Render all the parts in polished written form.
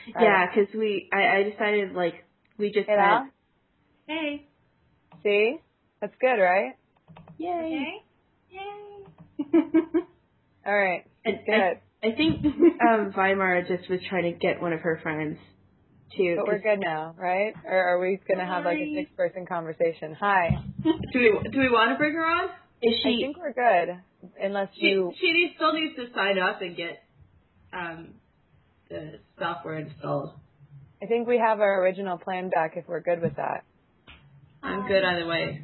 Yeah, because I decided, like, we just Hey, said, Al? Hey. See? That's good, right? yay. Okay. Yay. All right. And Good. I think Weimar just was trying to get one of her friends, too. But we're good now, right? Or are we going to have like a 6-person conversation? Hi. Do we want to bring her on? Is I she... think we're good. Unless you... She still needs to sign up and get the software installed. I think we have our original plan back if we're good with that. I'm good either way.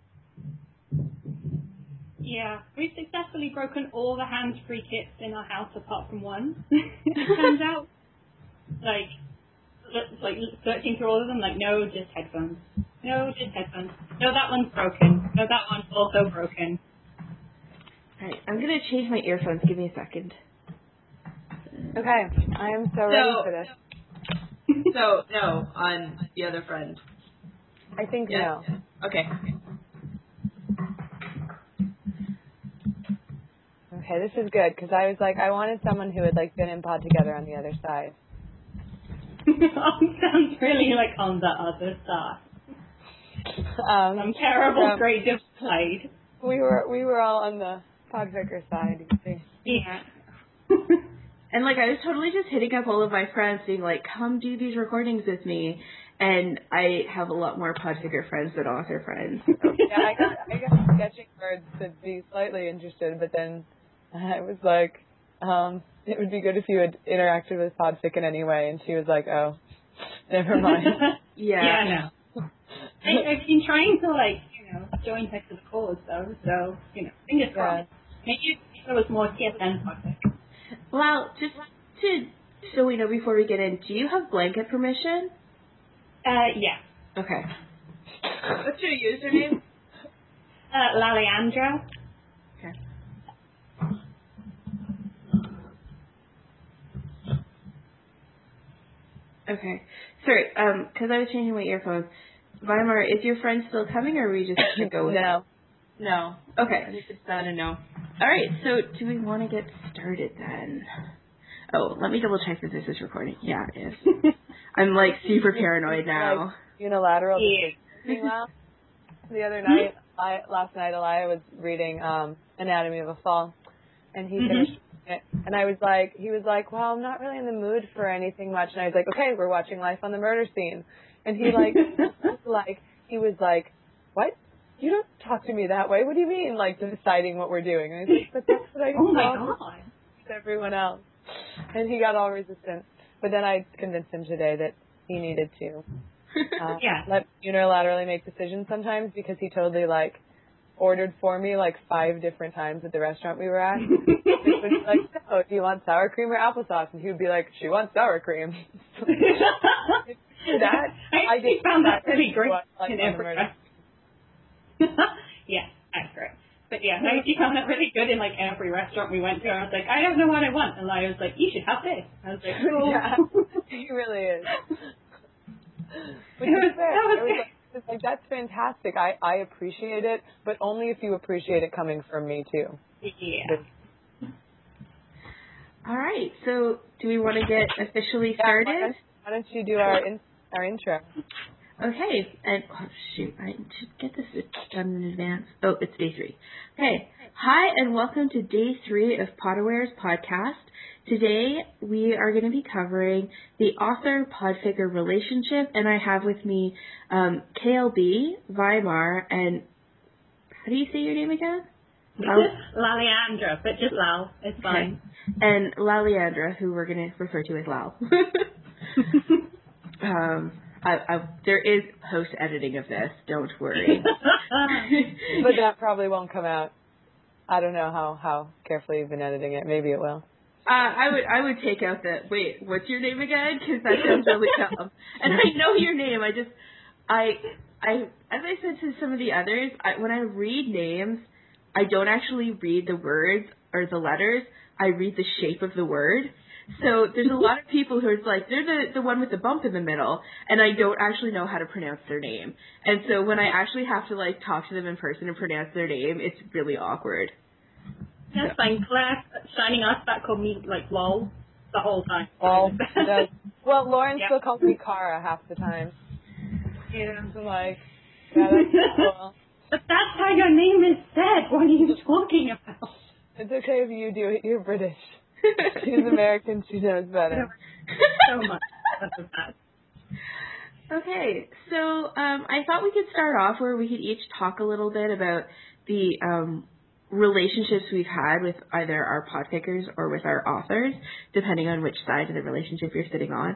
Yeah, we've successfully broken all the hands-free kits in our house apart from one. It turns out, like searching through all of them, like, no, just headphones. No, just headphones. No, that one's broken. No, that one's also broken. Alright, I'm going to change my earphones. Give me a second. Okay. I am so ready for this. So, no, on the other friend. I think Yes? no. Okay. Okay, this is good because I was like, I wanted someone who had like been in pod together on the other side. Sounds really like on the other side. Some terrible grade of side. We were all on the Podpicker side, you see. Yeah. And, like, I was totally just hitting up all of my friends being like, come do these recordings with me. And I have a lot more Podfigure friends than author friends. So. Yeah, I got sketching words to be slightly interested, but then I was like, it would be good if you had interacted with Podfic in any way. And she was like, oh, never mind. Yeah, no. I've been trying to, like, join her to the cause, though, so, fingers crossed. Maybe if there was more TSN Podfic. Well, just so we know before we get in, do you have blanket permission? Yeah. Okay. What's your username? Laleandra. Okay. Okay. Sorry, because I was changing my earphones. Weimar, is your friend still coming, or are we just going to go with No. No. Okay. I think it's not a no. All right, so do we want to get started then? Oh, let me double check that this is recording. Yeah, it is. I'm, like, super paranoid now. Like, unilateral decision last the other night. Last night, Elia was reading Anatomy of a Fall, and he finished it. And I was like, he was like, well, I'm not really in the mood for anything much. And I was like, okay, we're watching Life on the Murder Scene. And he he was like, what? You don't talk to me that way. What do you mean, like, deciding what we're doing? And I was like, but that's what I do. Oh my God. With everyone else. And he got all resistant. But then I convinced him today that he needed to let unilaterally make decisions sometimes, because he totally, like, ordered for me, like, 5 different times at the restaurant we were at. He would be like, oh, do you want sour cream or applesauce? And he would be like, she wants sour cream. I found that really great in every restaurant. Yeah, accurate. But yeah, I actually found that really good in like every restaurant we went to. I was like, I don't know what I want, and I was like, you should have this. I was like, cool. Yeah, he really is. But it was like, that's fantastic. I appreciate it, but only if you appreciate it coming from me too. Yeah. All right, so do we want to get officially started? Why don't you do our intro? Okay, and oh shoot, I should get this done in advance. Oh, it's day 3. Okay, hi and welcome to day 3 of Podaware's podcast. Today we are going to be covering the author-podfigure relationship, and I have with me KLB, Weimar, and how do you say your name again? Laleandra, but just Lal. It's fine. And Laleandra, who we're going to refer to as Lal. There is post-editing of this, don't worry. But that probably won't come out. I don't know how carefully you've been editing it. Maybe it will. I would take out the, wait, what's your name again? Because that sounds really dumb. And I know your name, as I said to some of the others, when I read names, I don't actually read the words or the letters. I read the shape of the word. So there's a lot of people who are like, they're the one with the bump in the middle, and I don't actually know how to pronounce their name. And so when I actually have to like talk to them in person and pronounce their name, it's really awkward. That's fine. Claire, signing us, that called me like lol. the whole time. Well, Lauren Yeah. still calls me Cara half the time. Yeah. So like, yeah, that's cool. But that's how your name is said. What are you talking about? It's okay if you do it. You're British. She's American. She knows better. So much. That's bad. Okay, so I thought we could start off where we could each talk a little bit about the relationships we've had with either our pod pickers or with our authors, depending on which side of the relationship you're sitting on.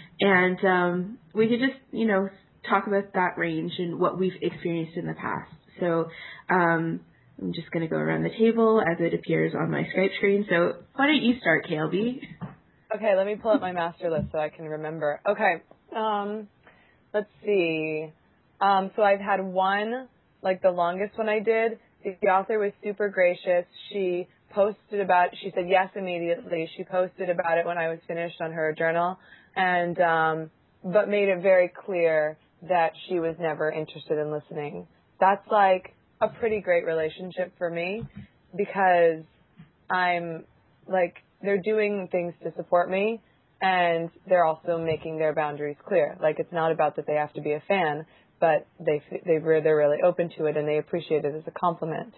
And we could just, talk about that range and what we've experienced in the past. So I'm just going to go around the table as it appears on my Skype screen. So why don't you start, KLB? Okay, let me pull up my master list so I can remember. Okay, let's see. So I've had one, like the longest one I did. The author was super gracious. She posted about it. She said yes immediately. She posted about it when I was finished on her journal, and but made it very clear that she was never interested in listening. That's like a pretty great relationship for me, because I'm like, they're doing things to support me, and they're also making their boundaries clear. Like, it's not about that they have to be a fan, but they're really open to it, and they appreciate it as a compliment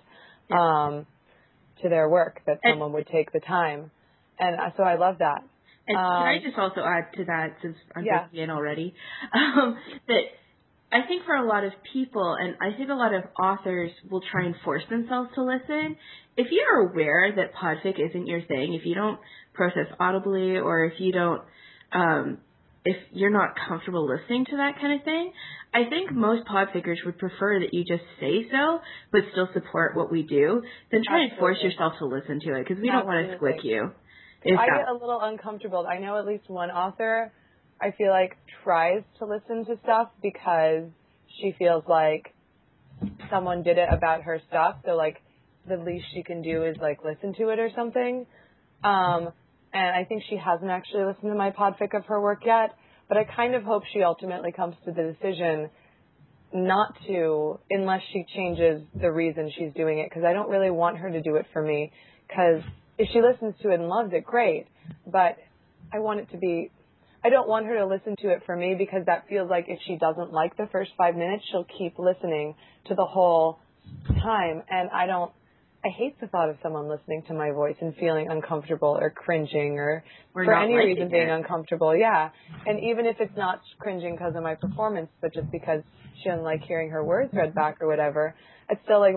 to their work, that someone would take the time. And so I love that. And can I just also add to that, since I'm breaking in already, that I think for a lot of people, and I think a lot of authors will try and force themselves to listen. If you're aware that podfic isn't your thing, if you don't process audibly, or if you don't, if you're not comfortable listening to that kind of thing, I think most podfickers would prefer that you just say so, but still support what we do, than try and force yourself to listen to it, because we don't want to squick you. I get a little uncomfortable. I know at least one author, I feel like, tries to listen to stuff because she feels like someone did it about her stuff. So, like, the least she can do is, like, listen to it or something. And I think she hasn't actually listened to my podfic of her work yet. But I kind of hope she ultimately comes to the decision not to, unless she changes the reason she's doing it. Because I don't really want her to do it for me. Because if she listens to it and loves it, great. But I want it to be, I don't want her to listen to it for me, because that feels like if she doesn't like the first 5 minutes, she'll keep listening to the whole time. And I hate the thought of someone listening to my voice and feeling uncomfortable or cringing or for any reason being uncomfortable. Yeah. And even if it's not cringing because of my performance, but just because she doesn't like hearing her words read back or whatever, it's still like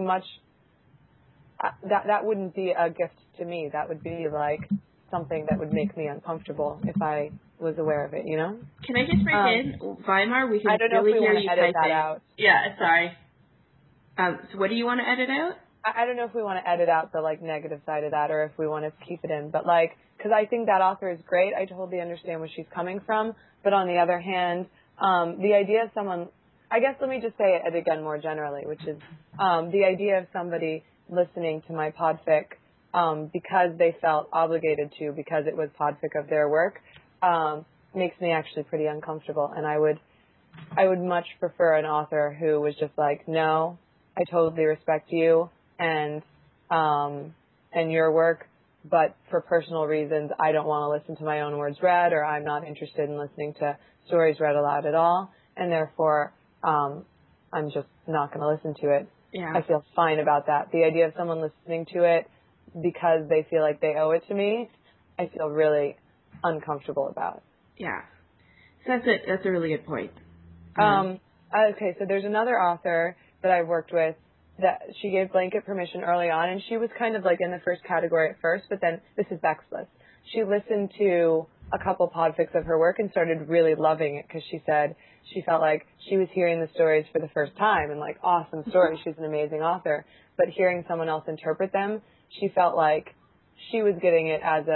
that wouldn't be a gift to me. That would be like something that would make me uncomfortable if I was aware of it, you know? Can I just break in? Weimar, we can I don't know really if we hear want you to edit that typing. out. Yeah, sorry. So what do you want to edit out? I don't know if we want to edit out the like negative side of that, or if we want to keep it in. But like, because I think that author is great. I totally understand where she's coming from. But on the other hand, the idea of someone, I guess let me just say it again more generally, which is the idea of somebody listening to my podfic because they felt obligated to, because it was podfic of their work, makes me actually pretty uncomfortable. And I would much prefer an author who was just like, no, I totally respect you and your work, but for personal reasons, I don't want to listen to my own words read, or I'm not interested in listening to stories read aloud at all, and therefore I'm just not going to listen to it. Yeah. I feel fine about that. The idea of someone listening to it because they feel like they owe it to me, I feel really uncomfortable about. Yeah. So that's a really good point. Okay, so there's another author that I've worked with that she gave blanket permission early on, and she was kind of like in the first category at first, but then this is Bexless. She listened to a couple podfics of her work and started really loving it, because she said she felt like she was hearing the stories for the first time, and like, awesome stories. She's an amazing author. But hearing someone else interpret them, she felt like she was getting it as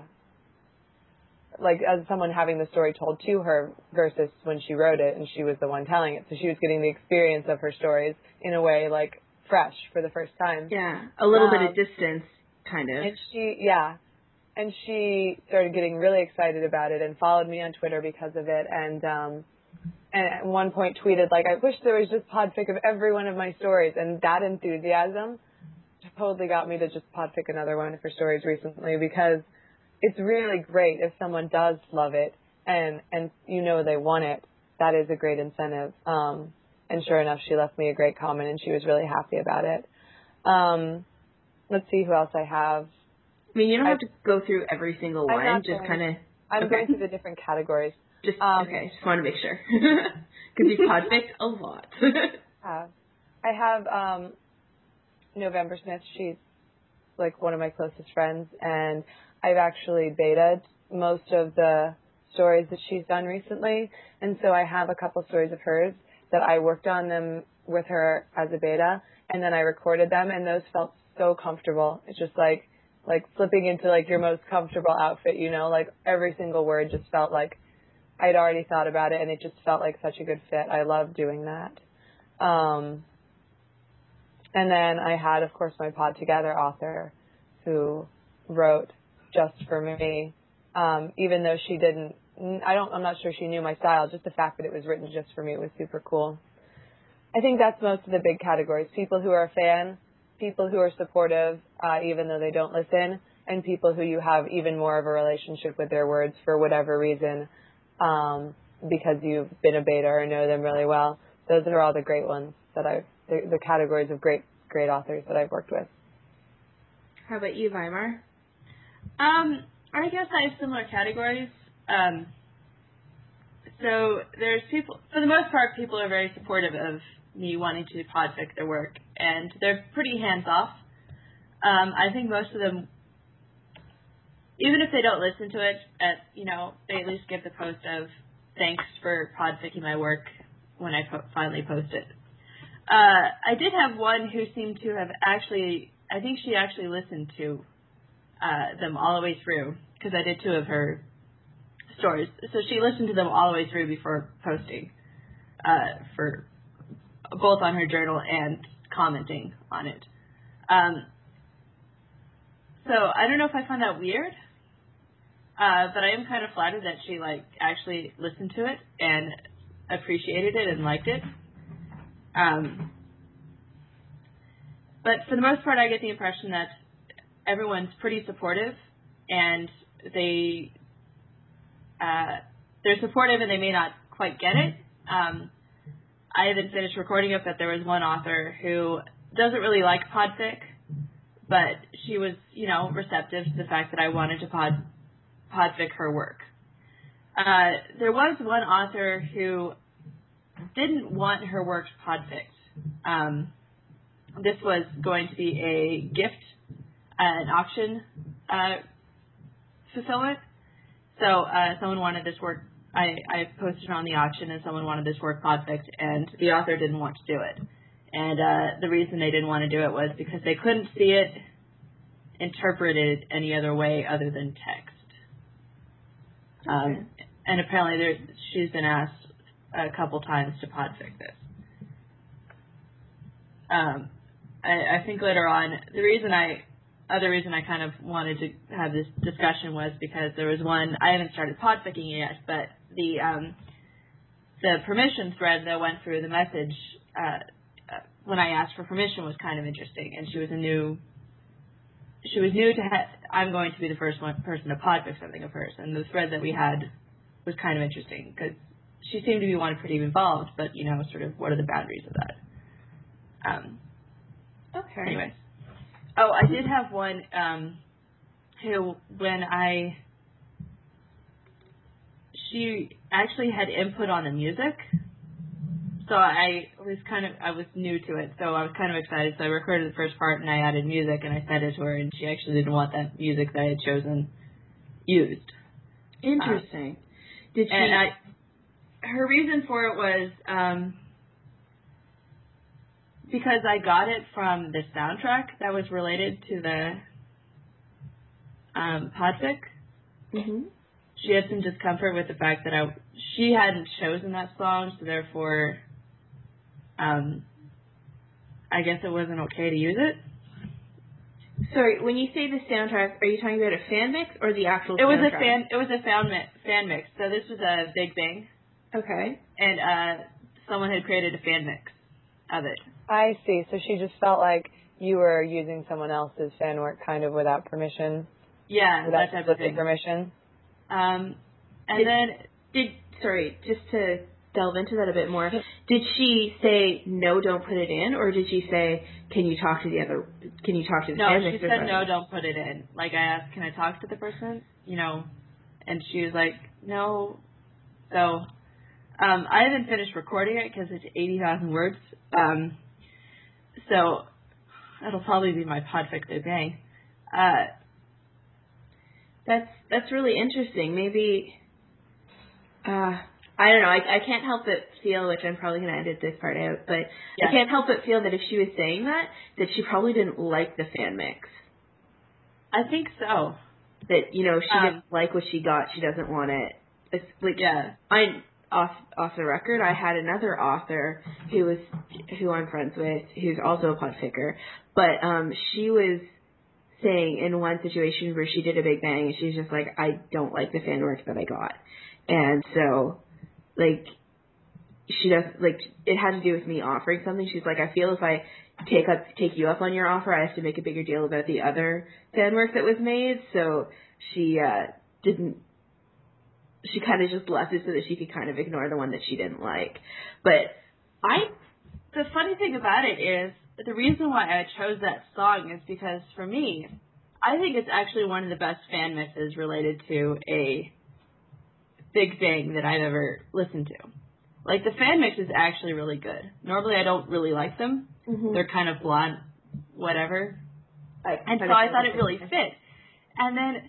someone having the story told to her, versus when she wrote it and she was the one telling it. So she was getting the experience of her stories in a way like fresh for the first time. Yeah, a little bit of distance, kind of. And she started getting really excited about it and followed me on Twitter because of it. And at one point tweeted, like, I wish there was just podfic of every one of my stories. And that enthusiasm totally got me to just podfic another one of her stories recently, because it's really great if someone does love it and you know they want it. That is a great incentive. And sure enough, she left me a great comment, and she was really happy about it. Let's see who else I have. I mean, you don't have to go through every single one. Just kind of. I'm going through the different categories. Just okay. Just want to make sure because you podfic a lot. I have November Smith. She's like one of my closest friends, and I've actually betaed most of the stories that she's done recently, and so I have a couple stories of hers that I worked on them with her as a beta, and then I recorded them, and those felt so comfortable. It's just like slipping into like your most comfortable outfit, you know, like every single word just felt like I'd already thought about it, and it just felt like such a good fit. I love doing that. And then I had, of course, my Pod Together author who wrote just for me, even though she didn't, I'm not sure she knew my style, just the fact that it was written just for me, it was super cool. I think that's most of the big categories. People who are a fan, people who are supportive, even though they don't listen, and people who you have even more of a relationship with their words for whatever reason, because you've been a beta or know them really well. Those are all the great ones that the categories of great authors that I've worked with. How about you, Weimar? I guess I have similar categories. So there's people, for the most part, people are very supportive of me wanting to podfic their work, and they're pretty hands-off. I think most of them, even if they don't listen to it, they at least give the post of thanks for podficking my work when I finally post it. I did have one who seemed to have I think she actually listened to them all the way through, because I did 2 of her stories. So she listened to them all the way through before posting, for both on her journal and commenting on it. So I don't know if I find that weird, but I am kind of flattered that she actually listened to it and appreciated it and liked it. But for the most part, I get the impression that everyone's pretty supportive, and they're supportive, and they may not quite get it. I haven't finished recording it, but there was one author who doesn't really like podfic, but she was, receptive to the fact that I wanted to podfic her work. There was one author who didn't want her work podficked. This was going to be a gift, an auction fulfillment. So someone wanted this work. I posted it on the auction, and someone wanted this work podficked, and the author didn't want to do it. And the reason they didn't want to do it was because they couldn't see it interpreted any other way other than text. And apparently she's been asked a couple times to podfic this. I think later on, other reason I kind of wanted to have this discussion was because there was one, I haven't started podficking it yet, but the permission thread that went through the message when I asked for permission was kind of interesting, and she was new to I'm going to be the first person to podfic something of hers, and the thread that we had was kind of interesting because she seemed to be one pretty involved, but sort of what are the boundaries of that? Okay. Anyways. Oh, I did have one who, she actually had input on the music, so I was new to it, so I was kind of excited, so I recorded the first part and I added music and I sent it to her, and she actually didn't want that music that I had chosen used. Interesting. Did she? Her reason for it was because I got it from the soundtrack that was related to the podfic. Mm-hmm. She had some discomfort with the fact that she hadn't chosen that song, so therefore, I guess it wasn't okay to use it. Sorry, when you say the soundtrack, are you talking about a fan mix or the actual soundtrack? It was a fan mix. So this was a Big Bang. Okay. And someone had created a fan mix of it. I see. So she just felt like you were using someone else's fan work kind of without permission. Yeah, without that type of thing. permission. Just to delve into that a bit more, did she say no, don't put it in, or did she say, can you talk to the No, she said no, don't put it in. Like, I asked, can I talk to the person? You know, and she was like, no. So, I haven't finished recording it because it's 80,000 words. So, that'll probably be my podfic de day. That's really interesting. Maybe, I don't know. I can't help but feel, which I'm probably going to edit this part out, but I can't help but feel that if she was saying that she probably didn't like the fan mix. I think so. That, she didn't like what she got. She doesn't want it. It's like, I'm off the record. I had another author who I'm friends with, who's also a podficker, but she was saying in one situation where she did a big bang, and she's just like, I don't like the fan work that I got, and so like she does, like, it had to do with me offering something. She's like, I feel if I take you up on your offer, I have to make a bigger deal about the other fan work that was made. So she she kind of just left it so that she could kind of ignore the one that she didn't like. But the funny thing about it is, the reason why I chose that song is because, for me, I think it's actually one of the best fan mixes related to a big thing that I've ever listened to. Like, the fan mix is actually really good. Normally, I don't really like them. Mm-hmm. They're kind of blunt, whatever. And so I thought it really fit. And then,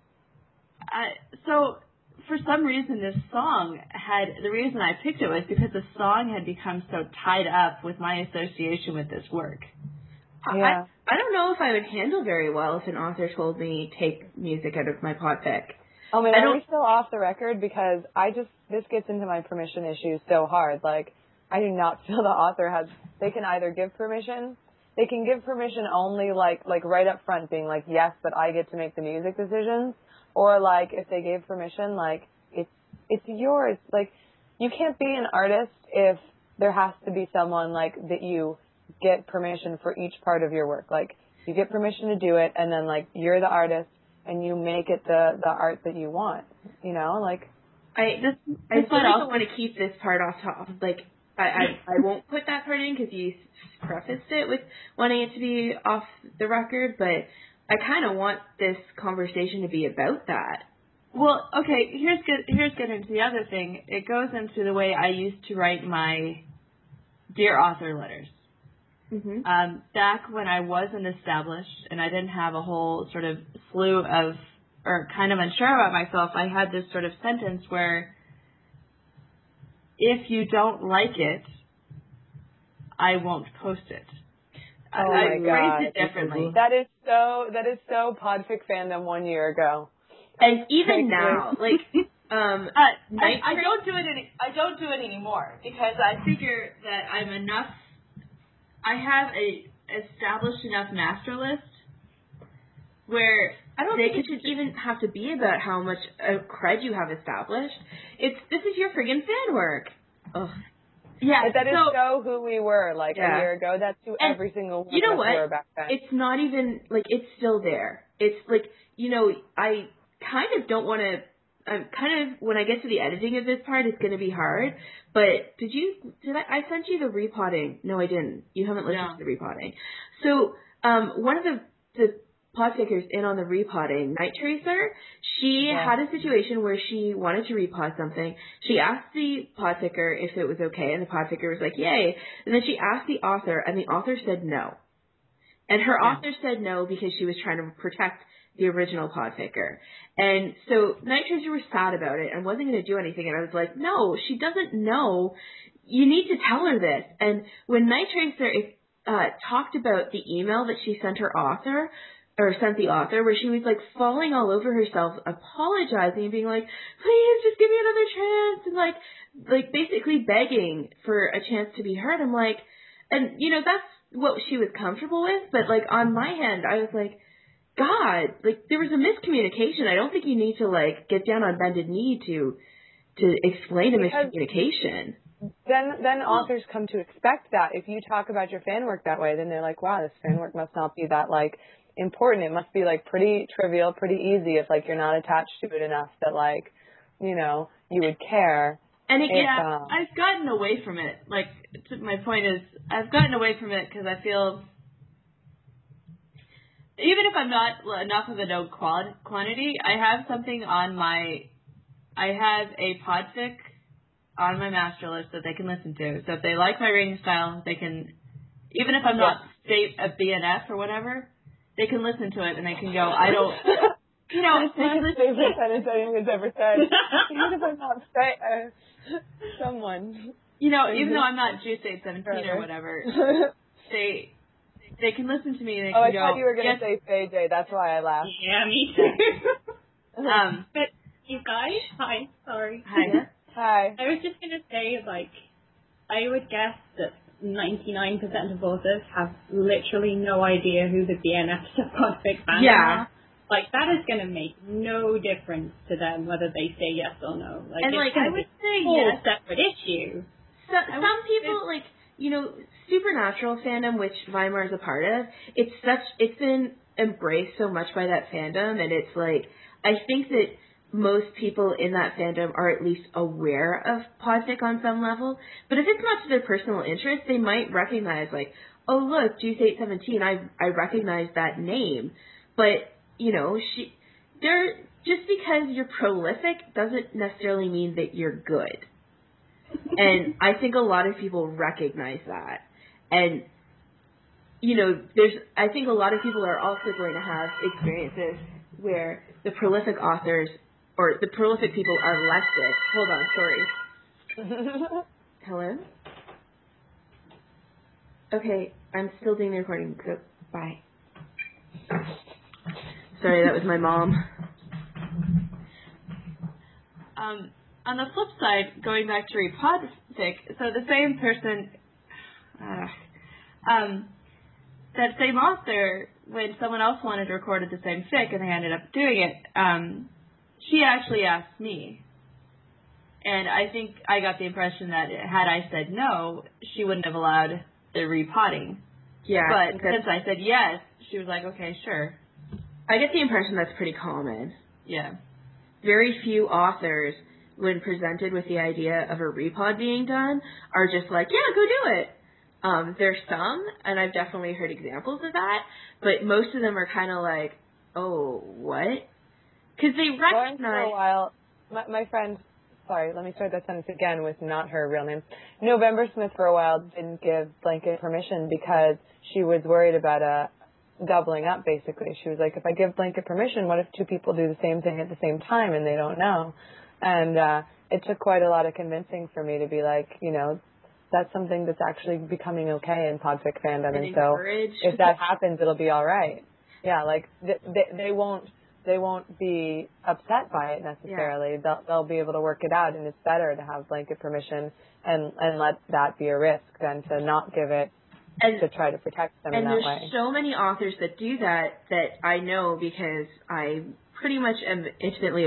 so for some reason, this song the reason I picked it was because the song had become so tied up with my association with this work. Yeah. I don't know if I would handle very well if an author told me take music out of my podfic. Oh man, are we still off the record? Because this gets into my permission issues so hard. Like, I do not feel the author they can either give permission, they can give permission only like right up front being like, yes, but I get to make the music decisions. Or like, if they gave permission, like, it's yours. Like, you can't be an artist if there has to be someone like that you get permission for each part of your work. Like, you get permission to do it, and then like, you're the artist and you make it the art that you want, like. I also want to keep this part off top. Like, I won't put that part in because you prefaced it with wanting it to be off the record, but I kind of want this conversation to be about that. Well, okay, here's getting into the other thing. It goes into the way I used to write my Dear Author letters. Mm-hmm. Back when I wasn't established and I didn't have a whole sort of slew of, or kind of unsure about myself, I had this sort of sentence where, if you don't like it, I won't post it. Oh I my God. phrased it differently. That is so podfic fandom 1 year ago. And even now, like, I don't do it. I don't do it anymore because I figure that I have a established enough master list where I don't think it should even have to be about how much cred you have established. This is your friggin' fan work. Ugh. Yeah, that is so who we were like a year ago. That's who every single one of us were back then. It's not even like it's still there. It's like, I kind of don't want to. When I get to the editing of this part, it's going to be hard. But did I sent you the repotting? No, I didn't. You haven't listened to the repotting. So one of the podfickers in on the repotting, Night Tracer, she had a situation where she wanted to repot something. She asked the podficker if it was okay, and the podficker was like, yay. And then she asked the author, and the author said no. And her author said no because she was trying to protect the original podficker. And so Night Tracer was sad about it and wasn't going to do anything. And I was like, no, she doesn't know. You need to tell her this. And when Night Tracer talked about the email that she sent her author, or sent the author, where she was like falling all over herself, apologizing and being like, please just give me another chance, and like basically begging for a chance to be heard. I'm like, and that's what she was comfortable with, but like on my hand, I was like, God, like there was a miscommunication. I don't think you need to like get down on bended knee to explain a miscommunication. Then authors come to expect that. If you talk about your fan work that way, then they're like, wow, this fan work must not be that like important. It must be like pretty trivial, pretty easy if like you're not attached to it enough that like, you know, you would care. And I've gotten away from it. Like, my point is, I've gotten away from it because I feel, even if I'm not enough of a known quantity, I have a podfic on my master list that they can listen to. So if they like my reading style, they can, even if I'm not a BNF or whatever, they can listen to it and they can go, I don't, you know, that's my favorite sentence anyone has ever said. Even if I'm not someone. You know, even though I'm not Juice 817 or whatever, they can listen to me and they can go. I thought you were going to say Faye J. That's why I laughed. Yeah, me too. But you guys, hi, sorry. Hi. Hi. I was just going to say, like, I would guess that 99% of authors have literally no idea who the BNFs of podfic fans are. Like, that is going to make no difference to them whether they say yes or no. Like, and, it's like, I would say yes. Separate issue. So, some people, like, you know, Supernatural fandom, which Weimar is a part of, it's been embraced so much by that fandom, and it's like, I think that most people in that fandom are at least aware of podfic on some level, but if it's not to their personal interest, they might recognize, like, oh, look, Juice 817, I recognize that name, but, you know, just because you're prolific doesn't necessarily mean that you're good. And I think a lot of people recognize that. And, you know, I think a lot of people are also going to have experiences where the prolific authors or the prolific people are less good. Hold on, sorry. Hello? Okay, I'm still doing the recording. So, bye. Sorry, that was my mom. On the flip side, going back to read podfic, so the same person, that same author, when someone else wanted to record the same fic and they ended up doing it, she actually asked me. And I think I got the impression that had I said no, she wouldn't have allowed the repotting. Yeah. But since I said yes, she was like, okay, sure. I get the impression that's pretty common. Yeah. Very few authors, when presented with the idea of a repod being done, are just like, yeah, go do it. There's some, and I've definitely heard examples of that, but most of them are kind of like, oh, what? Because they recognize... For a while, my friend, sorry, let me start that sentence again with not her real name. November Smith for a while didn't give blanket permission because she was worried about doubling up, basically. She was like, if I give blanket permission, what if two people do the same thing at the same time and they don't know? And it took quite a lot of convincing for me to be like, you know, that's something that's actually becoming okay in podfic fandom. And so if that happens, it'll be all right. Yeah, like they won't be upset by it necessarily. Yeah. They'll be able to work it out, and it's better to have blanket permission and let that be a risk than to not give it and to try to protect them in that way. And there's so many authors that do that I know because I pretty much am intimately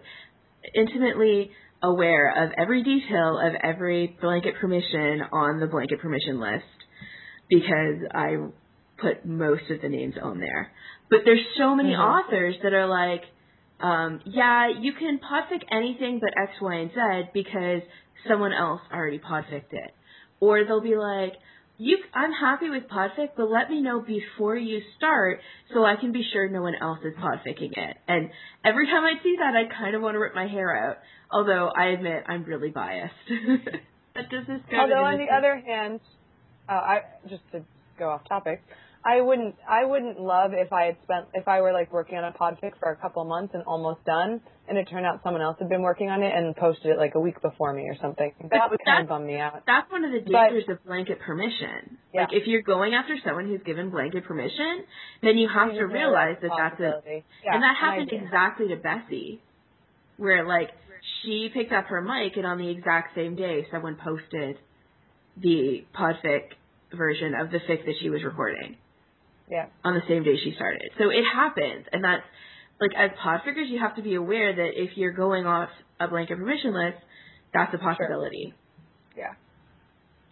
aware of every detail of every blanket permission on the blanket permission list because I put most of the names on there. But there's so many authors that are like, yeah, you can podfic anything but X, Y, and Z because someone else already podficed it. Or they'll be like, I'm happy with podfic, but let me know before you start so I can be sure no one else is podficking it. And every time I see that, I kind of want to rip my hair out. Although I admit I'm really biased. But does this go Although on the other hand, just to go off topic, I wouldn't love if I were like working on a podfic for a couple months and almost done, and it turned out someone else had been working on it and posted it like a week before me or something. That would kind of bum me out. That's one of the dangers of blanket permission. Yeah. Like if you're going after someone who's given blanket permission, then you have to realize that that's and that happened exactly to Bessie, where like she picked up her mic and on the exact same day someone posted the podfic version of the fic that she was recording. Yeah. On the same day she started. So it happens. And that's, like, as podfickers, you have to be aware that if you're going off a blanket permission list, that's a possibility. Sure. Yeah.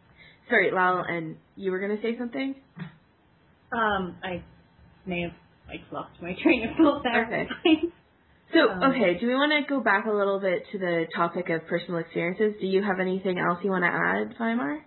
Sorry, Lal, and you were going to say something? I may have lost my train of thought there. Okay. So, okay, do we want to go back a little bit to the topic of personal experiences? Do you have anything else you want to add, Weimar?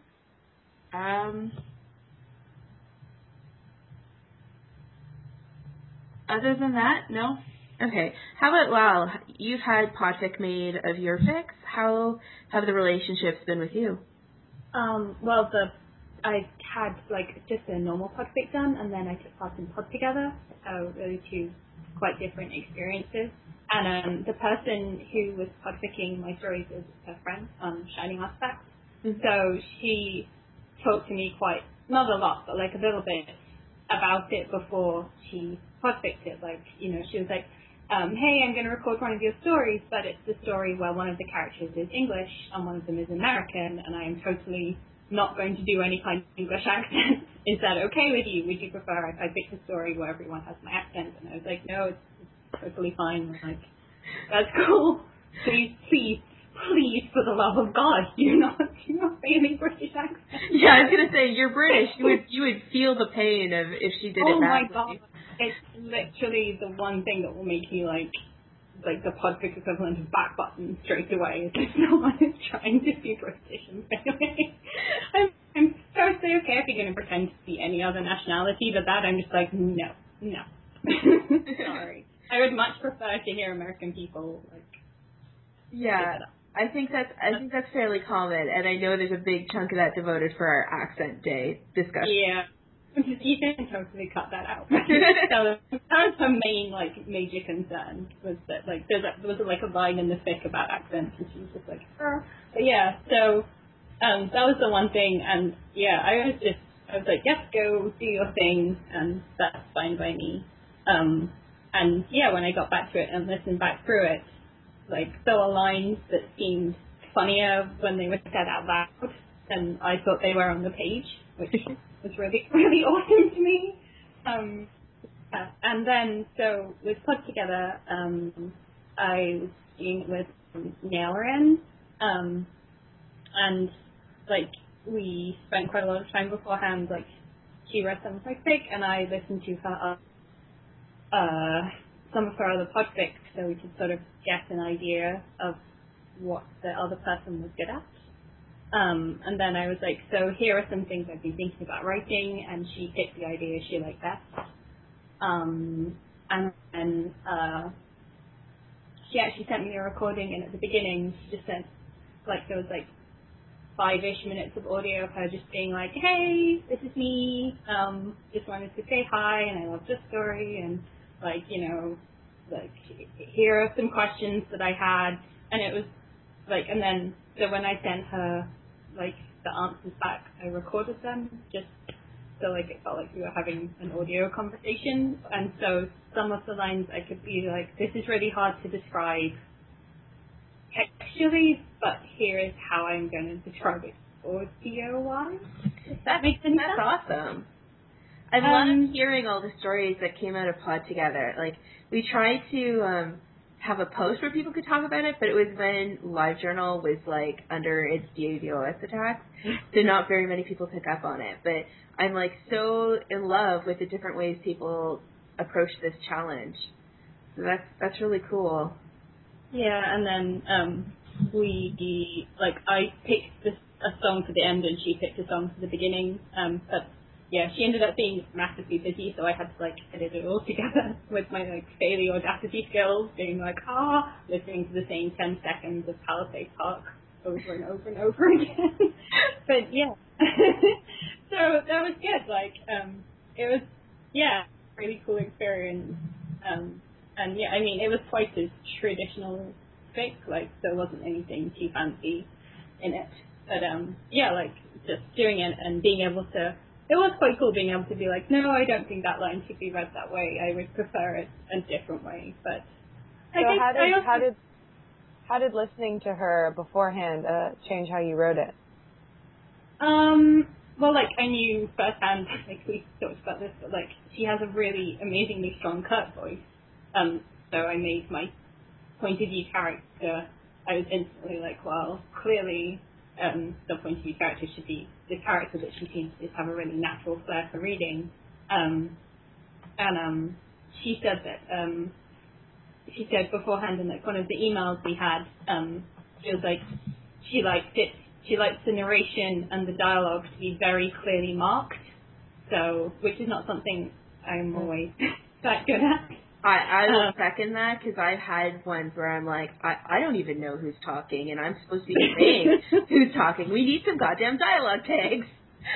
Other than that, no. Okay. How about Lal? You've had podfic made of your fics. How have the relationships been with you? Well, I had just a normal podfic done, and then I took part in Pod Together. So really two quite different experiences. And the person who was podficking my stories is her friend, Shining Artifacts. Mm-hmm. So she talked to me quite, not a lot, but a little bit about it before she podficked it. She was like, hey, I'm going to record one of your stories, but it's the story where one of the characters is English and one of them is American, and I am totally not going to do any kind of English accent. Is that okay with you? Would you prefer if I picked a story where everyone has my accent? And I was like, no, it's totally fine. That's cool. Please, for the love of God, do not say any British accent. Yeah, I was gonna say you're British. You would feel the pain of if she did it. Oh my God, it's literally the one thing that will make me the podfic equivalent of back button straight away. Is if someone is trying to be British and failing. I'm totally okay if you're going to pretend to be any other nationality, but that I'm just no. Sorry. I would much prefer to hear American people Yeah, I think that's fairly common, and I know there's a big chunk of that devoted for our accent day discussion. Yeah. You can totally cut that out. So that was her main major concern, was that there was a line in the fic about accents, and she was just But yeah, so that was the one thing, and yeah, I was yes, go do your thing, and that's fine by me. And yeah, when I got back to it and listened back through it, there were lines that seemed funnier when they were said out loud than I thought they were on the page, which was really, really awesome to me. And then, so with Pod Together, I was doing it with Nailorin, and we spent quite a lot of time beforehand. She read some of my fic, and I listened to her some of her other podfics, so we could sort of get an idea of what the other person was good at. And then I was so here are some things I've been thinking about writing, and she picked the idea she liked best. And then she actually sent me a recording, and at the beginning she just said, there was 5-ish minutes of audio of her just being hey, this is me, just wanted to say hi, and I love this story, and here are some questions that I had, and it was and then, so when I sent her the answers back, I recorded them just so it felt like we were having an audio conversation, and so some of the lines I could be this is really hard to describe textually, but here is how I'm going to describe it audio-wise. That makes sense. That's awesome. I love hearing all the stories that came out of Pod Together. We tried to have a post where people could talk about it, but it was when LiveJournal was under its DDoS attacks, so not very many people pick up on it. But I'm so in love with the different ways people approach this challenge. So that's really cool. Yeah, and then we I picked a song for the end, and she picked a song for the beginning. But yeah, she ended up being massively busy, so I had to edit it all together with my fairly Audacity skills, being listening to the same 10 seconds of Palisade Park over and over and over again. But yeah, so that was good. It was really cool experience. And yeah, I mean, it was twice as traditional fic, there wasn't anything too fancy in it. But just doing it and being able to, it was quite cool being able to be no, I don't think that line should be read that way. I would prefer it a different way. But how did listening to her beforehand change how you wrote it? Well, I knew firsthand, we talked about this, but she has a really amazingly strong Kurt voice. So I made my point of view character, I was instantly well, clearly the point of view character should be the character that she seems to have a really natural flair for reading. And she said that she said beforehand in like one of the emails we had, she was like she likes the narration and the dialogue to be very clearly marked. So, which is not something I'm always that good at. I will second that, because I've had ones where I'm like, I don't even know who's talking, and I'm supposed to be saying who's talking. We need some goddamn dialogue tags.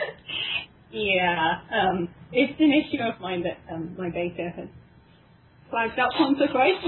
Yeah, it's an issue of mine that my beta has flagged up once or twice.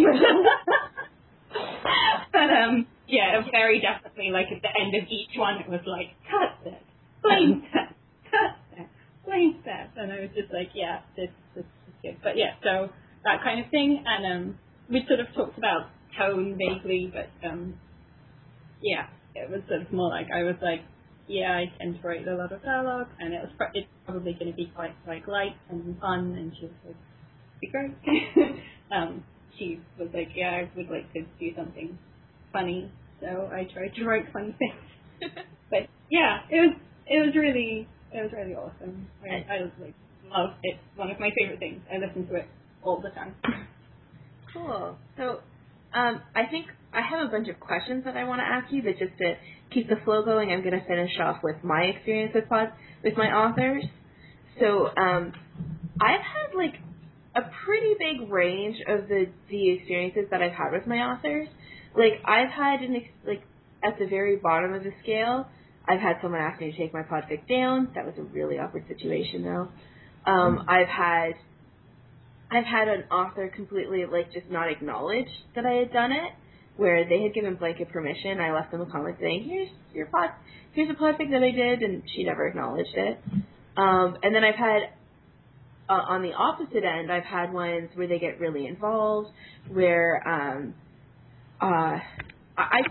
But yeah, very definitely, like at the end of each one, it was like, cut that, blame that, cut that, blame that, and I was just like, yeah, this is good. But yeah, so that kind of thing, and we sort of talked about tone vaguely, but yeah, it was sort of more like, I was like, yeah, I tend to write a lot of dialogue, and it's probably going to be quite like light and fun, and she was like, be great. She was like, yeah, I would like to do something funny, so I tried to write funny things. But yeah, it was really awesome. I was like, love it. It's one of my favorite things. I listen to it all the time. Cool. So, I think I have a bunch of questions that I want to ask you, but just to keep the flow going, I'm going to finish off with my experience with my authors. So, I've had like a pretty big range of the experiences that I've had with my authors. Like, I've had at the very bottom of the scale, I've had someone ask me to take my podfic down. That was a really awkward situation, though. I've had an author completely, like, just not acknowledge that I had done it, where they had given blanket permission. I left them a comment saying, here's a podfic that I did, and she never acknowledged it. And then I've had, on the opposite end, I've had ones where they get really involved, where I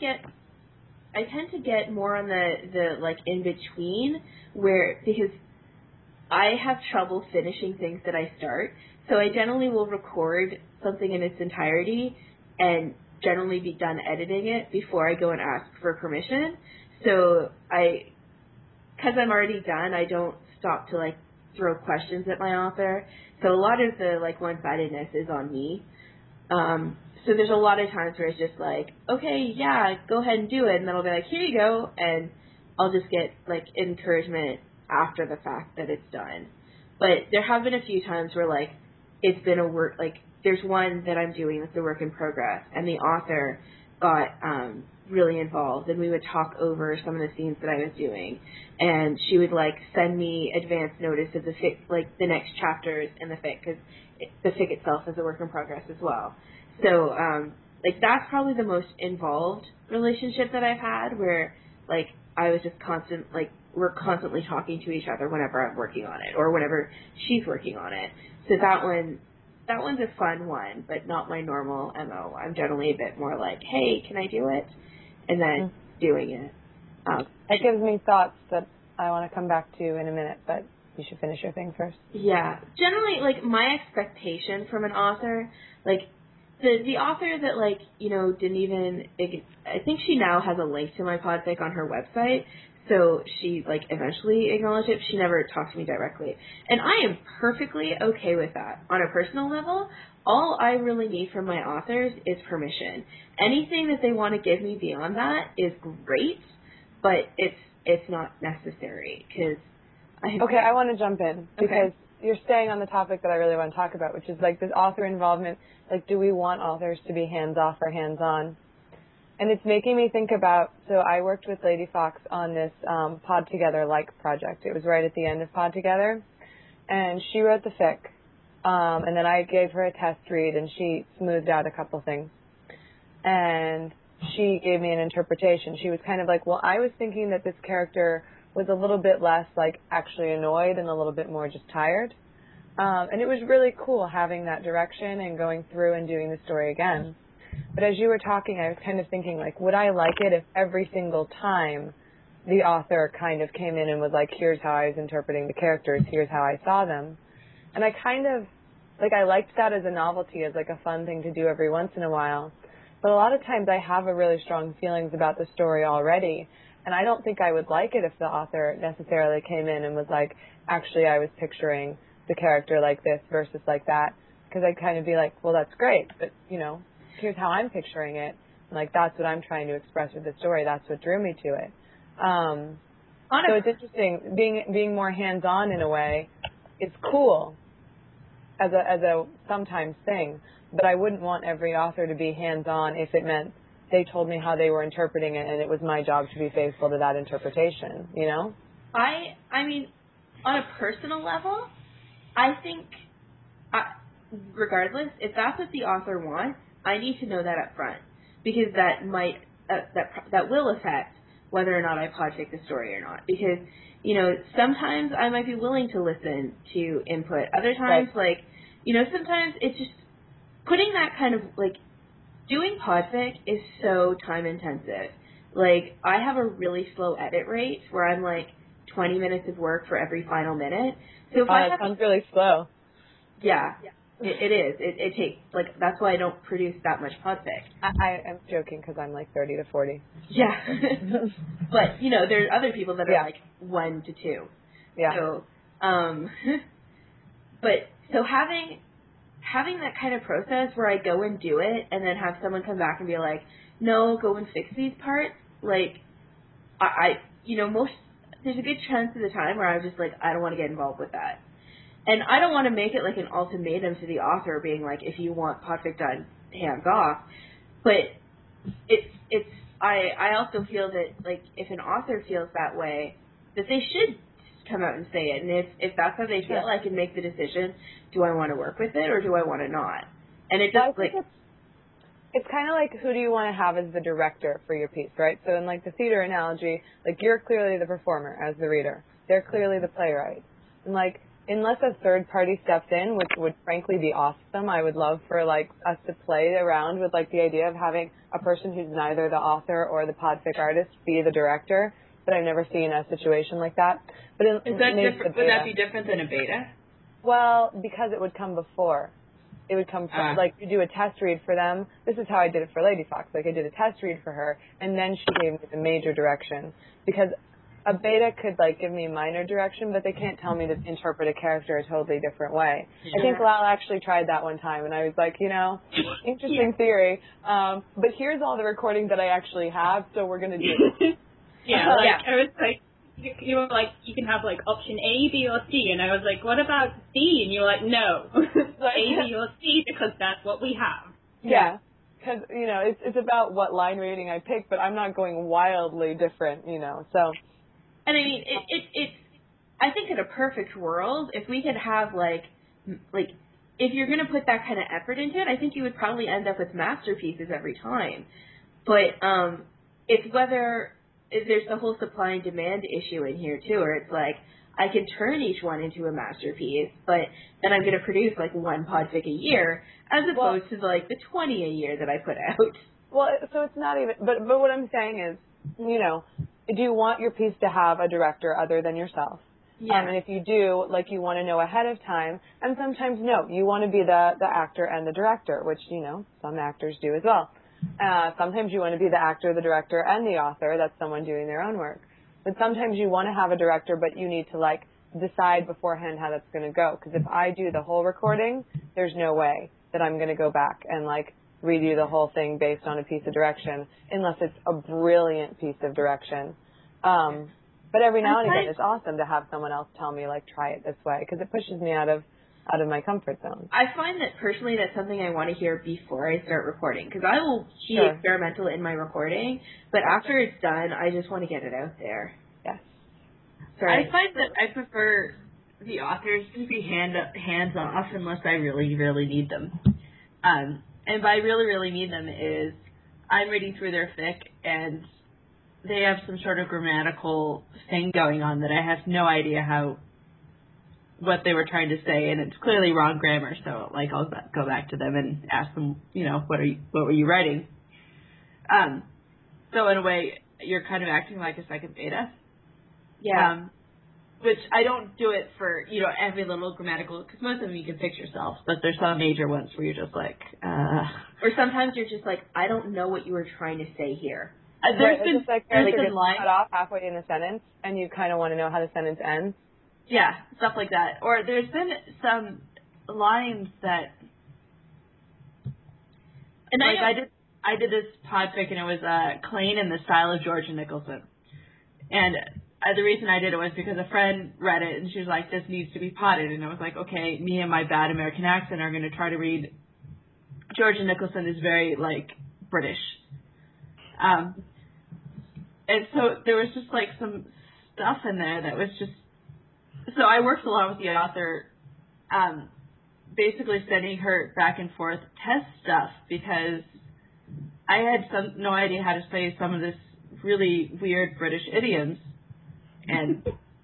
tend to get more on the like in between, because I have trouble finishing things that I start. So I generally will record something in its entirety and generally be done editing it before I go and ask for permission. So because I'm already done, I don't stop to like throw questions at my author. So a lot of the like one-sidedness is on me. So there's a lot of times where it's just like, okay, yeah, go ahead and do it. And then I'll be like, here you go. And I'll just get like encouragement after the fact that it's done. But there have been a few times where like it's been a work, like there's one that I'm doing that's a work in progress, and the author got really involved, and we would talk over some of the scenes that I was doing, and she would like send me advance notice of the fic, like the next chapters in the fic, because the fic itself is a work in progress as well. So like that's probably the most involved relationship that I've had, where like I was just we're constantly talking to each other whenever I'm working on it or whenever she's working on it. So that one's a fun one, but not my normal MO. I'm generally a bit more like, hey, can I do it? And then doing it. That gives me thoughts that I want to come back to in a minute, but you should finish your thing first. Yeah. Generally, like, my expectation from an author, like, the author that, like, you know, didn't even, I think she now has a link to my podfic on her website, so she, like, eventually acknowledged it. She never talked to me directly. And I am perfectly okay with that. On a personal level, all I really need from my authors is permission. Anything that they want to give me beyond that is great, but it's not necessary, because I want to jump in, because you're staying on the topic that I really want to talk about, which is, like, this author involvement. Like, do we want authors to be hands-off or hands-on? And it's making me think about, so I worked with Lady Fox on this Pod Together project. It was right at the end of Pod Together, and she wrote the fic, and then I gave her a test read, and she smoothed out a couple things. And she gave me an interpretation. She was kind of like, well, I was thinking that this character was a little bit less, like, actually annoyed and a little bit more just tired. And it was really cool having that direction and going through and doing the story again. But as you were talking, I was kind of thinking, like, would I like it if every single time the author kind of came in and was like, here's how I was interpreting the characters, here's how I saw them. And I kind of, like, I liked that as a novelty, as, like, a fun thing to do every once in a while. But a lot of times I have a really strong feelings about the story already, and I don't think I would like it if the author necessarily came in and was like, actually, I was picturing the character like this versus like that. because I'd kind of be like, well, that's great, but, you know, here's how I'm picturing it. Like, that's what I'm trying to express with the story. That's what drew me to it. So it's interesting. Being more hands-on in a way is cool as a sometimes thing, but I wouldn't want every author to be hands-on if it meant they told me how they were interpreting it and it was my job to be faithful to that interpretation, you know? I mean, on a personal level, I think, regardless, if that's what the author wants, I need to know that up front, because that might, that will affect whether or not I podfic the story or not. Because, you know, sometimes I might be willing to listen to input. Other times, like, you know, sometimes it's just putting that kind of, like, doing podfic is so time intensive. Like, I have a really slow edit rate where I'm like 20 minutes of work for every final minute. So if that sounds really slow. Yeah. It is. It takes, like, that's why I don't produce that much podfic. I am joking because I'm like 30 to 40. Yeah. But, you know, there's other people that are like 1 to 2. Yeah. So, so having that kind of process where I go and do it and then have someone come back and be like, no, go and fix these parts, like, you know, there's a good chance of the time where I'm just like, I don't want to get involved with that. And I don't want to make it like an ultimatum to the author being like, if you want podfic done, hands off. But I also feel that, like, if an author feels that way, that they should come out and say it. And if that's how they feel, I can make the decision, do I want to work with it or do I want to not? And it just, like... It's kind of like, who do you want to have as the director for your piece, right? So in, like, the theater analogy, like, you're clearly the performer as the reader. They're clearly the playwright. And, like, unless a third party steps in, which would frankly be awesome, I would love for, like, us to play around with, like, the idea of having a person who's neither the author or the podfic artist be the director. But I've never seen a situation like that. But Is that different? Would that be different than a beta? Well, because it would come before. It would come from, like, you do a test read for them. This is how I did it for Lady Fox. Like, I did a test read for her, and then she gave me the major direction. Because a beta could, like, give me minor direction, but they can't tell me to interpret a character a totally different way. Yeah. I think Lal actually tried that one time, and I was like, you know, interesting theory. But here's all the recordings that I actually have, so we're going to do it. I was like, you were like, you can have, like, option A, B, or C, and I was like, what about C? And you were like, no, A, B, or C, because that's what we have. Yeah, because, you know, it's about what line rating I pick, but I'm not going wildly different, you know, so. And I mean, it's I think in a perfect world, if we could have, like, if you're going to put that kind of effort into it, I think you would probably end up with masterpieces every time. But it's whether... There's the whole supply and demand issue in here, too, where it's like, I can turn each one into a masterpiece, but then I'm going to produce, like, 1 podfic a year, as opposed to, like, the 20 a year that I put out. Well, so it's not even, but what I'm saying is, you know, do you want your piece to have a director other than yourself? Yeah. And if you do, like, you want to know ahead of time, and sometimes, no, you want to be the actor and the director, which, you know, some actors do as well. Sometimes you want to be the actor, the director, and the author. That's someone doing their own work. But sometimes you want to have a director, but you need to, like, decide beforehand how that's going to go. Because if I do the whole recording, there's no way that I'm going to go back and, like, redo the whole thing based on a piece of direction, unless it's a brilliant piece of direction. But every now and again, it's awesome to have someone else tell me, like, try it this way, because it pushes me out of my comfort zone. I find that personally that's something I want to hear before I start recording, because I will be experimental in my recording, but after it's done, I just want to get it out there. Yes. Sorry. I find that I prefer the authors to be hands off unless I really, really need them. And by really, really need them is I'm reading through their fic and they have some sort of grammatical thing going on that I have no idea what they were trying to say, and it's clearly wrong grammar. So, like, I'll go back to them and ask them, you know, what were you writing? So in a way, you're kind of acting like a second beta. Yeah. Which I don't do it for, you know, every little grammatical, because most of them you can fix yourself, but there's some major ones where you're just like, Or sometimes you're just like, I don't know what you were trying to say here. There's been lines cut off halfway in a sentence, and you kind of want to know how the sentence ends. Yeah, stuff like that. Or there's been some lines that And I did this podfic, and it was Klain in the style of Georgia Nicholson. And the reason I did it was because a friend read it, and she was like, this needs to be potted. And I was like, okay, me and my bad American accent are going to try to read. Georgia Nicholson is very, like, British. And so there was just, like, some stuff in there that was just... So I worked a lot with the author, basically sending her back and forth test stuff because I had no idea how to say some of this really weird British idioms. And,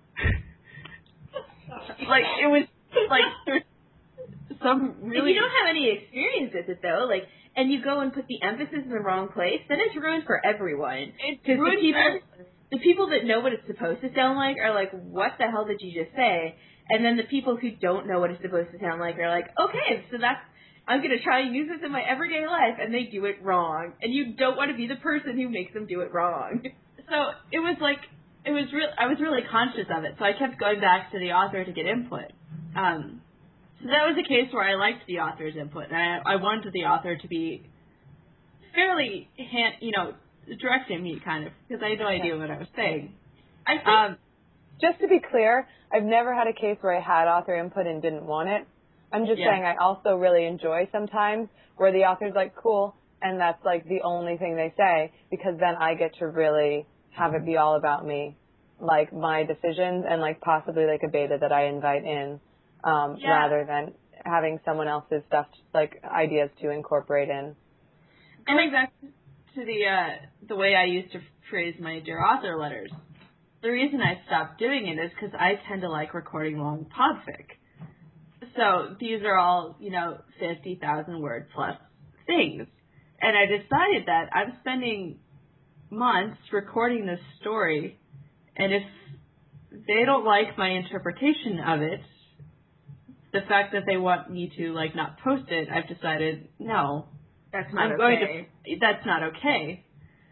like, it was, like, there's some really... If you don't have any experience with it, though, like, and you go and put the emphasis in the wrong place, then it's ruined for everyone. Because the people that know what it's supposed to sound like are like, what the hell did you just say? And then the people who don't know what it's supposed to sound like are like, okay, so I'm going to try and use this in my everyday life, and they do it wrong. And you don't want to be the person who makes them do it wrong. So it was like, I was really conscious of it, so I kept going back to the author to get input. So that was a case where I liked the author's input, and I wanted the author to be fairly, directing me, kind of, because I had no idea what I was saying. I think, just to be clear, I've never had a case where I had author input and didn't want it. I'm just saying I also really enjoy sometimes where the author's like, cool, and that's like the only thing they say, because then I get to really have it be all about me, like my decisions and like possibly like a beta that I invite in, rather than having someone else's stuff, like ideas to incorporate in. Going back to the way I used to phrase my Dear Author letters, the reason I stopped doing it is because I tend to like recording long podfic. So these are all, 50,000 word plus things. And I decided that I'm spending months recording this story, and if they don't like my interpretation of it, the fact that they want me to, like, not post it, I've decided, no. That's not okay. That's not okay.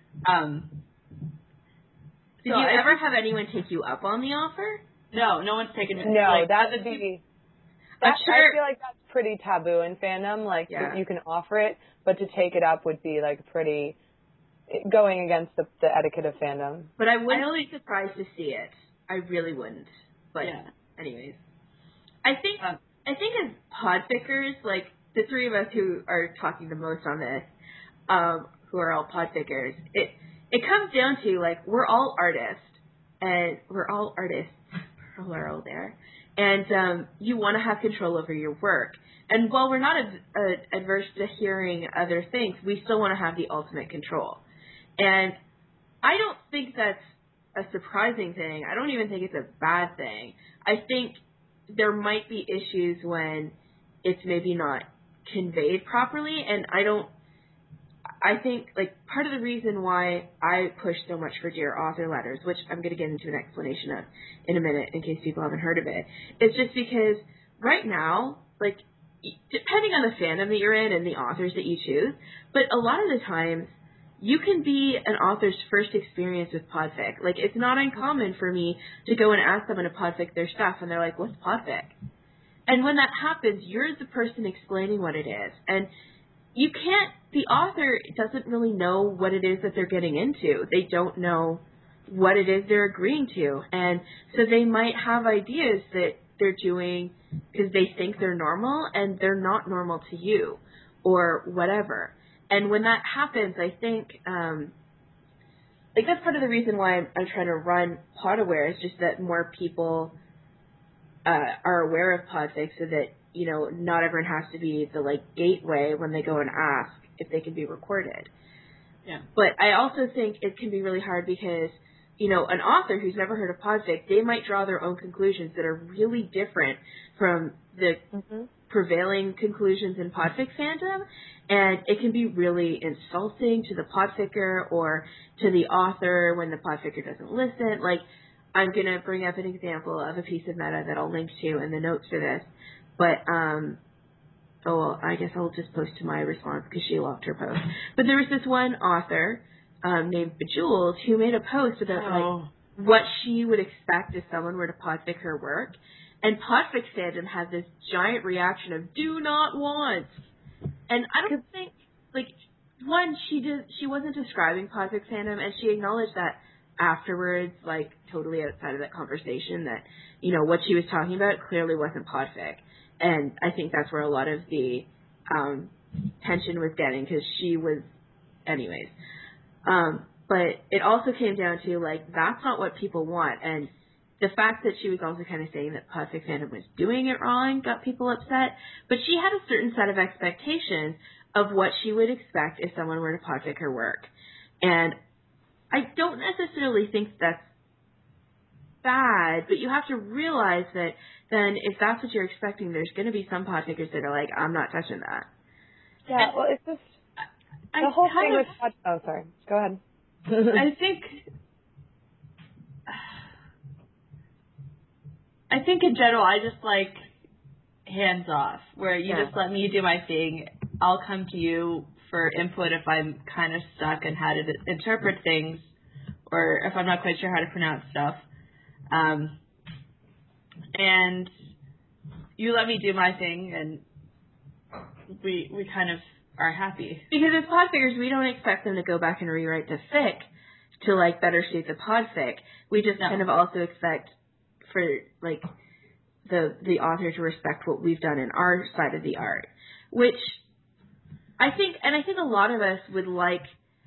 Did you ever have anyone take you up on the offer? No, no one's taken it. No, like, that would be... I feel like that's pretty taboo in fandom. Like, you can offer it, but to take it up would be, like, pretty... going against the etiquette of fandom. But I wouldn't be surprised to see it. I really wouldn't. But anyways. I think as podfickers, like the three of us who are talking the most on this, who are all podfickers, it comes down to, like, we're all artists, and we're all artists, plural there, and you want to have control over your work. And while we're not adverse to hearing other things, we still want to have the ultimate control. And I don't think that's a surprising thing. I don't even think it's a bad thing. I think there might be issues when it's maybe not conveyed properly, and I think, like, part of the reason why I push so much for Dear Author letters, which I'm going to get into an explanation of in a minute in case people haven't heard of it, is just because right now, like, depending on the fandom that you're in and the authors that you choose, but a lot of the times you can be an author's first experience with podfic. Like, it's not uncommon for me to go and ask someone to podfic their stuff, and they're like, what's podfic? And when that happens, you're the person explaining what it is. And you can't, the author doesn't really know what it is that they're getting into. They don't know what it is they're agreeing to. And so they might have ideas that they're doing because they think they're normal, and they're not normal to you or whatever. And when that happens, I think, like, that's part of the reason why I'm trying to run Podaware, is just that more people are aware of podfic, so that, not everyone has to be the, like, gateway when they go and ask if they can be recorded. Yeah. But I also think it can be really hard because, an author who's never heard of podfic, they might draw their own conclusions that are really different from the prevailing conclusions in podfic fandom, and it can be really insulting to the podficker or to the author when the podficker doesn't listen. Like, I'm going to bring up an example of a piece of meta that I'll link to in the notes for this, but I guess I'll just post to my response because she locked her post. But there was this one author named Bejeweled who made a post about like what she would expect if someone were to podfic her work, and podfic fandom had this giant reaction of "do not want," and I don't think like, one, she wasn't describing Podfic fandom, and she acknowledged that afterwards, like, totally outside of that conversation, that, you know, what she was talking about clearly wasn't Podfic. And I think that's where a lot of the tension was getting, because she was, anyways. But it also came down to, like, that's not what people want. And the fact that she was also kind of saying that Podfic fandom was doing it wrong got people upset. But she had a certain set of expectations of what she would expect if someone were to Podfic her work. And I don't necessarily think that's bad, but you have to realize that then if that's what you're expecting, there's going to be some Podfickers that are like, I'm not touching that. Yeah, well, it's just the whole thing with oh, sorry. Go ahead. I think in general, I just like hands off, where you just let me do my thing. I'll come to you for input if I'm kind of stuck on how to interpret things, or if I'm not quite sure how to pronounce stuff. And you let me do my thing, and we kind of are happy. Because as podfickers, we don't expect them to go back and rewrite the fic to, like, better suit the podfic. We just kind of also expect for, like, the author to respect what we've done in our side of the art, which I think a lot of us would like.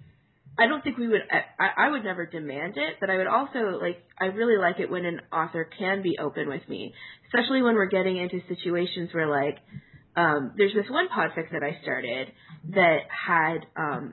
I don't think we would, I would never demand it, but I would also, like, I really like it when an author can be open with me, especially when we're getting into situations where, like, there's this one podfic that I started that had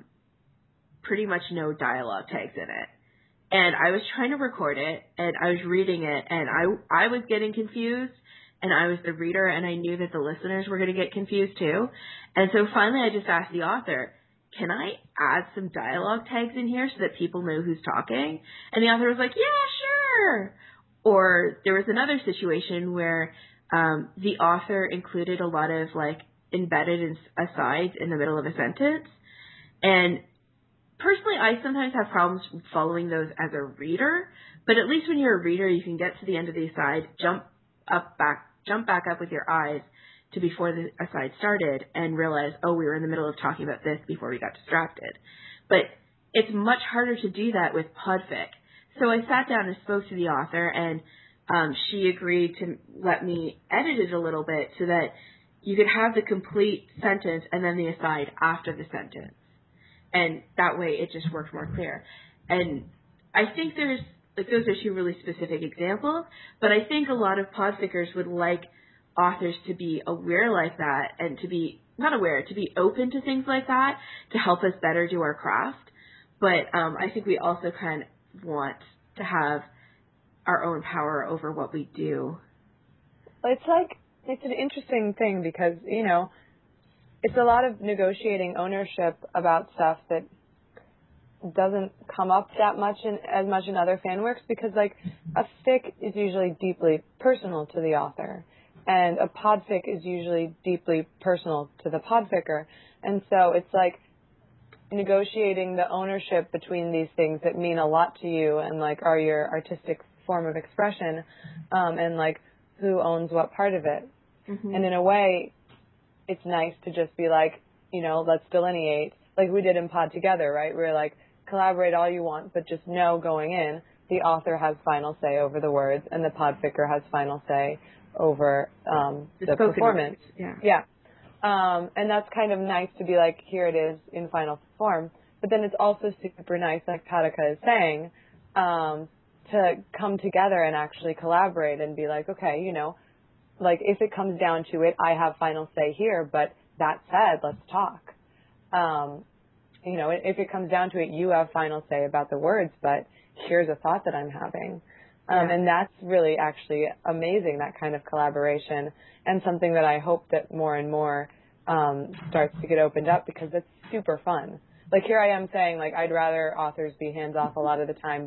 pretty much no dialogue tags in it. And I was trying to record it, and I was reading it, and I was getting confused, and I was the reader, and I knew that the listeners were going to get confused too. And so finally I just asked the author, can I add some dialogue tags in here so that people know who's talking? And the author was like, yeah, sure. Or there was another situation where the author included a lot of, like, embedded asides in the middle of a sentence. And personally, I sometimes have problems following those as a reader, but at least when you're a reader, you can get to the end of the aside, jump back up with your eyes to before the aside started and realize, oh, we were in the middle of talking about this before we got distracted. But it's much harder to do that with Podfic. So I sat down and spoke to the author, and she agreed to let me edit it a little bit so that you could have the complete sentence and then the aside after the sentence. And that way it just worked more clear. And I think there's, like, those are two really specific examples, but I think a lot of podfickers would like authors to be aware like that, and to be, not aware, to be open to things like that to help us better do our craft. But I think we also kind of want to have our own power over what we do. It's an interesting thing because, you know, it's a lot of negotiating ownership about stuff that doesn't come up that much as much in other fan works, because, like, a fic is usually deeply personal to the author, and a podfic is usually deeply personal to the podficker. And so it's like negotiating the ownership between these things that mean a lot to you and, like, are your artistic form of expression, and, like, who owns what part of it. Mm-hmm. And in a way, it's nice to just be like, you know, let's delineate, like we did in Pod Together, right? We're like, collaborate all you want, but just know going in, the author has final say over the words, and the podficker has final say over the performance. Words. Yeah. And that's kind of nice to be like, here it is in final form. But then it's also super nice, like Patika is saying, to come together and actually collaborate and be like, okay, you know, like, if it comes down to it, I have final say here, but that said, let's talk. You know, if it comes down to it, you have final say about the words, but here's a thought that I'm having. And that's really actually amazing, that kind of collaboration, and something that I hope that more and more starts to get opened up, because it's super fun. Like, here I am saying, like, I'd rather authors be hands-off a lot of the time,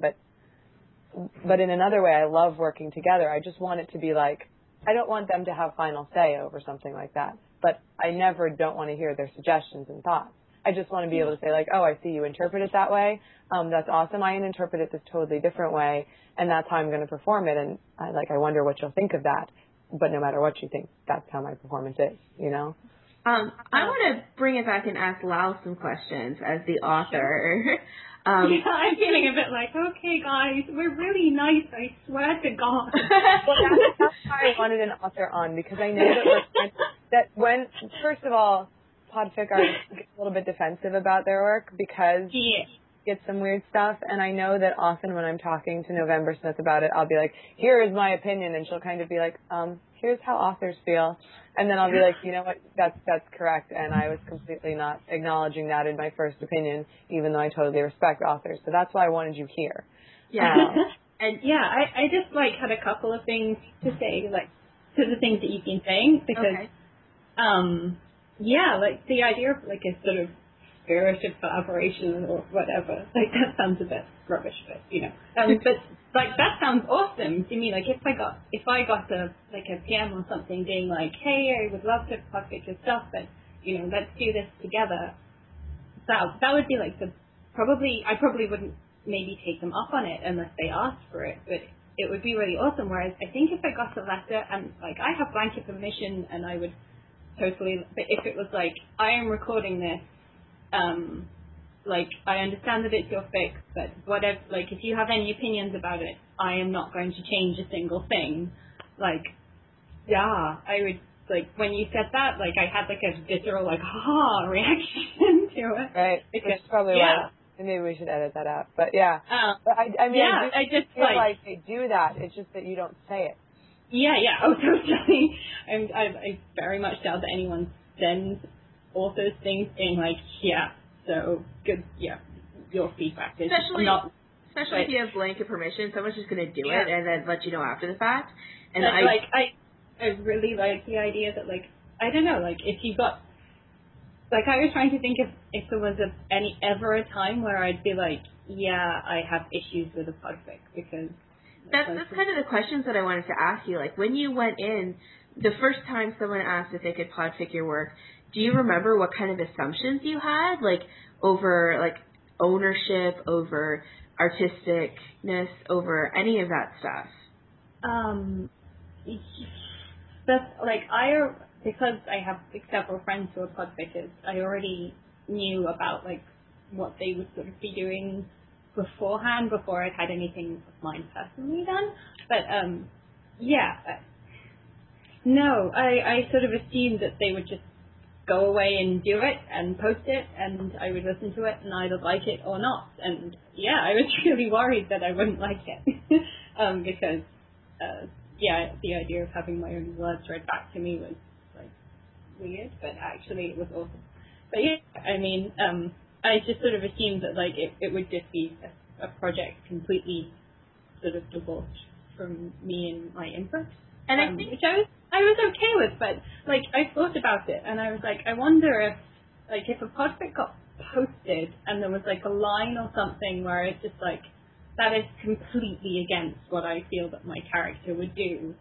but in another way, I love working together. I just want it to be like, I don't want them to have final say over something like that, but I never don't want to hear their suggestions and thoughts. I just want to be able to say, like, oh, I see you interpret it that way. That's awesome. I interpret it this totally different way, and that's how I'm going to perform it. And I wonder what you'll think of that. But no matter what you think, that's how my performance is, you know? I want to bring it back and ask Lau some questions as the author. Yeah, I'm feeling a bit like, okay, guys, we're really nice. I swear to God. Well, that's why I wanted an author on, because I know that when, first of all, podfic artists get a little bit defensive about their work because get some weird stuff, and I know that often when I'm talking to November Smith about it, I'll be like, here is my opinion, and she'll kind of be like, here's how authors feel, and then I'll be like, you know what, that's correct, and I was completely not acknowledging that in my first opinion, even though I totally respect authors, so that's why I wanted you here. Yeah. And yeah, I just had a couple of things to say, to the things that you've been saying, because, the idea of a sort of spirit of collaboration or whatever, that sounds a bit rubbish, but but that sounds awesome to me. If I got a PM or something being like, hey, I would love to podfic your stuff, but let's do this together. That would be I probably wouldn't maybe take them up on it unless they asked for it, but it would be really awesome. Whereas I think if I got a letter and I have blanket permission and I would totally, but if it was I am recording this, I understand that it's your fic, but whatever, if you have any opinions about it, I am not going to change a single thing. I would, when you said that, I had a visceral, ha reaction to it. Right. Because probably why. Maybe we should edit that out. But yeah. But I mean, I just feel like they do that. It's just that you don't say it. Yeah. Oh, totally. I very much doubt that anyone sends authors things being so good, your feedback is especially not... Especially if you have blanket permission, someone's just going to do it and then let you know after the fact. And I really like the idea that, I don't know, if you got... I was trying to think if there was ever a time where I'd be I have issues with a podfic, because... That's kind of the questions that I wanted to ask you. When you went in, the first time someone asked if they could podfic your work, do you remember what kind of assumptions you had, over, ownership, over artisticness, over any of that stuff? That's, because I have several friends who are podfickers, I already knew about, what they would sort of be doing beforehand, before I'd had anything of mine personally done. But, no, I sort of assumed that they would just go away and do it and post it, and I would listen to it and either like it or not. And I was really worried that I wouldn't like it because the idea of having my own words read back to me was weird, but actually it was awesome. But I mean, I just sort of assumed that it would just be a project completely sort of divorced from me and my input, and I think which I was okay with, but I thought about it and I was I wonder if a podfic got posted and there was a line or something where it's just that is completely against what I feel that my character would do.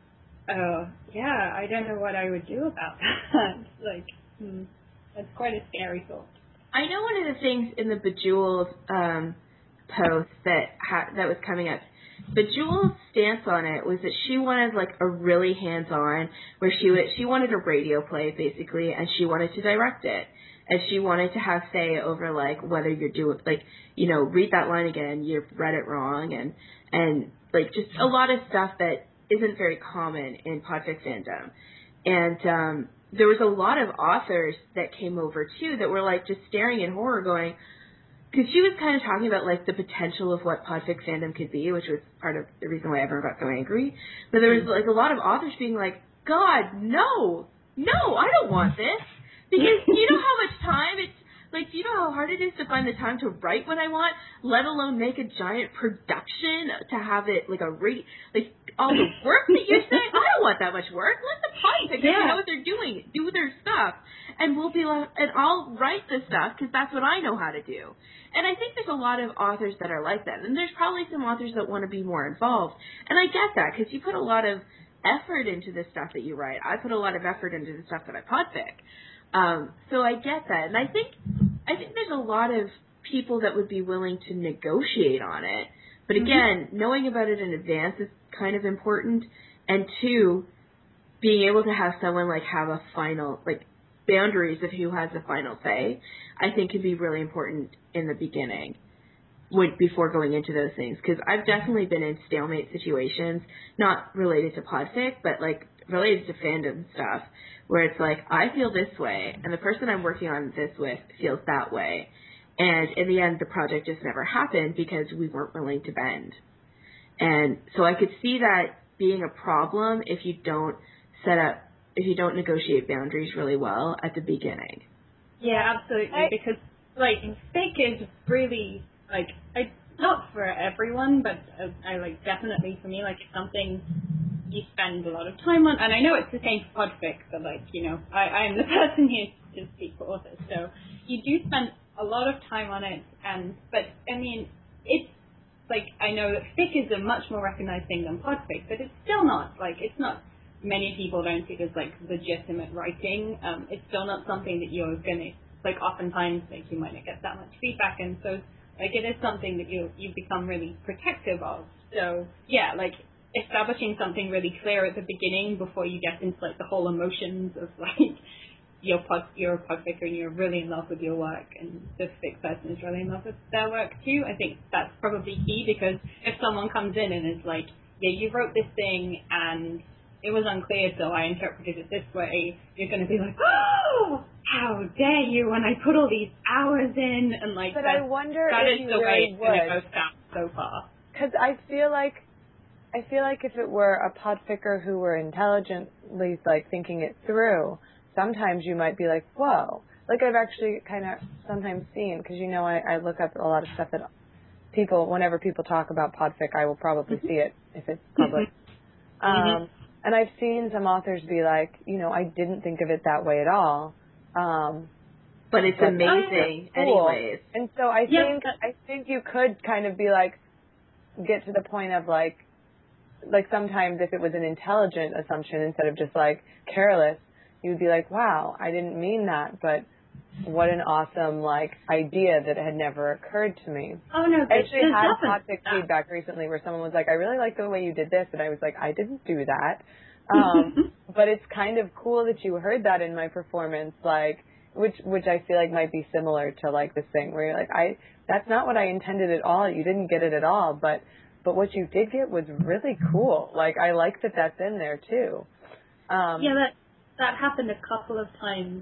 I don't know what I would do about that. That's quite a scary thought. I know one of the things in the Bejeweled post that was coming up. Bejewel's stance on it was that she wanted a really hands-on, where she wanted a radio play basically, and she wanted to direct it, and she wanted to have say over whether you're doing read that line again, you've read it wrong, and just a lot of stuff that isn't very common in podfic fandom. And there was a lot of authors that came over too that were just staring in horror, going, because she was kind of talking about the potential of what podfic fandom could be, which was part of the reason why everyone got so angry. But there was a lot of authors being God, no, I don't want this, because you know how much time it's do you know how hard it is to find the time to write what I want, let alone make a giant production to have it all the work that you're saying? I don't want that much work. Let the podfickers know what they're doing, do their stuff, and and I'll write the stuff because that's what I know how to do. And I think there's a lot of authors that are like that, and there's probably some authors that want to be more involved, and I get that because you put a lot of effort into the stuff that you write. I put a lot of effort into the stuff that I podfic. So I get that, and I think there's a lot of people that would be willing to negotiate on it. But again, knowing about it in advance is kind of important, and two, being able to have someone have a final boundaries of who has the final say, I think can be really important in the beginning before going into those things. Because I've definitely been in stalemate situations, not related to podfic, but like related to fandom stuff, where it's like, I feel this way, and the person I'm working on this with feels that way. And in the end, the project just never happened because we weren't willing to bend. And so I could see that being a problem if you don't negotiate boundaries really well at the beginning. Yeah, absolutely. Because like fic is really like not for everyone, but I like definitely for me like something you spend a lot of time on. And I know it's the same for podfic, but like I'm the person here to speak for authors, so you do spend a lot of time on it. But I mean, it's like I know that fic is a much more recognized thing than podfic, but it's still not like it's not. Many people don't see it as like legitimate writing. It's still not something that you're gonna like. Oftentimes, like you might not get that much feedback, and so like it is something that you become really protective of. So yeah, like establishing something really clear at the beginning before you get into like the whole emotions of like you're a podfic and you're really in love with your work, and the fic person is really in love with their work too. I think that's probably key, because if someone comes in and is like, yeah, you wrote this thing and it was unclear, so I interpreted it this way, you're going to be like, oh, how dare you, when I put all these hours in, and like, but I wonder that if is you the really way it's going to go down so far. Because I feel like if it were a podficker who were intelligently like thinking it through, sometimes you might be like, whoa. Like I've actually kind of sometimes seen, because I look up a lot of stuff that whenever people talk about podfic, I will probably see it if it's public. And I've seen some authors be like, I didn't think of it that way at all. But it's amazing cool. anyways. And so I think you could kind of be like, get to the point of like sometimes if it was an intelligent assumption instead of just like careless, you would be like, wow, I didn't mean that, but what an awesome like idea that had never occurred to me. Oh no, I actually had podfic feedback recently where someone was like, I really like the way you did this, and I was like, I didn't do that. But it's kind of cool that you heard that in my performance, like which I feel like might be similar to like this thing where you're like, that's not what I intended at all. You didn't get it at all, but what you did get was really cool. Like I like that that's in there too. Yeah, that happened a couple of times.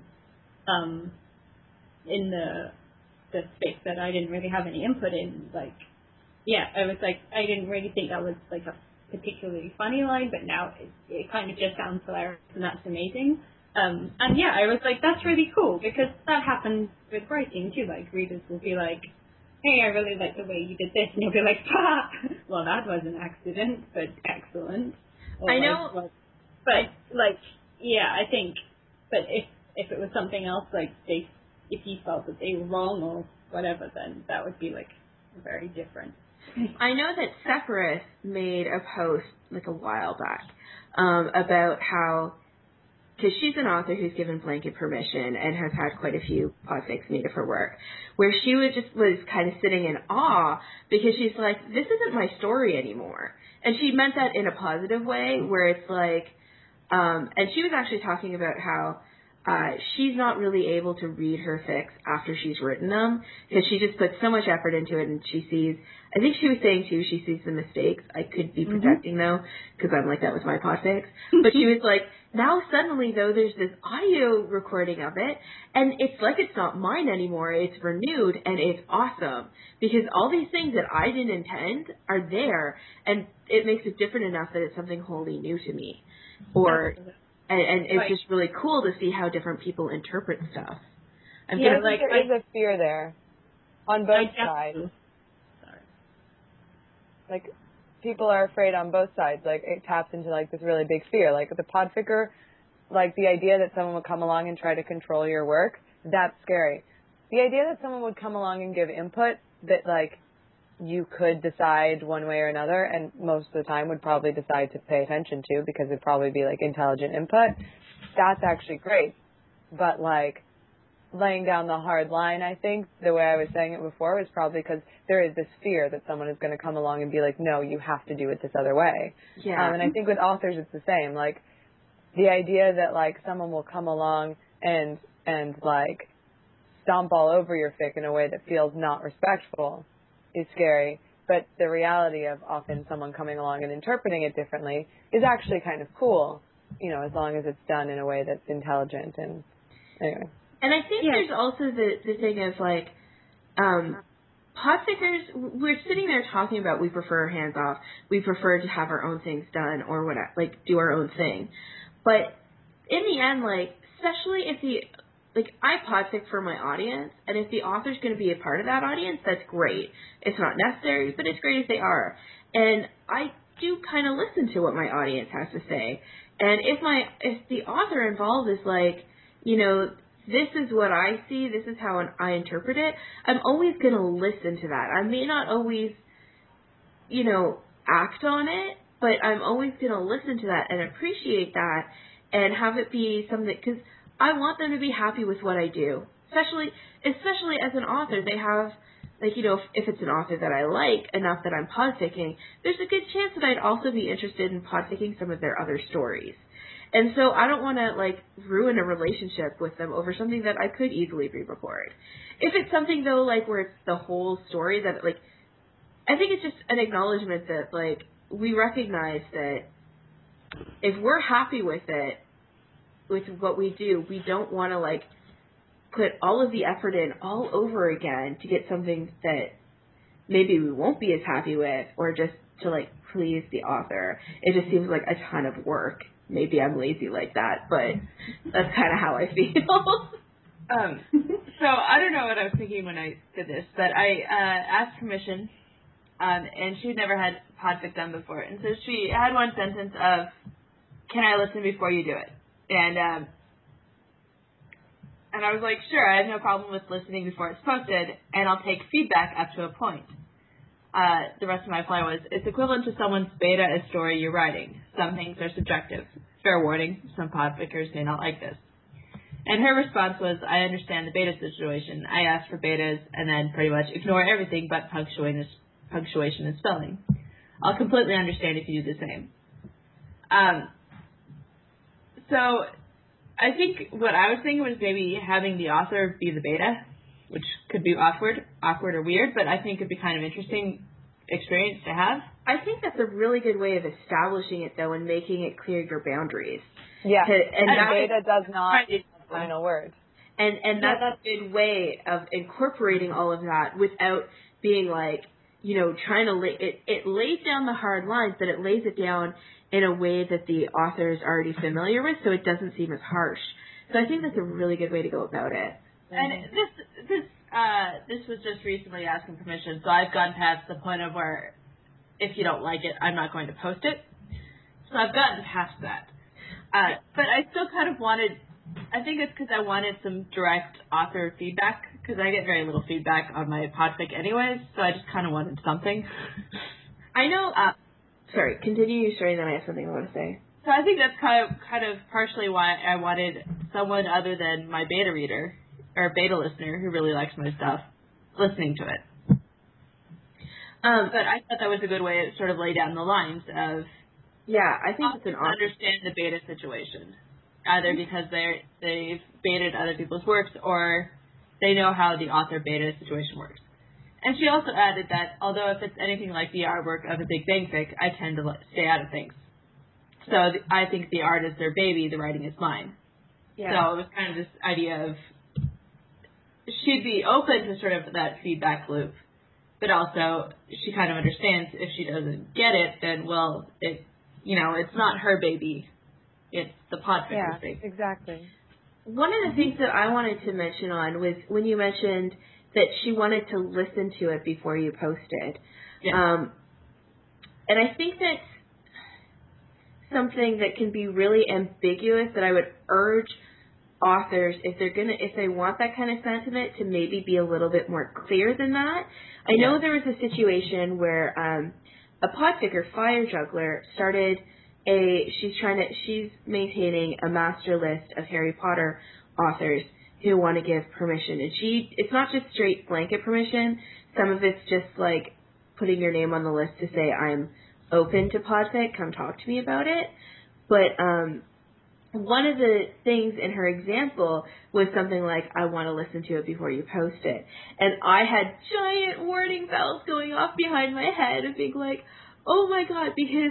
In the space that I didn't really have any input in, like, yeah, I was like, I didn't really think that was like a particularly funny line, but now it kind of just sounds hilarious, and that's amazing. And yeah, I was like, that's really cool, because that happens with writing too. Like readers will be like, hey, I really like the way you did this, and you'll be like, ah, well, that was an accident, but excellent. Or I know, like, but like, yeah, I think, but if it was something else, like if you felt that they were wrong or whatever, then that would be like very different. I know that Sephiroth made a post like a while back about how, because she's an author who's given blanket permission and has had quite a few podfics made of her work, where she was kind of sitting in awe because she's like, this isn't my story anymore. And she meant that in a positive way, where it's like, and she was actually talking about how she's not really able to read her fics after she's written them, because she just puts so much effort into it, and she sees, I think she was saying too, she sees the mistakes. I could be projecting though, because I'm like that with my podfics. But she was like, now suddenly though there's this audio recording of it, and it's like it's not mine anymore, it's renewed, and it's awesome, because all these things that I didn't intend are there, and it makes it different enough that it's something wholly new to me. And it's just really cool to see how different people interpret stuff. I think there is a fear there on both sides. Sorry. Like, people are afraid on both sides. Like, it taps into, like, this really big fear. Like, the podficker, like, the idea that someone would come along and try to control your work, that's scary. The idea that someone would come along and give input that, like, you could decide one way or another, and most of the time would probably decide to pay attention to, because it'd probably be like intelligent input, that's actually great. But like laying down the hard line, I think the way I was saying it before was probably because there is this fear that someone is going to come along and be like, no, you have to do it this other way. Yeah. And I think with authors it's the same. Like the idea that like someone will come along and and like stomp all over your fic in a way that feels not respectful is scary. But the reality of often someone coming along and interpreting it differently is actually kind of cool, you know, as long as it's done in a way that's intelligent. And anyway. And I think there's also the thing of like, podfickers, we're sitting there talking about we prefer hands off, we prefer to have our own things done or whatever, like do our own thing. But in the end, like, especially if I podfic for my audience, and if the author's going to be a part of that audience, that's great. It's not necessary, but it's great if they are. And I do kind of listen to what my audience has to say. And if the author involved is like, you know, this is what I see, this is how I interpret it, I'm always going to listen to that. I may not always, you know, act on it, but I'm always going to listen to that and appreciate that and have it be something, because I want them to be happy with what I do. Especially as an author, they have, like, you know, if it's an author that I like enough that I'm podficking, there's a good chance that I'd also be interested in podficking some of their other stories. And so I don't want to, like, ruin a relationship with them over something that I could easily re-record. If it's something, though, like, where it's the whole story that, like, I think it's just an acknowledgement that, like, we recognize that if we're happy with it, with what we do, we don't want to, like, put all of the effort in all over again to get something that maybe we won't be as happy with, or just to, like, please the author. It just seems like a ton of work. Maybe I'm lazy like that, but that's kind of how I feel. So I don't know what I was thinking when I did this, but I asked permission, and she'd never had podfic done before. And so she had one sentence of, "Can I listen before you do it?" And I was like, sure, I have no problem with listening before it's posted, and I'll take feedback up to a point. The rest of my reply was, it's equivalent to someone's beta a story you're writing. Some things are subjective. Fair warning, some podfickers may not like this. And her response was, I understand the beta situation. I asked for betas and then pretty much ignore everything but punctuation and spelling. I'll completely understand if you do the same. So I think what I was thinking was maybe having the author be the beta, which could be awkward or weird, but I think it'd be kind of interesting experience to have. I think that's a really good way of establishing it, though, and making it clear your boundaries. Yeah, And that beta does not have the final word. And that's a good way of incorporating all of that without being like, you know, trying to it lays down the hard lines, but it lays it down in a way that the author is already familiar with, so it doesn't seem as harsh. So I think that's a really good way to go about it. And this was just recently asking permission, so I've gotten past the point of where if you don't like it, I'm not going to post it. So I've gotten past that. But I still kind of wanted, I think it's because I wanted some direct author feedback, because I get very little feedback on my podfic anyways, so I just kind of wanted something. I know, sorry, continue your story, then I have something I want to say. So I think that's kind of partially why I wanted someone other than my beta reader, or beta listener who really likes my stuff, listening to it. But I thought that was a good way to sort of lay down the lines of, yeah, I think it's an awesome. Understand the beta situation, either because they've baited other people's works or they know how the author beta situation works. And she also added that although if it's anything like the artwork of a Big Bang fic, I tend to stay out of things. So I think the art is their baby, the writing is mine. Yeah. So it was kind of this idea of she'd be open to sort of that feedback loop, but also she kind of understands if she doesn't get it, then, well, it's not her baby. It's the podficker's baby. Yeah, exactly. One of the things that I wanted to mention on was when you mentioned that she wanted to listen to it before you posted. Yeah. And I think that's something that can be really ambiguous that I would urge authors, if they want that kind of sentiment, to maybe be a little bit more clear than that. I know there was a situation where a podficker, Fire Juggler, started she's maintaining a master list of Harry Potter authors who want to give permission. And it's not just straight blanket permission. Some of it's just like putting your name on the list to say, I'm open to podfic, come talk to me about it. But one of the things in her example was something like, I want to listen to it before you post it. And I had giant warning bells going off behind my head of being like, oh my God, because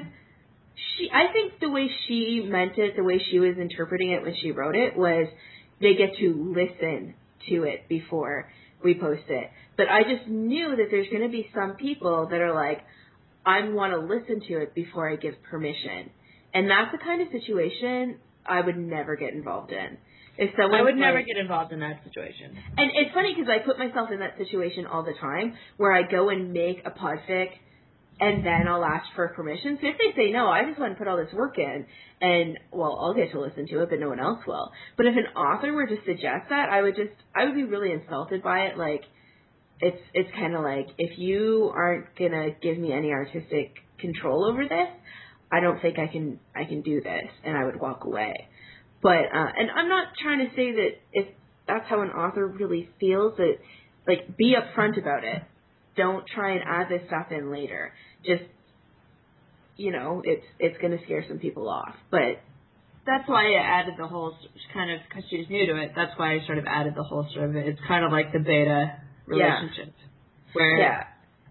I think the way she meant it, the way she was interpreting it when she wrote it was they get to listen to it before we post it. But I just knew that there's going to be some people that are like, I want to listen to it before I give permission. And that's the kind of situation I would never get involved in. If someone I would never get involved in that situation. And it's funny because I put myself in that situation all the time where I go and make a podfic and then I'll ask for permission. So if they say no, I just want to put all this work in and, well, I'll get to listen to it, but no one else will. But if an author were to suggest that, I would be really insulted by it. Like, it's kind of like, if you aren't going to give me any artistic control over this, I don't think I can do this, and I would walk away. But and I'm not trying to say that if that's how an author really feels, that like be upfront about it. Don't try and add this stuff in later. Just, you know, it's going to scare some people off. But that's why I added the whole kind of, because she was new to it. That's why I sort of added the whole sort of, it's kind of like the beta relationship, where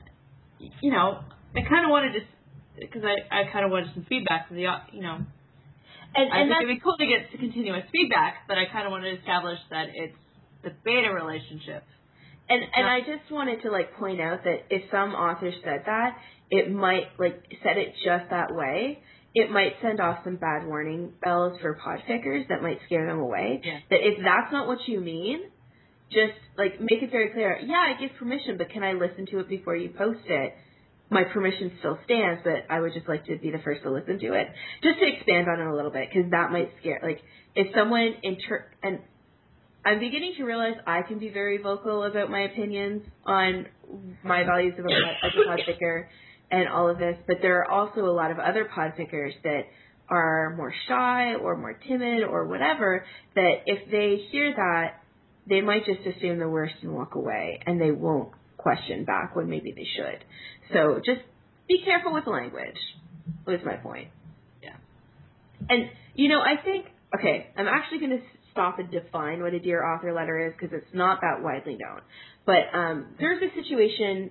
you know, I kind of wanted to. Because I kind of wanted some feedback from the, you know, and I think it'd be cool to get continuous feedback, but I kind of wanted to establish that it's the beta relationship. And I just wanted to, like, point out that if some author said that, it might, like, said it just that way, it might send off some bad warning bells for podfickers that might scare them away. Yeah. That if that's not what you mean, just, like, make it very clear, yeah, I give permission, but can I listen to it before you post it? My permission still stands, but I would just like to be the first to listen to it. Just to expand on it a little bit, because that might scare, like, if someone, and I'm beginning to realize I can be very vocal about my opinions on my values as a podficker and all of this, but there are also a lot of other podfickers that are more shy or more timid or whatever, that if they hear that, they might just assume the worst and walk away, and they won't question back when maybe they should. So just be careful with the language, was my point. Yeah. And, you know, I think, okay, I'm actually going to stop and define what a Dear Author letter is because it's not that widely known. But there's a situation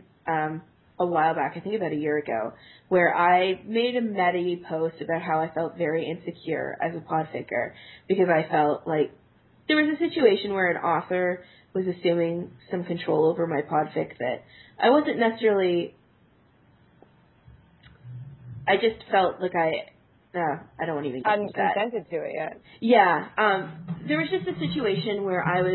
a while back, I think about a year ago, where I made a Medi post about how I felt very insecure as a podficker because I felt like there was a situation where an author was assuming some control over my podfic that I wasn't necessarily. I just felt like I don't want to even get into that. I hadn't consented to it yet. Yeah, there was just a situation where I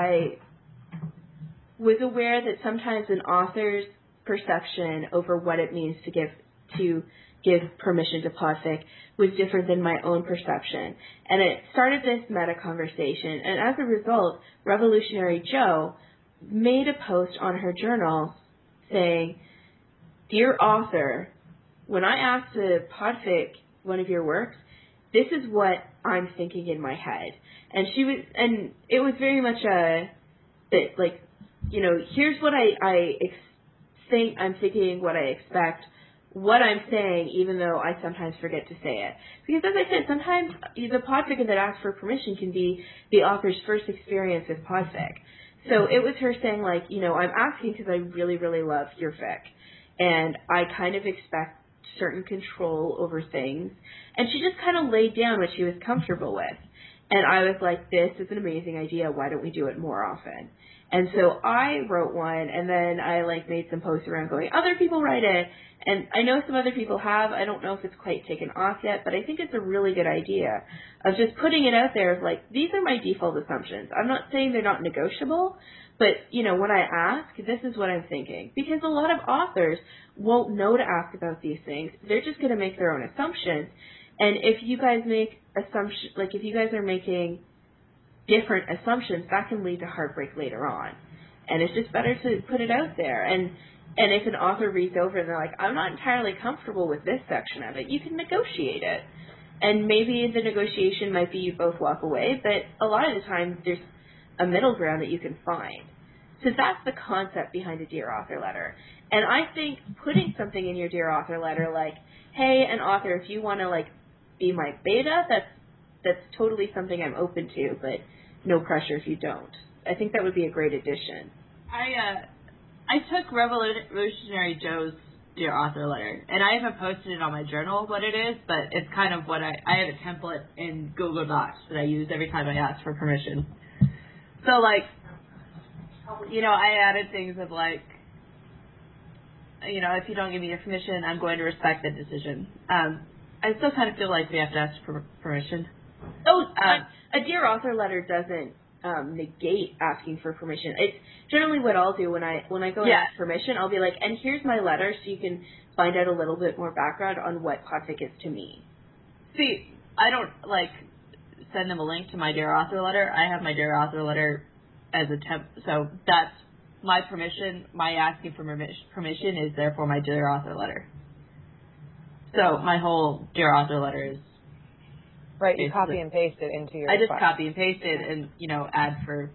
was aware that sometimes an author's perception over what it means to give permission to podfic was different than my own perception. And it started this meta conversation. And as a result, Revolutionary Jo made a post on her journal saying, "Dear author, when I asked to podfic one of your works, this is what I'm thinking in my head." And it was very much like, you know, here's what I think I'm thinking, what I expect, what I'm saying, even though I sometimes forget to say it. Because as I said, sometimes the podficker that asks for permission can be the author's first experience with podfic. So it was her saying, like, you know, I'm asking because I really, really love your fic. And I kind of expect certain control over things. And she just kind of laid down what she was comfortable with. And I was like, this is an amazing idea. Why don't we do it more often? And so I wrote one, and then I like made some posts around going, other people write it. And I know some other people have. I don't know if it's quite taken off yet, but I think it's a really good idea of just putting it out there of like, these are my default assumptions. I'm not saying they're not negotiable, but, you know, when I ask, this is what I'm thinking. Because a lot of authors won't know to ask about these things. They're just going to make their own assumptions. And if you guys make assumptions, like if you guys are making different assumptions, that can lead to heartbreak later on. And it's just better to put it out there. And if an author reads over and they're like, I'm not entirely comfortable with this section of it, you can negotiate it. And maybe the negotiation might be you both walk away, but a lot of the time there's a middle ground that you can find. So that's the concept behind a Dear Author letter. And I think putting something in your Dear Author letter like, hey, an author, if you want to like be my beta, that's that's totally something I'm open to, but no pressure if you don't. I think that would be a great addition. I took Revolutionary Joe's Dear Author letter, and I haven't posted it on my journal what it is, but it's kind of what I have a template in Google Docs that I use every time I ask for permission. So, like, you know, I added things of, like, you know, if you don't give me your permission, I'm going to respect the decision. I still kind of feel like we have to ask for permission. Oh, a Dear Author letter doesn't negate asking for permission. It's generally what I'll do when I go and ask permission. I'll be like, and here's my letter, so you can find out a little bit more background on what Podfic is to me. See, I don't like send them a link to my Dear Author letter. I have my Dear Author letter as a so that's my permission. My asking for permission is therefore my Dear Author letter. So my whole Dear Author letter is right. You copy and paste it into your. I just copy and paste it and, you know, add for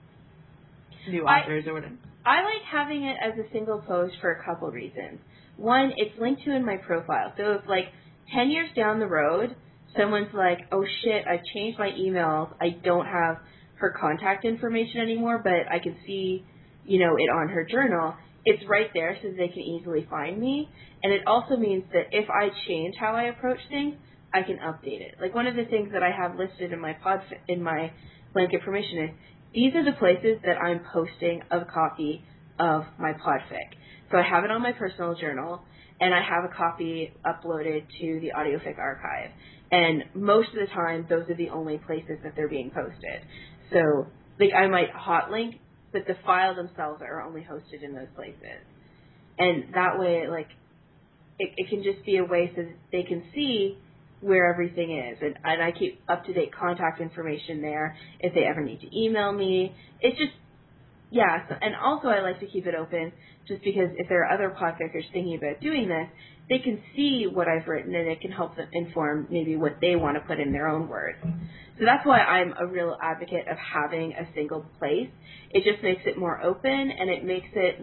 new authors or whatever. I like having it as a single post for a couple reasons. One, it's linked to in my profile. So if, like, 10 years down the road, someone's like, oh shit, I've changed my emails, I don't have her contact information anymore, but I can see, you know, it on her journal, it's right there so they can easily find me. And it also means that if I change how I approach things, I can update it. Like, one of the things that I have listed in my blanket permission is, these are the places that I'm posting a copy of my Podfic. So I have it on my personal journal, and I have a copy uploaded to the AudioFic archive. And most of the time, those are the only places that they're being posted. So, like, I might hot link, but the file themselves are only hosted in those places. And that way, like, it can just be a way so that they can see where everything is. And I keep up-to-date contact information there if they ever need to email me. It's just, yeah. So, and also I like to keep it open just because if there are other podcasts thinking about doing this, they can see what I've written and it can help them inform maybe what they want to put in their own words. So that's why I'm a real advocate of having a single place. It just makes it more open, and it makes it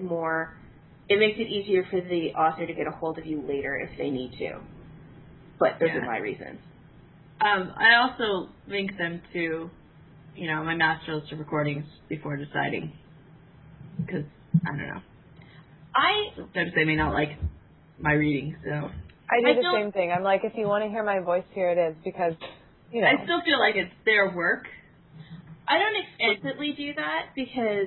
easier for the author to get a hold of you later if they need to. But those are my reasons. I also link them to, you know, my master list of recordings before deciding. Because, I don't know. Sometimes they may not like my reading, so. I do the same thing. I'm like, if you want to hear my voice, here it is. Because, you know. I still feel like it's their work. I don't explicitly do that because,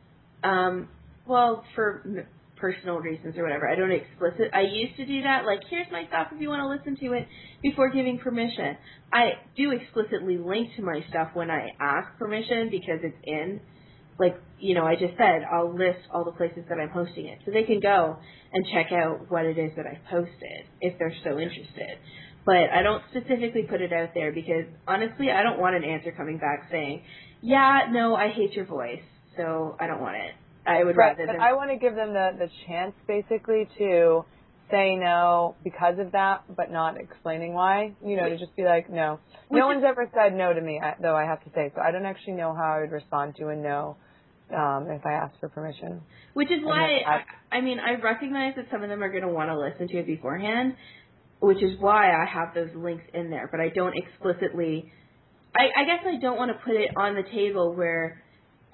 well, for personal reasons or whatever. I used to do that, like, here's my stuff if you want to listen to it before giving permission. I do explicitly link to my stuff when I ask permission because it's in, like, you know, I just said, I'll list all the places that I'm hosting it. So they can go and check out what it is that I've posted if they're so interested. But I don't specifically put it out there because, honestly, I don't want an answer coming back saying, yeah, no, I hate your voice, so I don't want it. I would rather but I want to give them the chance, basically, to say no because of that, but not explaining why. You know, to just be like, no. No one's ever said no to me, though, I have to say. So I don't actually know how I would respond to a no if I asked for permission. Which is why, I recognize that some of them are going to want to listen to it beforehand, which is why I have those links in there. But I don't explicitly, I guess I don't want to put it on the table where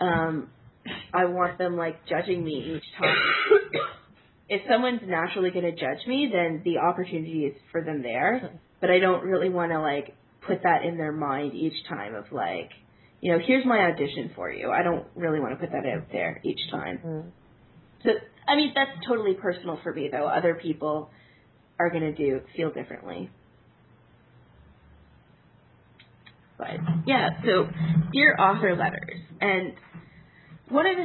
I want them, like, judging me each time. If someone's naturally going to judge me, then the opportunity is for them there. But I don't really want to, like, put that in their mind each time of, like, you know, here's my audition for you. I don't really want to put that out there each time. Mm. So, I mean, that's totally personal for me, though. Other people are going to feel differently. But, yeah, so dear author letters. And one of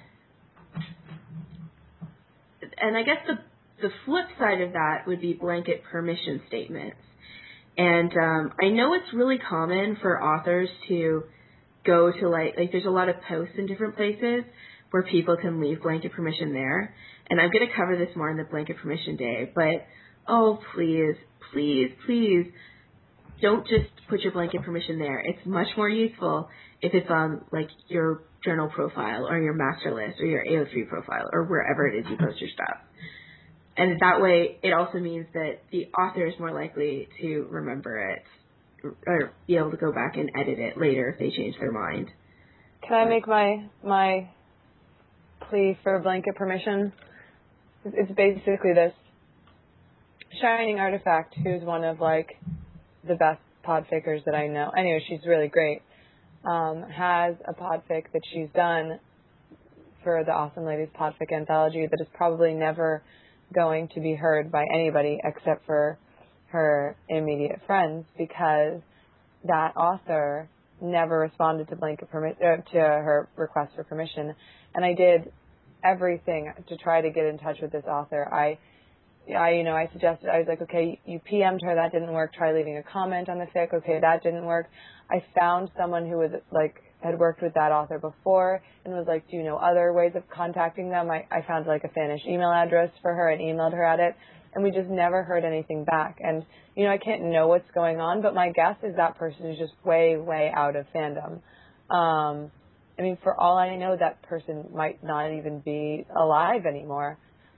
and I guess the flip side of that would be blanket permission statements. And I know it's really common for authors to go to, like there's a lot of posts in different places where people can leave blanket permission there. And I'm going to cover this more in the blanket permission day. But, oh, please, please, please, don't just put your blanket permission there. It's much more useful if it's on, like, your journal profile or your master list or your AO3 profile or wherever it is you post your stuff. And that way, it also means that the author is more likely to remember it or be able to go back and edit it later if they change their mind. Can I make my plea for blanket permission? It's basically this. Shining Artifact, who's one of like the best podfickers that I know. Anyway, she's really great. Has a podfic that she's done for the Awesome Ladies Podfic Anthology that is probably never going to be heard by anybody except for her immediate friends, because that author never responded to to her request for permission. And I did everything to try to get in touch with this author. I suggested, I was like, okay, you PM'd her, that didn't work, try leaving a comment on the fic, okay, that didn't work. I found someone who was like, had worked with that author before and was like, do you know other ways of contacting them? I found like a Finnish email address for her and emailed her at it, and we just never heard anything back. And, I can't know what's going on, but my guess is that person is just way, way out of fandom. For all I know, that person might not even be alive anymore.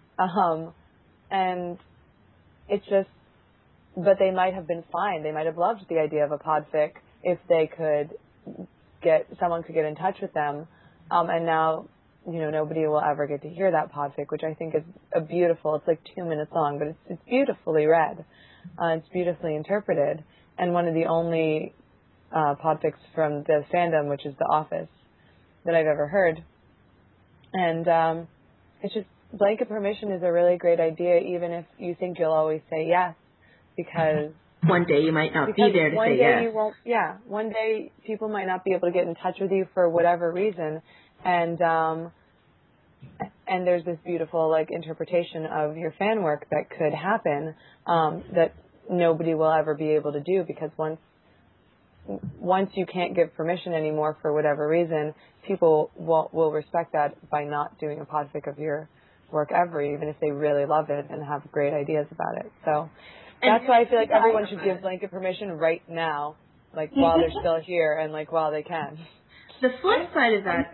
And it's just, but they might have been fine. They might have loved the idea of a podfic if they could someone could get in touch with them. And now, nobody will ever get to hear that podfic, which I think is it's like 2 minutes long, but it's beautifully read. It's beautifully interpreted. And one of the only podfics from the fandom, which is The Office, that I've ever heard. And it's just, blanket permission is a really great idea, even if you think you'll always say yes, because one day you might not be there to say yes. One day people might not be able to get in touch with you for whatever reason, and there's this beautiful like interpretation of your fan work that could happen that nobody will ever be able to do, because once you can't give permission anymore for whatever reason, people will respect that by not doing a podfic of your work ever, even if they really love it and have great ideas about it. So that's why I feel like everyone should give blanket permission right now, like while they're still here and like while they can. The flip side of that.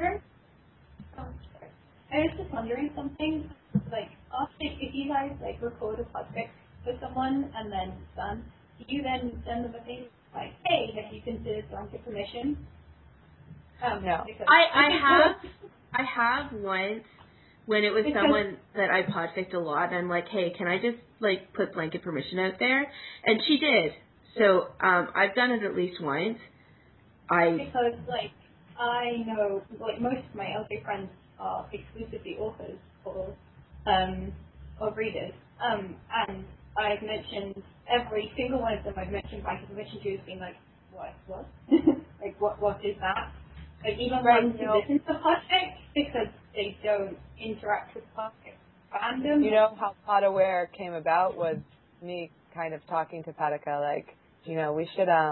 I was just wondering something, like if you guys like record a podfic for someone and then it's done, do you then send them a thing like, hey, have you considered blanket permission? No. I have once. When it was someone that I podficked a lot, I'm like, hey, can I just, like, put blanket permission out there? And she did. So, I've done it at least once. Because, like, I know, like, most of my LJ friends are exclusively authors or readers. And I've mentioned, every single one of them I've mentioned blanket permission to has been like, what? Like, what is that? Like, even ones who listen to podfic, because they don't interact with podfic fandom. How Podaware came about was me kind of talking to Patika, like, we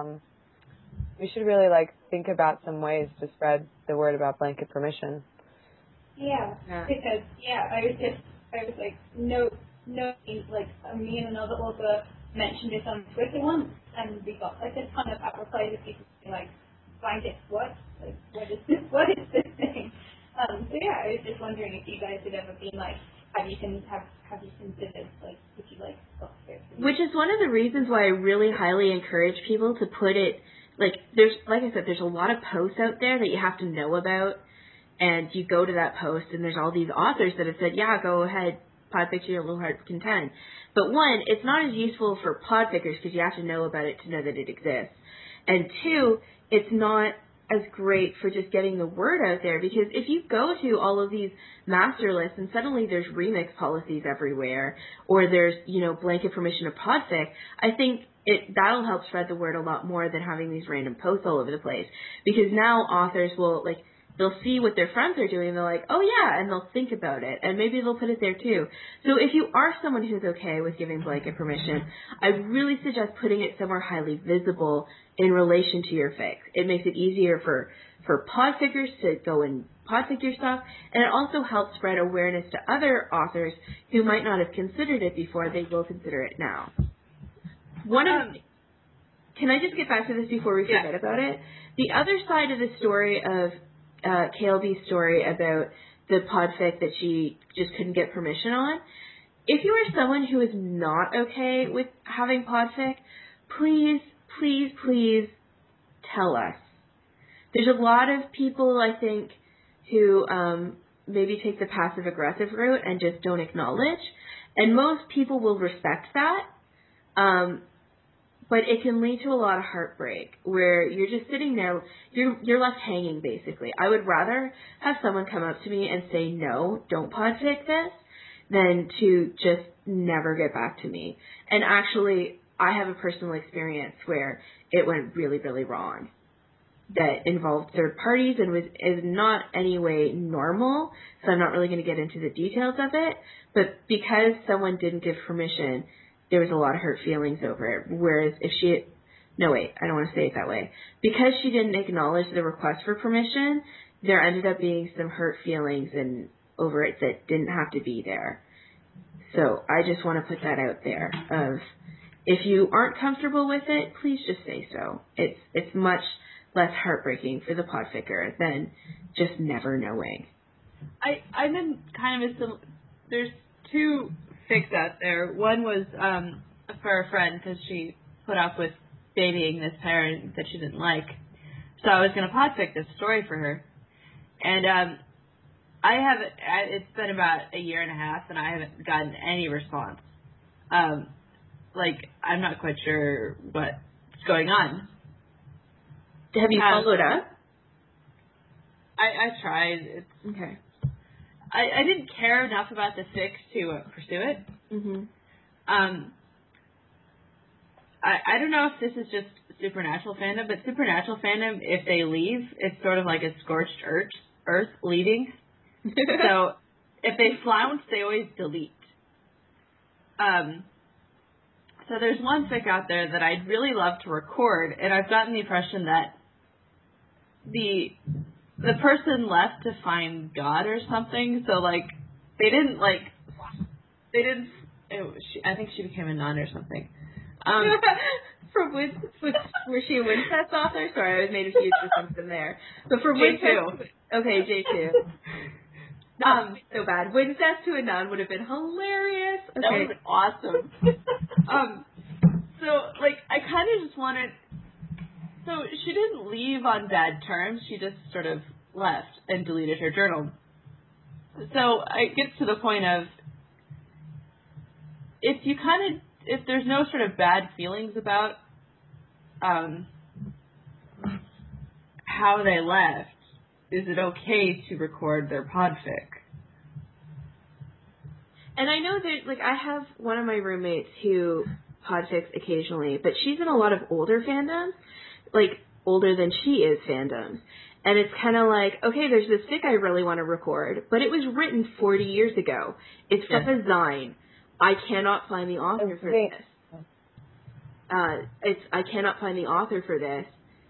should really, like, think about some ways to spread the word about blanket permission. Yeah. Because, I was like, like, me and another author mentioned this on Twitter once, and we got, like, a ton of replies of people being like, blanket, what? Like, what is this thing? I was just wondering if you guys had ever been like, have you considered, like, would you like podfic? Which is one of the reasons why I really highly encourage people to put it, like I said, there's a lot of posts out there that you have to know about, and you go to that post and there's all these authors that have said, yeah, go ahead, podfic to your little heart's content. But one, it's not as useful for podfickers because you have to know about it to know that it exists. And two, it's not as great for just getting the word out there, because if you go to all of these master lists and suddenly there's remix policies everywhere, or there's, blanket permission of podfic, I think that'll help spread the word a lot more than having these random posts all over the place. Because now authors will, like, they'll see what their friends are doing and they're like, oh yeah, and they'll think about it, and maybe they'll put it there too. So if you are someone who's okay with giving blanket permission, I really suggest putting it somewhere highly visible in relation to your fic. It makes it easier for podfickers to go and podfic your stuff, and it also helps spread awareness to other authors who might not have considered it before. They will consider it now. Can I just get back to this before we forget about it? The other side of the story of KLB's story about the podfic that she just couldn't get permission on, if you are someone who is not okay with having podfic, please please, please tell us. There's a lot of people, I think, who maybe take the passive-aggressive route and just don't acknowledge. And most people will respect that. But it can lead to a lot of heartbreak where you're just sitting there, you're left hanging, basically. I would rather have someone come up to me and say, no, don't podfic this, than to just never get back to me. And actually, I have a personal experience where it went really, really wrong that involved third parties and is not any way normal, so I'm not really going to get into the details of it. But because someone didn't give permission, there was a lot of hurt feelings over it. Whereas if she, no wait, I don't want to say it that way. Because she didn't acknowledge the request for permission, there ended up being some hurt feelings and over it that didn't have to be there. So I just want to put that out there of, if you aren't comfortable with it, please just say so. It's much less heartbreaking for the podficker than just never knowing. I'm in kind of there's two fics out there. One was for a friend because she put up with babying this parent that she didn't like. So I was going to podfic this story for her. And it's been about a year and a half and I haven't gotten any response. I'm not quite sure what's going on. Have you followed up? I tried. Okay. I didn't care enough about the fic to pursue it. Mm-hmm. I don't know if this is just Supernatural fandom, but Supernatural fandom, if they leave, it's sort of like a scorched earth leaving. So if they flounce, they always delete. So there's one fic out there that I'd really love to record, and I've gotten the impression that the person left to find God or something. So I think she became a nun or something. From was she a Wincest author? Sorry, I made a huge assumption there. But from Wincest, okay, J2. Not so bad. Wincest to a nun would have been hilarious. Okay. That would have been awesome. So I kind of just wanted. So she didn't leave on bad terms. She just sort of left and deleted her journal. So it gets to the point of if there's no sort of bad feelings about how they left, is it okay to record their podfic? And I know that, I have one of my roommates who podfics occasionally, but she's in a lot of older fandoms, older than she is fandoms. And it's kind of okay, there's this fic I really want to record, but it was written 40 years ago. It's from a Zine. I cannot find the author for this. I cannot find the author for this.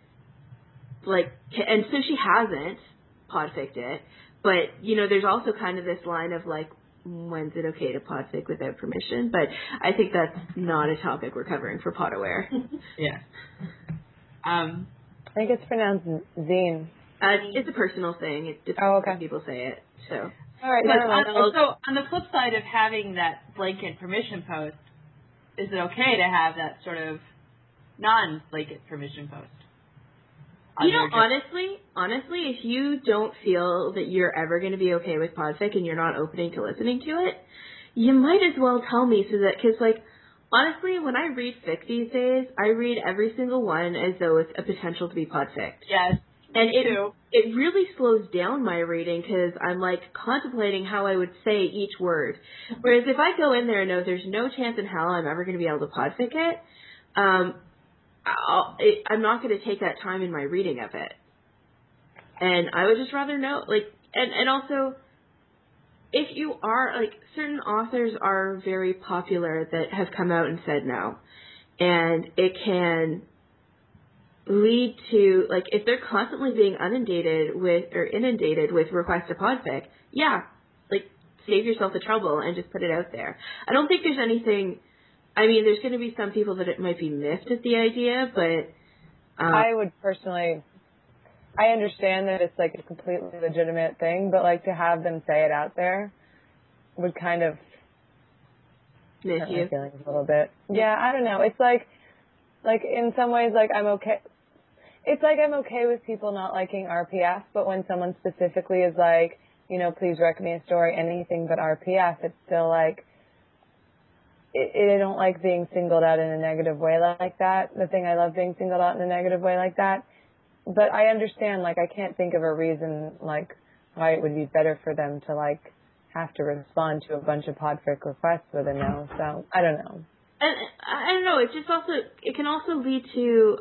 And so she hasn't podficked it. But, there's also kind of this line of when's it okay to podfic without permission? But I think that's not a topic we're covering for Podaware. Yeah. I think it's pronounced zine. It's a personal thing. It depends on how people say it. So. All right. So on the flip side of having that blanket permission post, is it okay to have that sort of non-blanket permission post? Honestly, if you don't feel that you're ever going to be okay with podfic and you're not opening to listening to it, you might as well tell me so that, because honestly, when I read fic these days, I read every single one as though it's a potential to be podficked. Yes. And it really slows down my reading because I'm contemplating how I would say each word. Whereas if I go in there and know there's no chance in hell I'm ever going to be able to podfic it, I'm not going to take that time in my reading of it. And I would just rather know, and also, if you are, certain authors are very popular that have come out and said no. And it can lead to, if they're constantly being inundated with requests to podfic, save yourself the trouble and just put it out there. I don't think there's anything, there's going to be some people that it might be miffed at the idea, but I would personally, I understand that it's a completely legitimate thing, but to have them say it out there would kind of miss hurt you my feelings a little bit. Yeah, I don't know. It's like, in some ways, like, I'm okay. It's like I'm okay with people not liking RPF, but when someone specifically is like, you know, please recommend me a story, anything but RPF, it's still like, I don't like being singled out in a negative way like that. The thing I love being singled out in a negative way like that. But I understand, like, I can't think of a reason, like, why it would be better for them to, like, have to respond to a bunch of podfic requests with a no. So, I don't know. And I don't know, it can also lead to,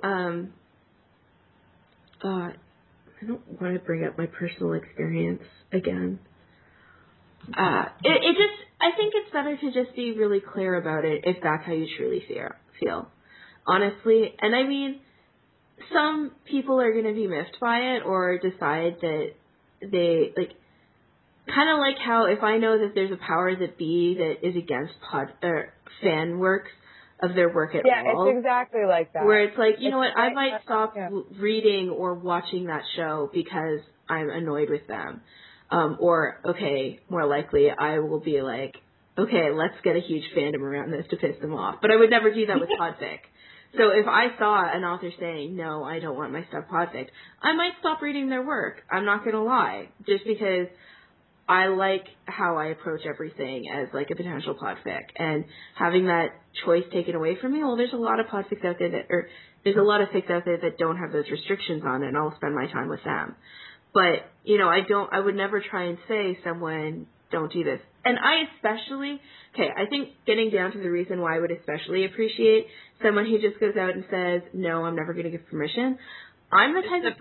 I don't want to bring up my personal experience again. I think it's better to just be really clear about it if that's how you truly feel. Honestly. And I mean, some people are going to be miffed by it or decide that they, like, kind of like how if I know that there's a powers that be that is against fan works of their work at all. Yeah, it's exactly like that. Where it's like, you know what, I might stop reading or watching that show because I'm annoyed with them. Or, okay, more likely I will be like, okay, let's get a huge fandom around this to piss them off. But I would never do that with podfic. So if I saw an author saying, no, I don't want my stuff podfic, I might stop reading their work. I'm not going to lie. Just because I like how I approach everything as like a potential podfic. And having that choice taken away from me, well, there's a lot of podfics out there there's a lot of fics out there that don't have those restrictions on it, and I'll spend my time with them. But, you know, I would never try and say someone, don't do this. And I think getting down to the reason why I would especially appreciate someone who just goes out and says, no, I'm never going to give permission. I'm the type of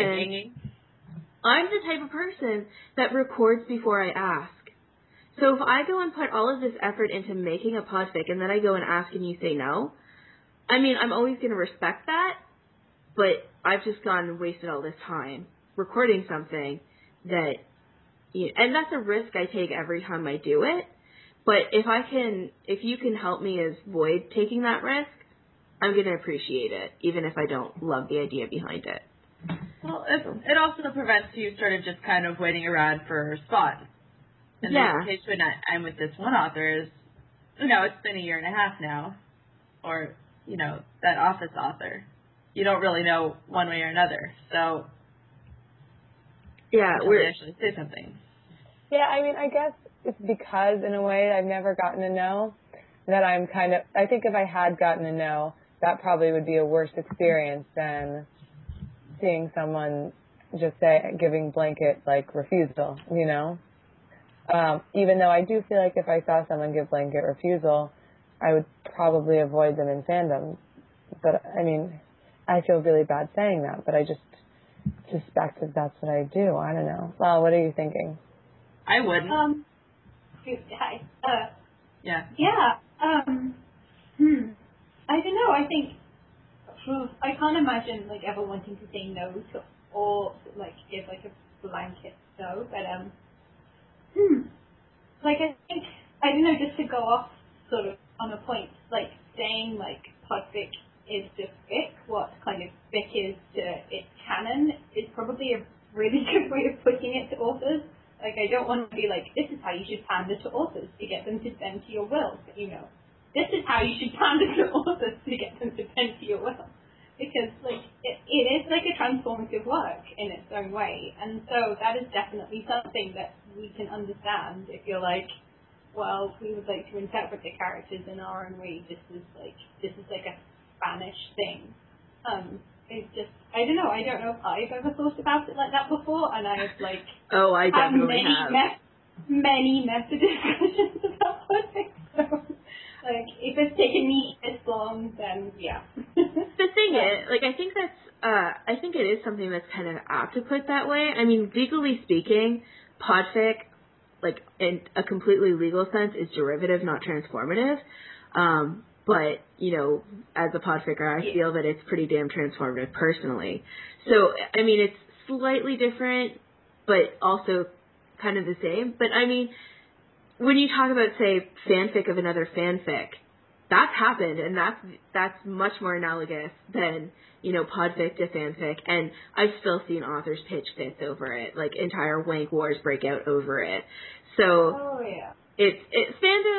person that records before I ask. So if I go and put all of this effort into making a podfic and then I go and ask and you say no, I mean, I'm always going to respect that, but I've just gone and wasted all this time recording something that, and that's a risk I take every time I do it. But if you can help me avoid taking that risk, I'm going to appreciate it, even if I don't love the idea behind it. Well, it also prevents you sort of just kind of waiting around for a spot. And the case when I'm with this one author is, it's been 1.5 years now, or, that Office author. You don't really know one way or another, so we actually say something. Yeah, I mean, I guess it's because, in a way, I've never gotten a no, that I'm I think if I had gotten a no, that probably would be a worse experience than seeing someone just giving blanket, like, refusal, even though I do feel like if I saw someone give blanket refusal, I would probably avoid them in fandom. But, I mean, I feel really bad saying that, but I just suspect that that's what I do. I don't know. Well, what are you thinking? I wouldn't. Hi. Yeah. Yeah. I don't know. I think I can't imagine like ever wanting to say no to or like give like a blanket no. But like I think I don't know. Just to go off sort of on a point, like saying like podfic is just fic. What kind of fic is to its canon is probably a really good way of putting it to authors. Like, I don't want to be like, this is how you should pander to authors to get them to bend to your will. But, this is how you should pander to authors to get them to bend to your will. Because, like, it is like a transformative work in its own way. And so that is definitely something that we can understand if you're like, well, we would like to interpret the characters in our own way. This is like a Spanish thing. It's just, I don't know if I've ever thought about it like that before, and I've like I definitely have many method discussions about podfic. So, like, if it's taken me this long, then yeah. The thing is, like, I think it is something that's kind of apt to put that way. I mean, legally speaking, podfic, like in a completely legal sense, is derivative, not transformative. But, as a podficer, I feel that it's pretty damn transformative personally. So, I mean, it's slightly different, but also kind of the same. But, I mean, when you talk about, say, fanfic of another fanfic, that's happened, and that's much more analogous than, podfic to fanfic. And I've still seen authors pitch fits over it, like entire wank wars break out over it. So, it's fandom.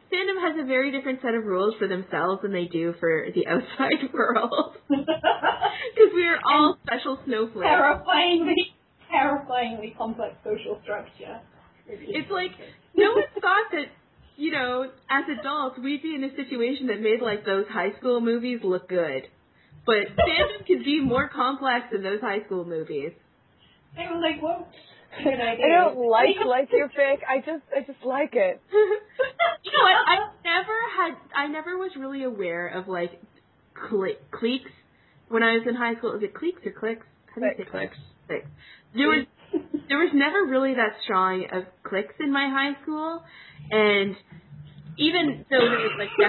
fandom has a very different set of rules for themselves than they do for the outside world. Because we are all special snowflakes. Terrifyingly complex social structure. It's like, no one thought that, you know, as adults, we'd be in a situation that made, like, those high school movies look good. But fandom can be more complex than those high school movies. They were like, whoa. I don't like your fic. I just like it. You know what? I never was really aware of, like, cliques when I was in high school. Is it cliques or cliques? How do you say cliques? Cliques. There was never really that strong of cliques in my high school, and even though there was like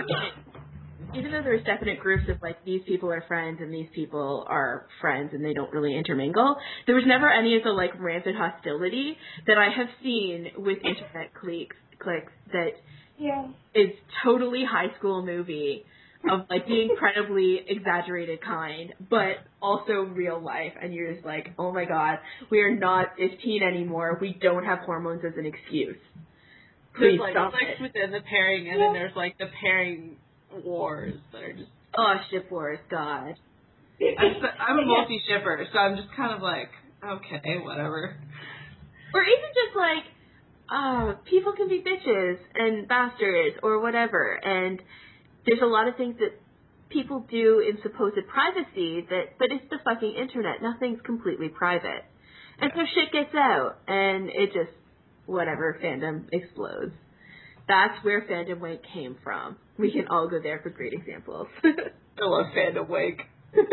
definite groups of like these people are friends and these people are friends and they don't really intermingle, there was never any of the like rampant hostility that I have seen with internet cliques that is totally high school movie of like the incredibly exaggerated kind, but also real life, and you're just like, oh my god, we are not 15 anymore. We don't have hormones as an excuse. Please there's like stop cliques it. within the pairing, and then there's like the pairing wars that are just. Oh, ship wars, God. I'm a multi-shipper, so I'm just kind of like, okay, whatever. Or even just like, people can be bitches and bastards or whatever, and there's a lot of things that people do in supposed privacy but it's the fucking internet. Nothing's completely private. And so shit gets out, and it just, whatever, fandom explodes. That's where Fandom Wank came from. We can all go there for great examples. I love Fandom Wank.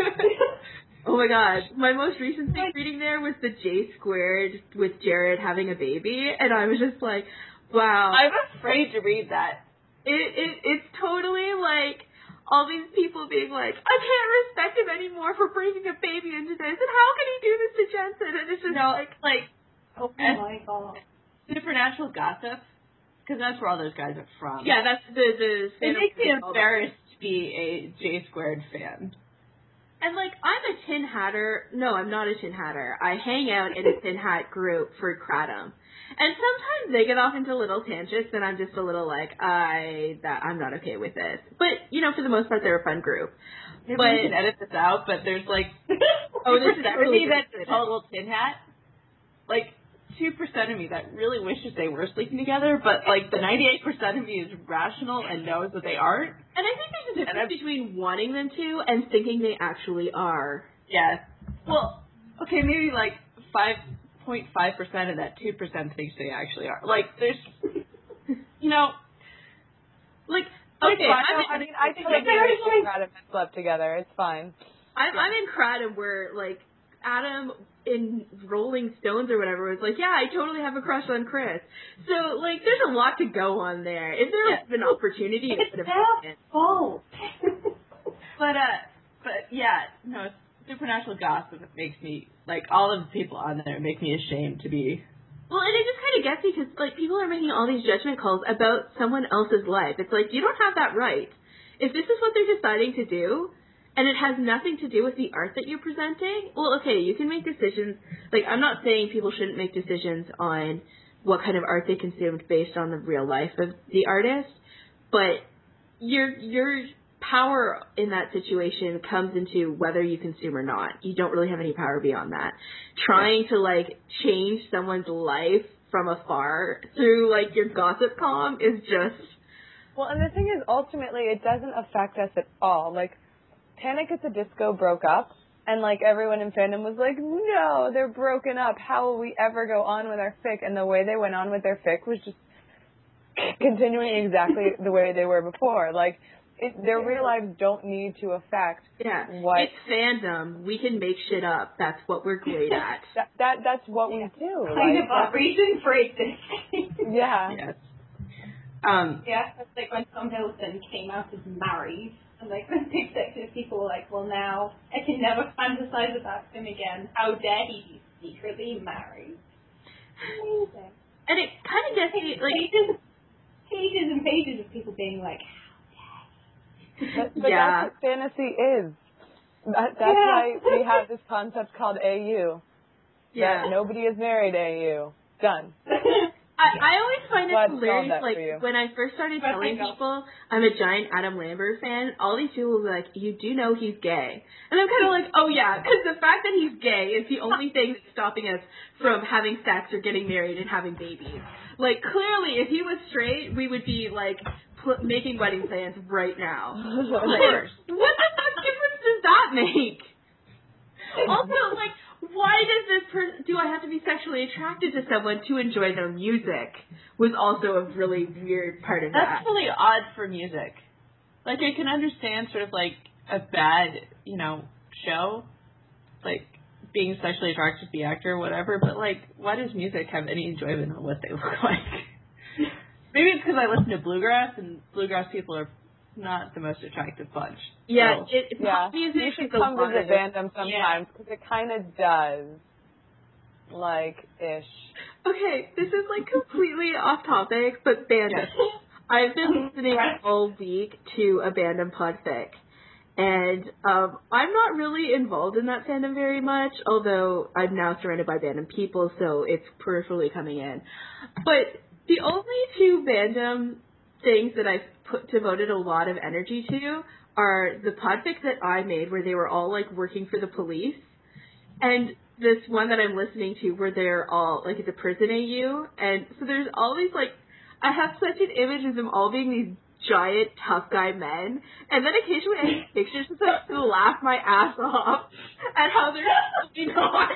Oh my god. My most recent thing reading there was the J Squared with Jared having a baby, and I was just like, wow. I'm afraid to read that. It's totally like all these people being like, I can't respect him anymore for bringing a baby into this, and how can he do this to Jensen? And it's just oh my god. Supernatural gossip, because that's where all those guys are from. Yeah, that's the it makes me embarrassed to be a J Squared fan. And like, I'm a Tin Hatter. No, I'm not a Tin Hatter. I hang out in a Tin Hat group for Kratom. And sometimes they get off into little tangents, and I'm just a little like, I'm not okay with this. But, you know, for the most part, they're a fun group. Maybe we can edit this out, but there's like, this is totally that's a total Tin Hat. Like, 2% of me that really wishes they were sleeping together, but like the 98% of me is rational and knows that they aren't. And I think there's a difference between wanting them to and thinking they actually are. Yeah. Well, okay, maybe like 5.5% of that 2% thinks they actually are. Like, there's, you know, like, okay, I think they're Kratom and slept together. It's fine. I'm in Kratom where, like, Adam in Rolling Stones or whatever was like, yeah, I totally have a crush on Chris. So, like, there's a lot to go on there. If there was an opportunity, it would have been. Oh. But yeah, no, Supernatural gossip makes me, like, all of the people on there make me ashamed to be. Well, and it just kind of gets me because, like, people are making all these judgment calls about someone else's life. It's like, you don't have that right. If this is what they're deciding to do, and it has nothing to do with the art that you're presenting, well, okay, you can make decisions. Like, I'm not saying people shouldn't make decisions on what kind of art they consumed based on the real life of the artist, but your power in that situation comes into whether you consume or not. You don't really have any power beyond that. Trying to, like, change someone's life from afar through, like, your gossip column is just... Well, and the thing is, ultimately, it doesn't affect us at all. Like, Panic at the Disco broke up, and, like, everyone in fandom was like, no, they're broken up. How will we ever go on with our fic? And the way they went on with their fic was just continuing exactly the way they were before. Like, their real lives don't need to affect what... It's fandom. We can make shit up. That's what we're great at. That's what we do. Kind of a reason for existing. Yeah. Yes. It's like when Tom Hiddleston came out as married, and like the big section of people were like, well, now I can never fantasize about him again. How dare he be secretly married? Amazing. And it kind of gets me, like... Pages and pages of people being like, But that's what fantasy is. That's why we have this concept called AU. Yeah. That nobody is married AU. Done. I always find it What hilarious, solved that like, for you? when I first started But telling I know. people I'm a giant Adam Lambert fan, all these people will be like, you do know he's gay. And I'm kind of like, oh yeah, because the fact that he's gay is the only thing that's stopping us from having sex or getting married and having babies. Like, clearly, if he was straight, we would be, like, making wedding plans right now. Like, what the fuck difference does that make? Also, like, why does this person, do I have to be sexually attracted to someone to enjoy their music? Was also a really weird part of that. That's really odd for music. Like, I can understand sort of like a bad, show, like being sexually attracted to the actor or whatever, but like, why does music have any enjoyment on what they look like? Maybe it's because I listen to bluegrass, and bluegrass people are not the most attractive bunch. Yeah, So. pop music You should is a come lot visit of- Bandom sometimes, because it kind of does. Like-ish. Okay, this is like completely off topic, but Bandom. I've been listening all week to a Bandom podfic, and I'm not really involved in that fandom very much, although I'm now surrounded by Bandom people, so it's peripherally coming in. But the only two Bandom things that I've devoted a lot of energy to are the podfic that I made where they were all like working for the police, and this one that I'm listening to where they're all like at the prison AU, and so there's all these like, I have such an image of them all being these giant tough guy men, and then occasionally I have pictures of them to laugh my ass off at how they're totally not.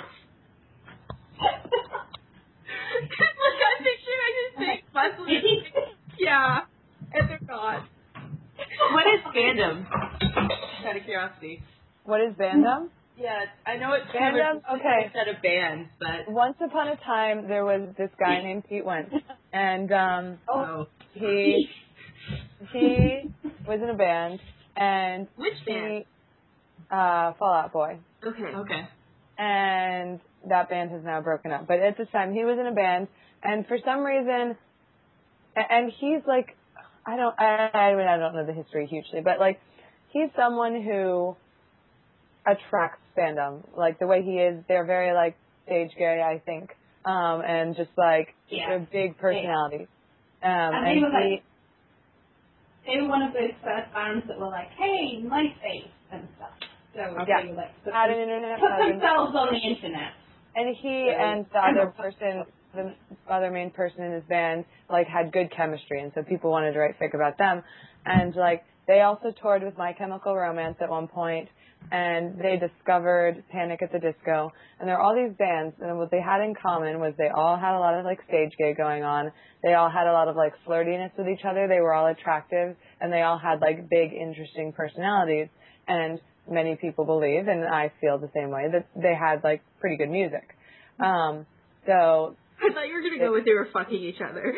Cause like I picture I just think bustling, yeah, and they're not. What is fandom? Out of curiosity. What is Bandom? Yeah, I know it's Bandom, okay. a set of bands, but Once upon a time, there was this guy named Pete Wentz, and he was in a band, and Which band? Fall Out Boy, okay. and that band has now broken up. But at this time, he was in a band, and for some reason, and he's like, I don't know the history hugely, but like, he's someone who attracts fandom. Like the way he is, they're very like stage gay, I think, and just like they're big personalities. And they were one of those first bands that were like, hey, MySpace and stuff. So they were like, had an internet put presence. themselves on the internet. And he and the other main person in his band, like, had good chemistry, and so people wanted to write fic about them. And, like, they also toured with My Chemical Romance at one point, and they discovered Panic at the Disco. And there are all these bands, and what they had in common was they all had a lot of, like, stage gay going on. They all had a lot of, like, flirtiness with each other. They were all attractive, and they all had, like, big, interesting personalities. And many people believe, and I feel the same way, that they had, like, pretty good music. So I thought you were going to go with they were fucking each other.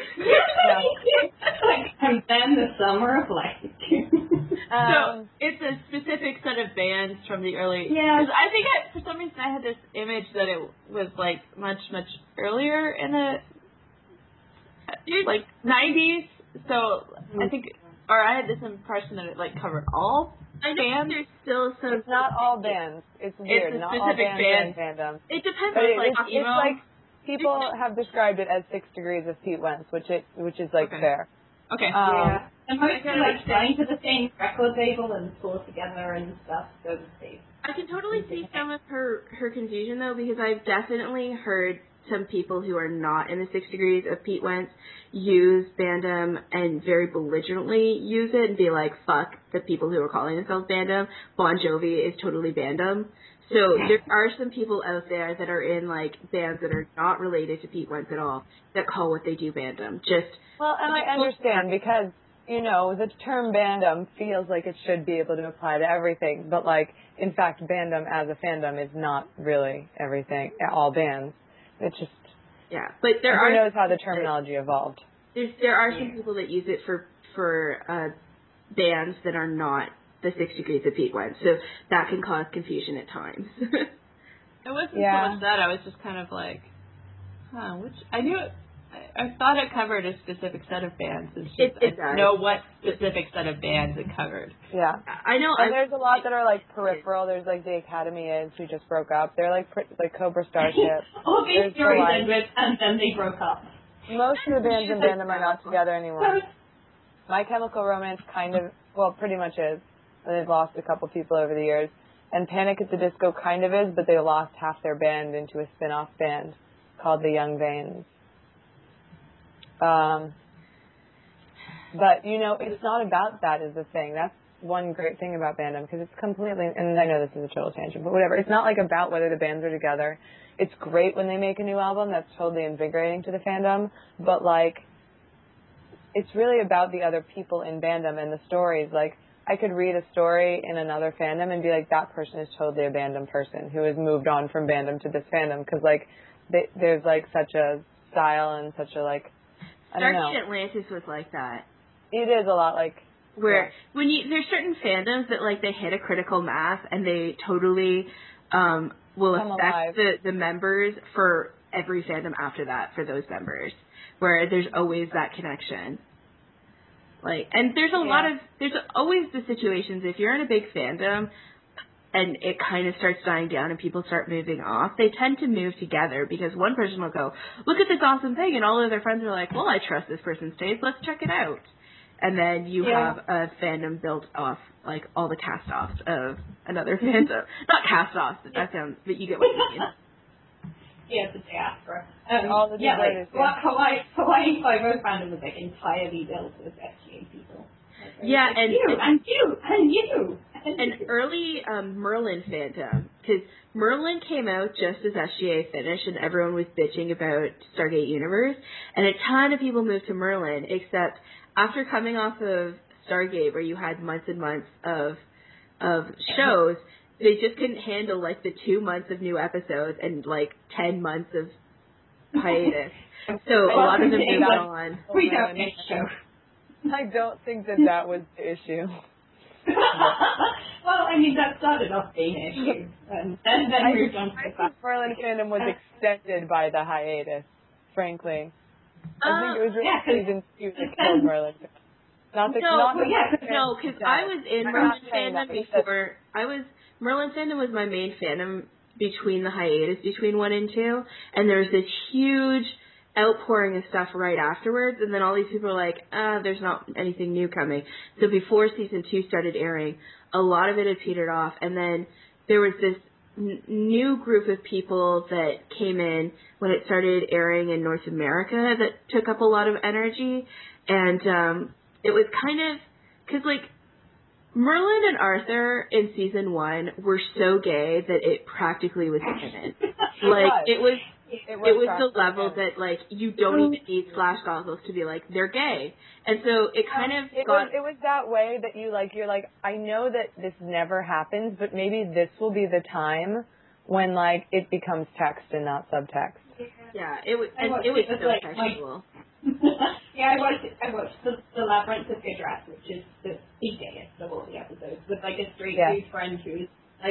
And then the Summer of Light. So it's a specific set of bands from the early. Yeah. Because I think for some reason I had this image that it was like much earlier in the like 90s. So I think, or I had this impression that it like covered all bands. There's still some. it's not all bands. It's weird. It's a not all specific bands band. and fandom. It depends But on like it's like people have described it as 6 degrees of Pete Wentz, which is like Okay. fair. Okay. Yeah. And mostly like going to the same record label and tour together and stuff, so to speak. I can totally see some of her confusion though, because I've definitely heard some people who are not in the 6 degrees of Pete Wentz use Bandom and very belligerently use it and be like, fuck the people who are calling themselves Bandom. Bon Jovi is totally Bandom. So there are some people out there that are in like bands that are not related to Pete Wentz at all that call what they do Bandom. Well, and I understand because, the term Bandom feels like it should be able to apply to everything, but like, in fact, Bandom as a fandom is not really everything, all bands. It's just, yeah, but who knows how the terminology evolved. There are some people that use it for bands that are not the 6 degrees of Pete Wentz, so that can cause confusion at times. It wasn't so much that. I was just kind of like, I knew it. I thought it covered a specific set of bands. It's just, it I does. know what specific set of bands it covered. Yeah. I know. And there's a lot that are like peripheral. There's like the Academy is who just broke up. They're like Cobra Starship. All these There's stories the ended and then they broke up. most of the bands in Fandom are not together anymore. My Chemical Romance pretty much is. They've lost a couple people over the years. And Panic at the Disco kind of is, but they lost half their band into a spin-off band called the Young Vanes. But, it's not about that is the thing. That's one great thing about Fandom, because it's completely, and I know this is a total tangent, but whatever. It's not like about whether the bands are together. It's great when they make a new album. That's totally invigorating to the fandom. But, it's really about the other people in Fandom and the stories. I could read a story in another fandom and be like, that person is totally a Fandom person who has moved on from Fandom to this fandom, because, there's, such a style and such a, I don't know. Stargate Atlantis was like that. It is a lot where when there's certain fandoms that they hit a critical mass and they totally will affect the members for every fandom after that for those members, where there's always that connection. And there's there's always the situations if you're in a big fandom and it kind of starts dying down and people start moving off, they tend to move together because one person will go, look at this awesome thing, and all of their friends are like, well, I trust this person's taste, let's check it out. And then you have a fandom built off, all the cast-offs of another fandom. Not cast-offs, but you get what I mean. Yeah, the diaspora. All the Hawaii Five-O fandom was entirely built with SGA people. And you. And early Merlin fandom, because Merlin came out just as SGA finished and everyone was bitching about Stargate Universe, and a ton of people moved to Merlin, except after coming off of Stargate, where you had months and months of shows, they just couldn't handle the 2 months of new episodes and 10 months of hiatus. So a lot of them moved on. We don't make shows. I don't think that was the issue. Well, that started off being an issue, and then moved on to the fact. Merlin fandom was extended by the hiatus, frankly. I think it was really season 2 that killed Merlin. No, because I was in Merlin fandom before. Merlin fandom was my main fandom between the hiatus between 1 and 2, and there was this huge outpouring of stuff right afterwards, and then all these people are like, there's not anything new coming. So before season 2 started airing, a lot of it had petered off, and then there was this new group of people that came in when it started airing in North America that took up a lot of energy, and it was kind of, because Merlin and Arthur in season 1 were so gay that it practically was canon. It was the level that you don't even need flash goggles to be they're gay, and so it kind of it was that way that you're I know that this never happens, but maybe this will be the time when it becomes text and not subtext. Yeah, it was so sexual. Yeah, I watched the Labyrinth of Idras, which is the gayest of all the episodes, with a straight dude friend who's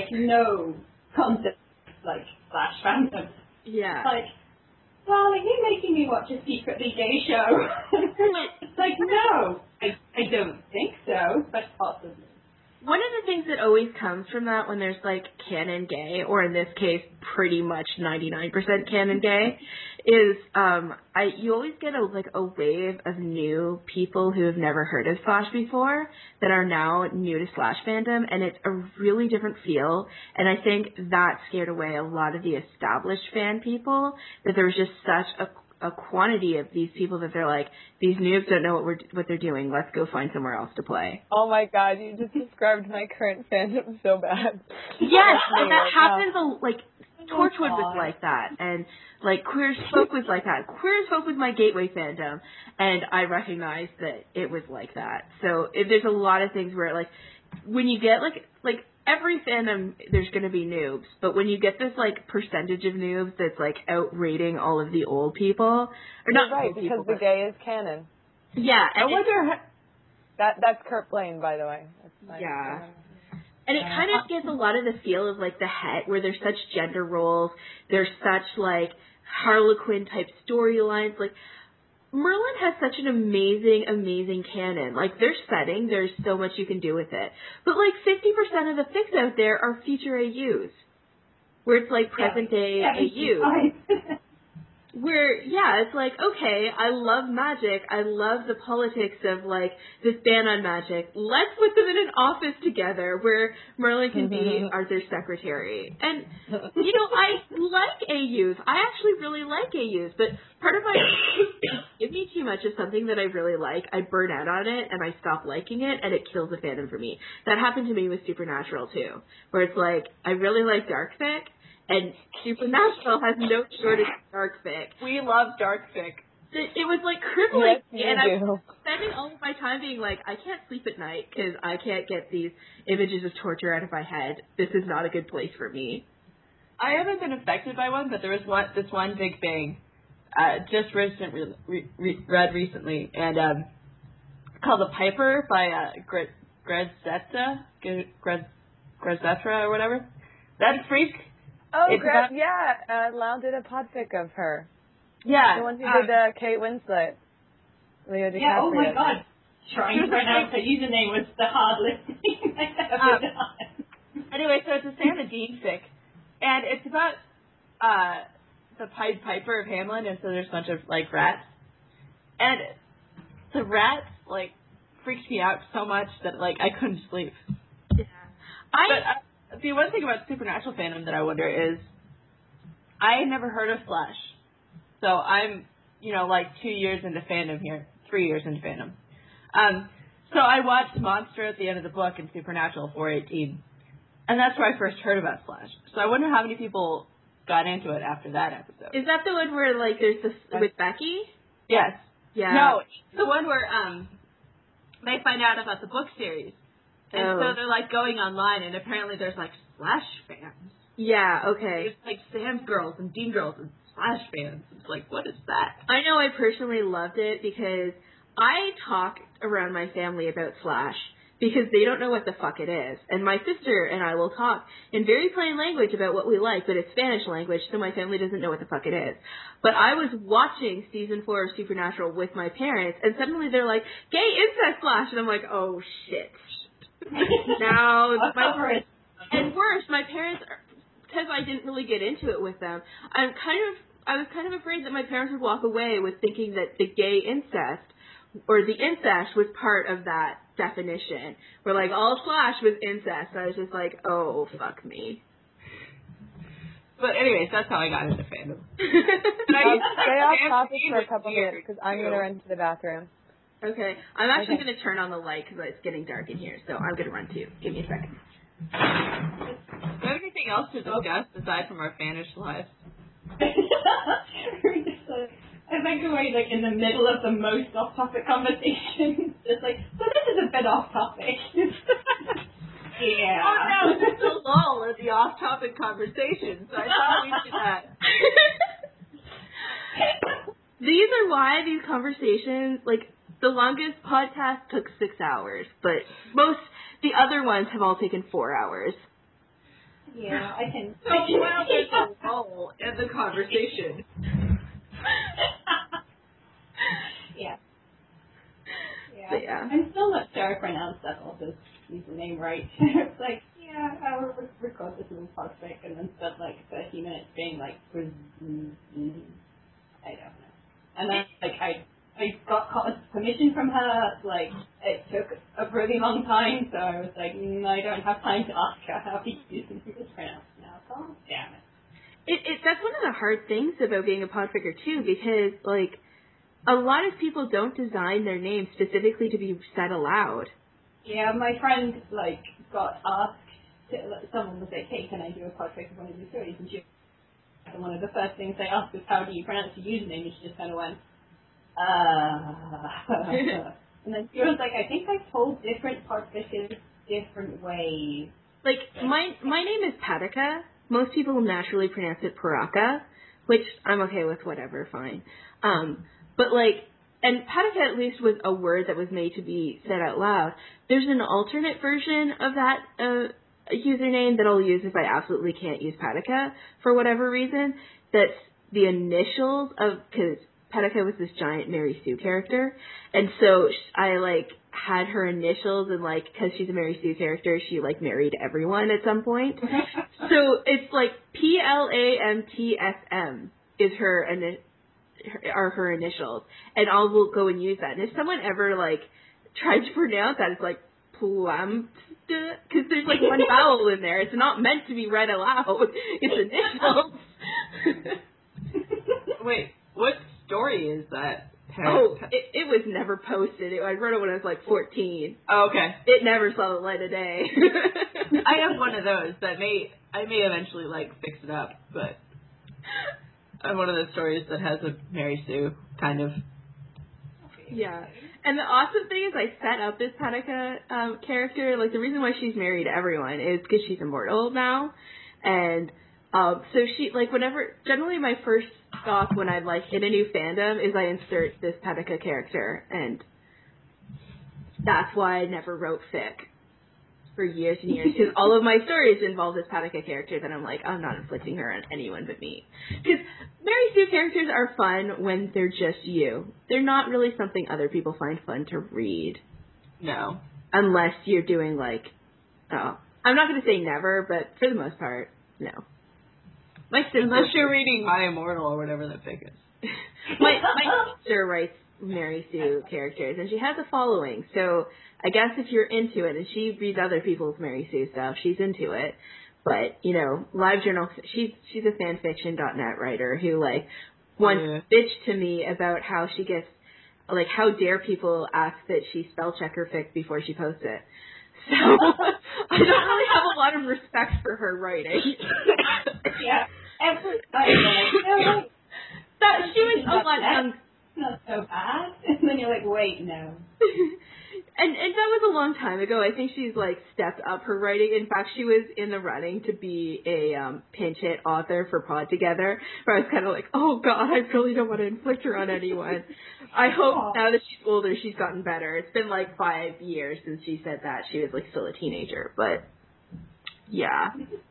no concept slash fandom. Yeah. Well, you're making me watch a secretly gay show. It's no, I don't think so, but possibly. One of the things that always comes from that when there's canon gay, or in this case pretty much 99% canon gay, is you always get a wave of new people who have never heard of Slash before that are now new to Slash fandom, and it's a really different feel, and I think that scared away a lot of the established fan people, that there was just such a quantity of these people that they're these noobs don't know what they're doing. Let's go find somewhere else to play. Oh my God, you just described my current fandom so bad. Yes, and that happens. Torchwood was like that, and Queer as Folk was like that. Queer as Folk was my gateway fandom, and I recognized that it was like that. So there's a lot of things where when you get every fandom, there's going to be noobs, but when you get this percentage of noobs that's outrating all of the old people, or not right, old because people, the gay is canon. Yeah, I wonder. That's Kurt Blaine, by the way. Yeah. And it kind of gives a lot of the feel of the Het, where there's such gender roles, there's such Harlequin type storylines. Merlin has such an amazing, amazing canon. Their setting, there's so much you can do with it. But 50% of the fics out there are future AUs, where it's present day AUs. where, yeah, it's like, okay, I love magic. I love the politics of, like, this ban on magic. Let's put them in an office together where Merlin can be Arthur's secretary. And, you know, I like AUs. I actually really like AUs, but part of my give me too much of something that I really like, I burn out on it, and I stop liking it, and it kills the fandom for me. That happened to me with Supernatural, too, where it's like, I really like Darkfic, and Supernatural has no shortage of Darkfic. We love Darkfic. It was like crippling, Yes, and I do. was spending all of my time being like, I can't sleep at night because I can't get these images of torture out of my head. This is not a good place for me. I haven't been affected by one, but there was this one big bang, just read recently, and called The Piper by Grezzetra or whatever. That freak. Oh, Lau did a podfic of her. Yeah. The one who did Kate Winslet. Leo DiCaprio. Yeah, oh my god. Trying to pronounce her username was the hardest thing I ever done. Anyway, so it's a Sam and Dean fic, and it's about the Pied Piper of Hamelin, and so there's a bunch of, like, rats. And the rats, like, freaked me out so much that, like, I couldn't sleep. Yeah. But the one thing about Supernatural fandom that I wonder is, I had never heard of Flash. So I'm, like 2 years into fandom here, 3 years into fandom. So I watched Monster at the end of the book in Supernatural 418, and that's where I first heard about Flash. So I wonder how many people got into it after that episode. Is that the one where, like, there's this with Becky? Yes. Yeah. No, it's the one where they find out about the book series. And so they're, like, going online, and apparently there's, like, Flash fans. Yeah, okay. There's, like, Sam girls and Dean girls and Flash fans. It's like, what is that? I know I personally loved it because I talk around my family about Flash because they don't know what the fuck it is. And my sister and I will talk in very plain language about what we like, but it's Spanish language, so my family doesn't know what the fuck it is. But I was watching season 4 of Supernatural with my parents, and suddenly they're like, gay incest Flash! And I'm like, oh shit. Now, my parents, and worse, my parents, because I didn't really get into it with them, I was kind of afraid that my parents would walk away with thinking that the gay incest, or the incest, was part of that definition. Where, like, all Flash was incest. I was just like, oh, fuck me. But anyways, that's how I got into fandom. Stay off topic for a couple minutes, because I'm going to run to the bathroom. Okay. I'm actually going to turn on the light because it's getting dark in here, so I'm going to run too. Give me a second. Do you have anything else to discuss aside from our fanish lives? I think we're like in the middle of the most off-topic conversation. Just like, so this is a bit off-topic. Yeah. Oh no, there's a lull in the off-topic conversation, so I thought we did that. These are why these conversations, like, the longest podcast took 6 hours, but the other ones have all taken 4 hours. Yeah, I can. So while there's a lull in the conversation. Yeah. Yeah. I'm still not sure I pronounced that author's username right. It's like, yeah, I will record this little podcast and then spent like 30 minutes being like, I don't know. And then like I got permission from her, like it took a really long time, so I was like, I don't have time to ask her how to use this pronounced now. Oh, damn it. That's one of the hard things about being a podfigure too, because like a lot of people don't design their names specifically to be said aloud. Yeah, my friend like got asked. Someone was like, "Hey, can I do a podfigure of one of your stories?" And one of the first things they asked was, "How do you pronounce your username?" And she just kind of went, and then she was like, "I think I've told different podfigures different ways." Like my name is Patika. Most people naturally pronounce it Paraka, which I'm okay with, whatever, fine. But like, and Patika at least was a word that was made to be said out loud. There's an alternate version of that username that I'll use if I absolutely can't use Patika for whatever reason. That's the initials of, because Patika was this giant Mary Sue character, and so I like had her initials, and like because she's a Mary Sue character, she like married everyone at some point. So it's like PLAMTSM is her are her initials, and will go and use that. And if someone ever like tried to pronounce that, it's like Plumped, because there's like one vowel in there. It's not meant to be read aloud. It's initials. Wait, what story is that? It was never posted. I wrote it when I was like 14. Oh, okay. It never saw the light of day. I have one of those that I may eventually like fix it up, but I'm one of those stories that has a Mary Sue kind of. Yeah. And the awesome thing is I set up this Patika character. Like, the reason why she's married to everyone is because she's immortal now. And so she, like, generally my first stop when I, like, hit a new fandom is I insert this Patika character. And that's why I never wrote fic for years and years. Because all of my stories involve this Patika character that I'm like, I'm not inflicting her on anyone but me. Because Mary Sue characters are fun when they're just you. They're not really something other people find fun to read. No. Unless you're doing like, I'm not going to say never, but for the most part, no. Unless you're reading My Immortal or whatever that fic is. my sister writes Mary Sue characters, and she has a following. So I guess if you're into it, and she reads other people's Mary Sue stuff, she's into it. But, you know, LiveJournal, she's a fanfiction.net writer who, like, once bitched to me about how she gets, like, how dare people ask that she spell check her fic before she posts it. So I don't really have a lot of respect for her writing. Yeah, everybody. That she was a lot young. Not so bad. And then you're like, wait, no. And that was a long time ago. I think she's like stepped up her writing. In fact, she was in the running to be a pinch hit author for Pod Together, where I was kind of like, oh God, I really don't want to inflict her on anyone. I hope now that she's older, she's gotten better. It's been like 5 years since she said that. She was like still a teenager, but yeah.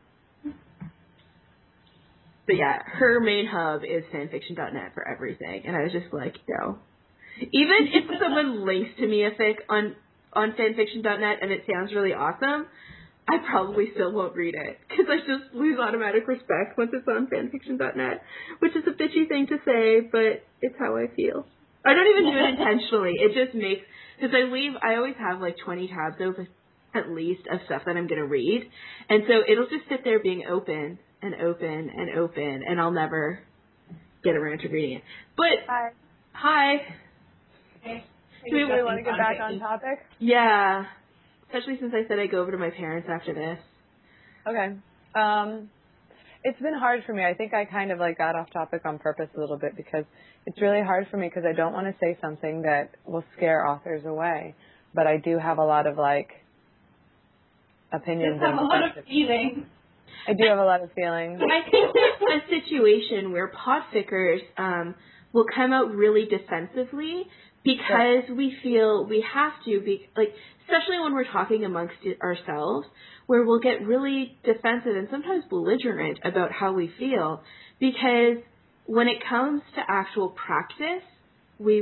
But yeah, her main hub is fanfiction.net for everything, and I was just like, no. Even if someone links to me a fic on fanfiction.net and it sounds really awesome, I probably still won't read it, because I just lose automatic respect once it's on fanfiction.net, which is a bitchy thing to say, but it's how I feel. I don't even do it intentionally. It just makes, because I always have like 20 tabs open at least of stuff that I'm going to read, and so it'll just sit there being open and open and open, and I'll never get around to reading it. But, hi. Okay. Do we want to get back on topic? Yeah. Especially since I said I'd go over to my parents after this. Okay. It's been hard for me. I think I kind of like got off topic on purpose a little bit because it's really hard for me because I don't want to say something that will scare authors away. But I do have a lot of like opinions. You have a lot of feelings. I do have a lot of feelings. I think there's a situation where podfickers will come out really defensively because we feel we have to be, like, especially when we're talking amongst ourselves, where we'll get really defensive and sometimes belligerent about how we feel, because when it comes to actual practice, we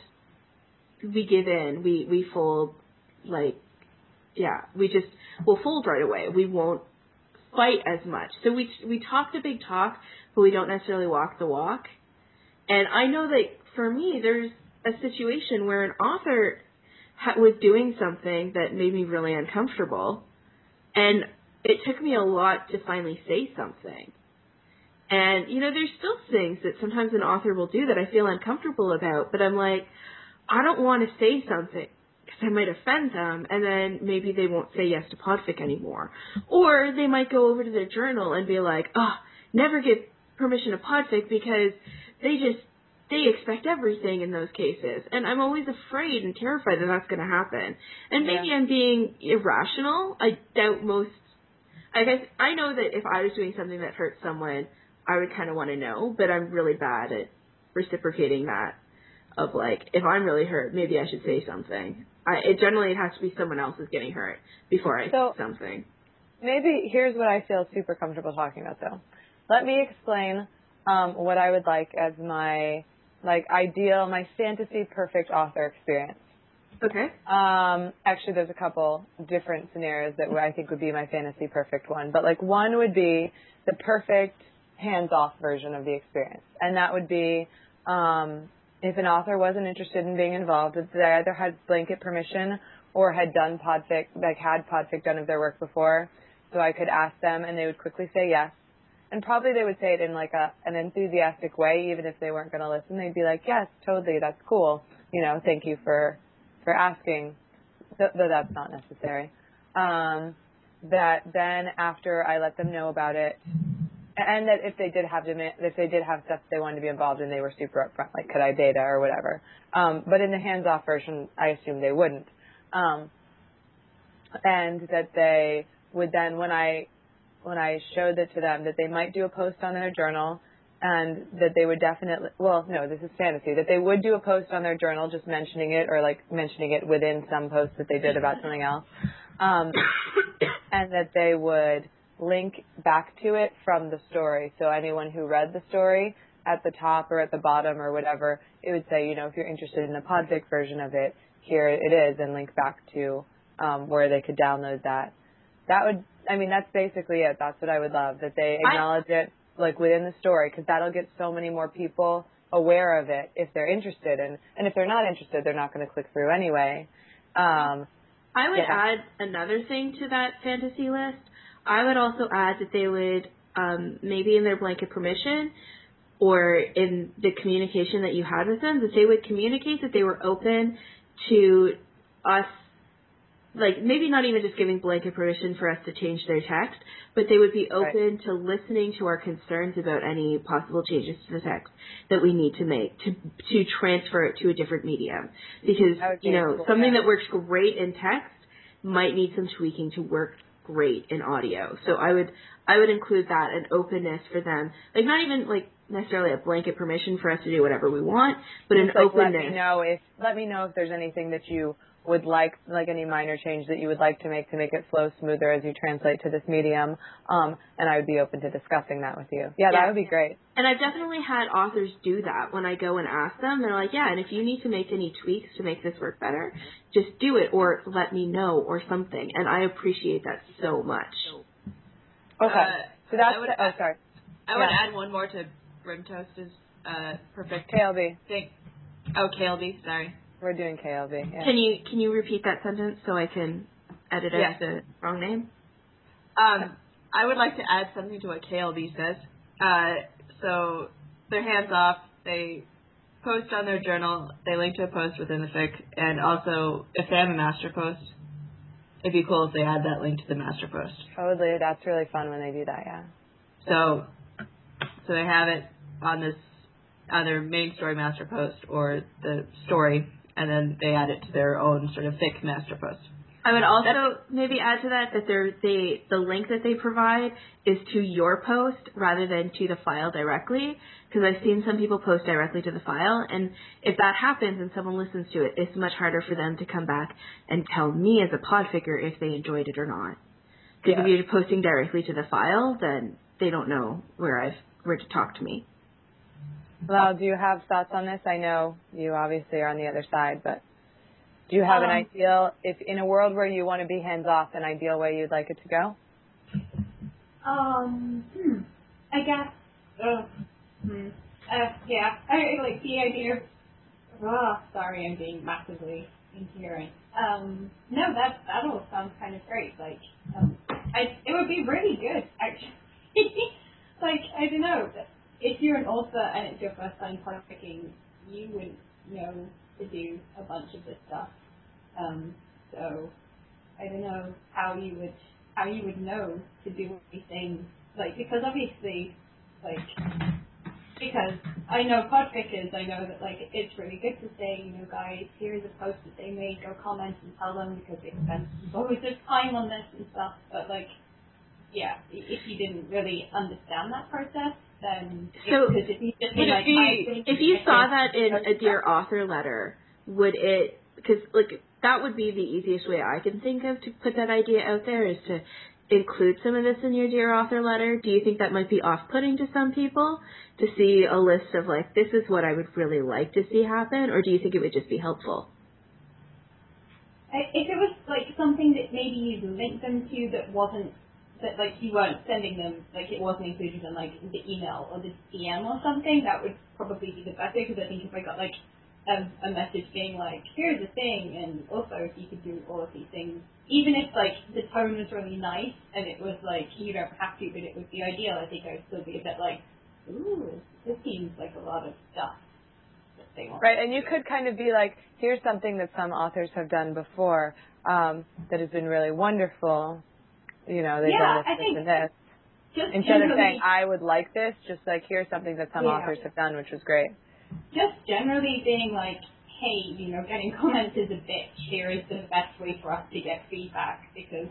give in, we fold, like, yeah, we'll fold right away. We won't fight as much. So we talk the big talk, but we don't necessarily walk the walk. And I know that for me, there's a situation where an author was doing something that made me really uncomfortable, and it took me a lot to finally say something. And, you know, there's still things that sometimes an author will do that I feel uncomfortable about, but I'm like, I don't want to say something because I might offend them, and then maybe they won't say yes to podfic anymore. Or they might go over to their journal and be like, never give permission to podfic because they expect everything in those cases. And I'm always afraid and terrified that that's going to happen. And maybe I'm being irrational. I doubt I know that if I was doing something that hurt someone, I would kind of want to know, but I'm really bad at reciprocating that. Of like, if I'm really hurt, maybe I should say something. It has to be someone else who's getting hurt before I say something. Maybe here's what I feel super comfortable talking about, though. Let me explain what I would like as my ideal, my fantasy perfect author experience. Okay. Actually, there's a couple different scenarios that I think would be my fantasy perfect one. But like one would be the perfect hands-off version of the experience, and that would be if an author wasn't interested in being involved, they either had blanket permission or had done podfic, like had podfic done of their work before. So I could ask them and they would quickly say yes. And probably they would say it in like an enthusiastic way, even if they weren't going to listen. They'd be like, yes, totally, that's cool. You know, thank you for asking, though that's not necessary. That then after I let them know about it, and that if they did have stuff they wanted to be involved in, they were super upfront, like could I data or whatever. But in the hands-off version, I assume they wouldn't. And that they would then, when I showed it to them, that they might do a post on their journal, and that they would definitely, well, no, this is fantasy, that they would do a post on their journal just mentioning it, or like mentioning it within some post that they did about something else, and that they would link back to it from the story. So anyone who read the story, at the top or at the bottom or whatever, it would say, you know, if you're interested in the podfic version of it, here it is, and link back to where they could download that. That would, I mean, that's basically it. That's what I would love, that they acknowledge it like within the story, because that'll get so many more people aware of it if they're interested. And if they're not interested, they're not going to click through anyway. I would add another thing to that fantasy list. I would also add that they would, maybe in their blanket permission or in the communication that you had with them, that they would communicate that they were open to us, like maybe not even just giving blanket permission for us to change their text, but they would be open to listening to our concerns about any possible changes to the text that we need to make to transfer it to a different medium. Because, you know, something that works great in text might need some tweaking to work great in audio. So I would include that, an openness for them. Like not even like necessarily a blanket permission for us to do whatever we want, but an openness. Let me know if there's anything that you would like any minor change that you would like to make it flow smoother as you translate to this medium. And I would be open to discussing that with you. Yeah, that would be great. And I've definitely had authors do that when I go and ask them. They're like, yeah, and if you need to make any tweaks to make this work better, just do it or let me know or something. And I appreciate that so much. Okay. So that's, sorry. I would add one more to Brimtoast's perfect KLB. thing. Oh, KLB, sorry. We're doing KLB. Yeah. Can you repeat that sentence so I can edit out the wrong name? I would like to add something to what KLB says. So they're hands off. They post on their journal. They link to a post within the fic, and also if they have a master post, it'd be cool if they add that link to the master post. Totally, that's really fun when they do that. Yeah. So they have it on this either main story master post or the story, and then they add it to their own sort of fic master post. I would also maybe add to that the link that they provide is to your post rather than to the file directly, because I've seen some people post directly to the file, and if that happens and someone listens to it, it's much harder for them to come back and tell me as a podficker if they enjoyed it or not. Because if you're posting directly to the file, then they don't know where to talk to me. Well, do you have thoughts on this? I know you obviously are on the other side, but do you have an ideal, if in a world where you want to be hands-off, an ideal way you'd like it to go? I guess, I like the idea of, sorry, I'm being massively incoherent. No, that all sounds kind of great. Like, it would be really good, actually. Like, I don't know, if you're an author and it's your first time podficking, you wouldn't know to do a bunch of this stuff. So I don't know how you would know to do anything, like, because obviously, like, because I know podfickers, I know that, like, it's really good to say, you know, guys, here's a post that they made, go comment and tell them because they spent loads of time on this and stuff, but, like, yeah, if you didn't really understand that process, then if you saw that in a Dear Author letter, would it, because like that would be the easiest way I can think of to put that idea out there, is to include some of this in your Dear Author letter. Do you think that might be off-putting to some people to see a list of like, this is what I would really like to see happen, or do you think it would just be helpful? If it was like something that maybe you'd link them to that wasn't that like you weren't sending them, like it wasn't included in like the email or the DM or something, that would probably be the best way, because I think if I got like a message being like, here's the thing, and also if you could do all of these things, even if like the tone was really nice and it was like you don't have to, but it would be ideal, I think I would still be a bit like, ooh, this seems like a lot of stuff that they want. Right, and you could kind of be like, here's something that some authors have done before that has been really wonderful. You know, they've done this, this, and this. Instead of saying, I would like this, just like, here's something that some authors have done, which was great. Just generally being like, hey, you know, getting comments is a bitch. Here is the best way for us to get feedback, because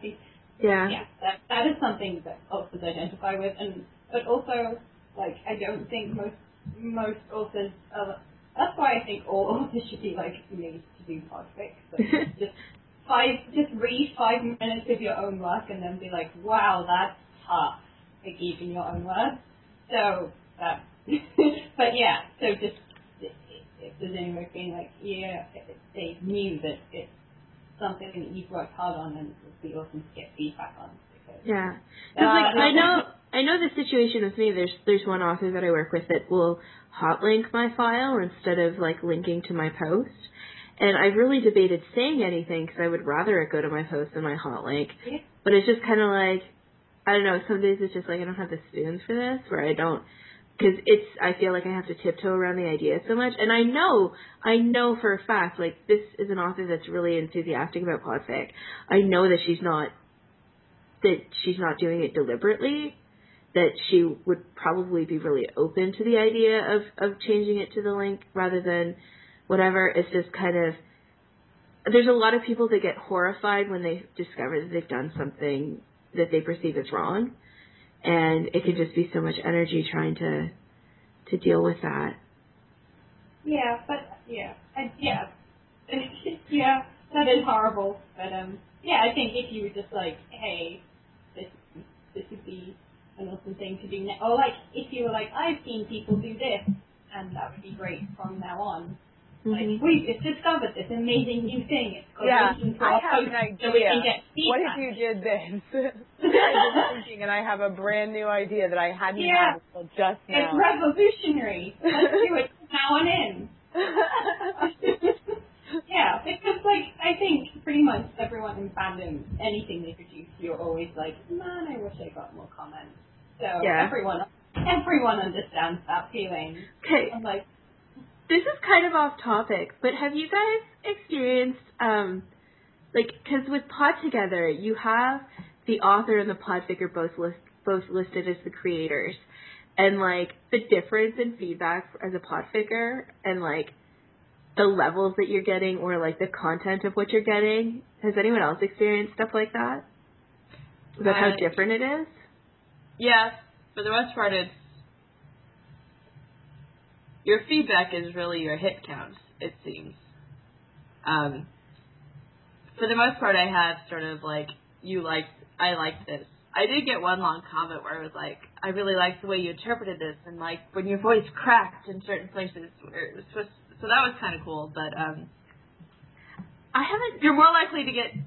that is something that authors identify with, but also like I don't think most authors are. That's why I think all authors should be like made to do podfic. Like, just read 5 minutes of your own work and then be like, wow, that's tough. Like even your own work. So that. But yeah, so just if there's anyone being like, yeah, they knew that it's something that you've worked hard on, and it would be awesome to get feedback on. Yeah, because I know the situation with me. There's one author that I work with that will hot link my file instead of like linking to my post, and I've really debated saying anything because I would rather it go to my post than my hot link. Yeah. But it's just kind of like, I don't know. Some days it's just like I don't have the spoons for this, where I don't. Because I feel like I have to tiptoe around the idea so much. And I know for a fact, like, this is an author that's really enthusiastic about podfic. I know that she's not doing it deliberately, that she would probably be really open to the idea of changing it to the link rather than whatever. It's just kind of, there's a lot of people that get horrified when they discover that they've done something that they perceive as wrong. And it can just be so much energy trying to deal with that. Yeah, but yeah, that is horrible. But I think if you were just like, hey, this would be an awesome thing to do, or like if you were like, I've seen people do this, and that would be great from now on. Mm-hmm. Like, we've just discovered this amazing new thing. It's called I have an idea. So we can get feedback. What if you did this? I've been thinking, and I have a brand new idea that I hadn't had until just now. It's revolutionary. Let's do it from now on in. Because like I think pretty much everyone in fandom, anything they produce, you're always like, man, I wish I got more comments. So everyone understands that feeling. Okay. I'm like, this is kind of off topic, but have you guys experienced, because with Pod Together, you have the author and the podficer both listed as the creators, and like the difference in feedback as a podficer and like the levels that you're getting or like the content of what you're getting. Has anyone else experienced stuff like that? Is that how different it is? Yeah, for the most part, your feedback is really your hit count, it seems. For the most part, I have sort of like, I liked this. I did get one long comment where it was like, I really liked the way you interpreted this, and like when your voice cracked in certain places where it was supposed to, so that was kind of cool, but you're more likely to get,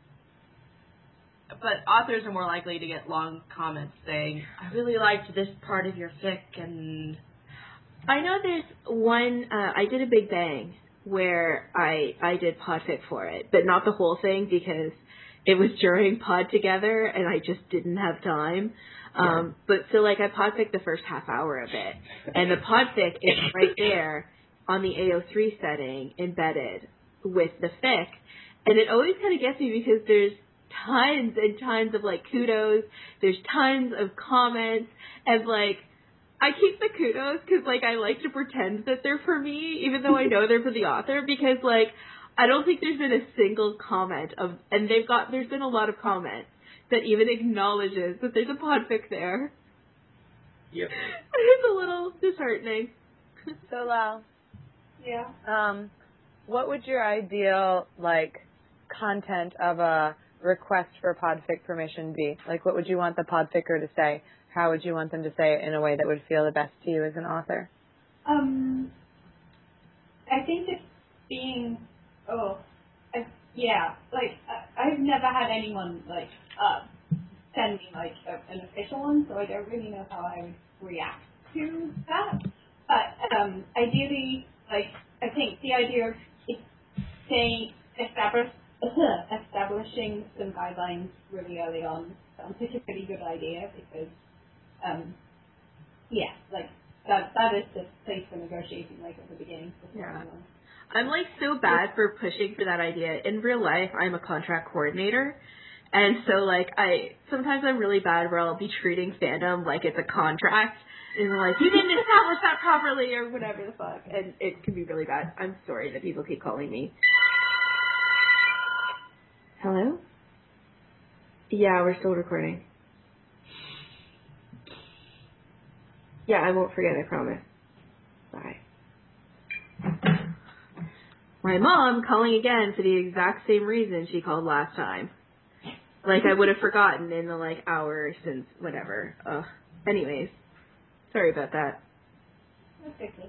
but authors are more likely to get long comments saying, I really liked this part of your fic, and I know there's one, I did a Big Bang where I did podfic for it, but not the whole thing because it was during Pod Together and I just didn't have time. But so like I podfic the first half hour of it, and the podfic is right there on the AO3 setting embedded with the fic, and it always kind of gets me because there's tons and tons of like kudos, there's tons of comments, and like I keep the kudos because, like, I like to pretend that they're for me, even though I know they're for the author, because, like, I don't think there's been a single comment and there's been a lot of comments that even acknowledges that there's a podfic there. Yep. It's a little disheartening. So, Lau. Yeah. What would your ideal, like, content of a request for podfic permission be? Like, what would you want the podficer to say? How would you want them to say it in a way that would feel the best to you as an author? I think just being, I've never had anyone, like, send me like an official one, so I don't really know how I would react to that. But ideally, like I think the idea of establishing some guidelines really early on sounds like a pretty good idea because, like that is the place for negotiating, like at the beginning. Yeah. I'm like so bad for pushing for that idea. In real life, I'm a contract coordinator. And so like sometimes I'm really bad where I'll be treating fandom like it's a contract. And like, you didn't establish that properly or whatever the fuck. And it can be really bad. I'm sorry that people keep calling me. Hello? Yeah, we're still recording. Yeah, I won't forget, I promise. Bye. My mom calling again for the exact same reason she called last time. Like I would have forgotten in the like hour since whatever. Anyways, sorry about that. That's okay.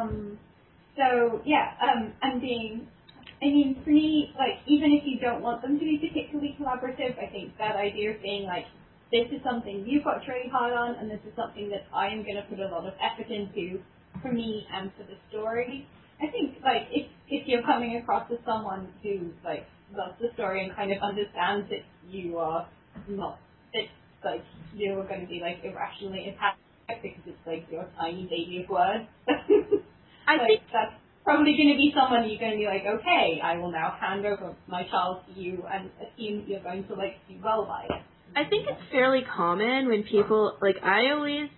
I mean, for me, like, even if you don't want them to be particularly collaborative, I think that idea of being like, this is something you've worked really hard on, and this is something that I am going to put a lot of effort into for me and for the story. I think, like, if you're coming across as someone who, like, loves the story and kind of understands that you are not, it's, like, you're going to be, like, irrationally impacted because it's, like, your tiny baby of words. I think that's probably going to be someone you're going to be like, okay, I will now hand over my child to you and assume you're going to, like, do well by it. I think it's fairly common when people, like, I always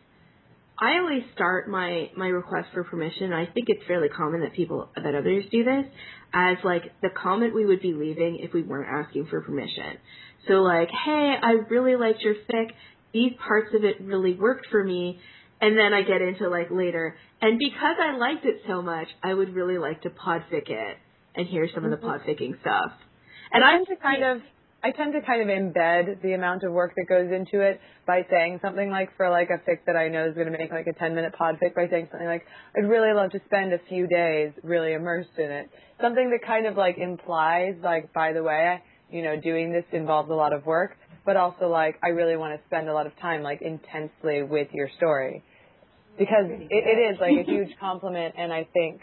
start my request for permission. I think it's fairly common that others do this as, like, the comment we would be leaving if we weren't asking for permission. So, like, hey, I really liked your fic. These parts of it really worked for me. And then I get into, like, later. And because I liked it so much, I would really like to podfic it and hear some of the podficking stuff. And I tend to kind of embed the amount of work that goes into it by saying something like, for like a fic that I know is going to make like a 10-minute podfic, by saying something like, I'd really love to spend a few days really immersed in it. Something that kind of like implies, like, by the way, you know, doing this involves a lot of work, but also like, I really want to spend a lot of time like intensely with your story. Because it is like a huge compliment, and I think,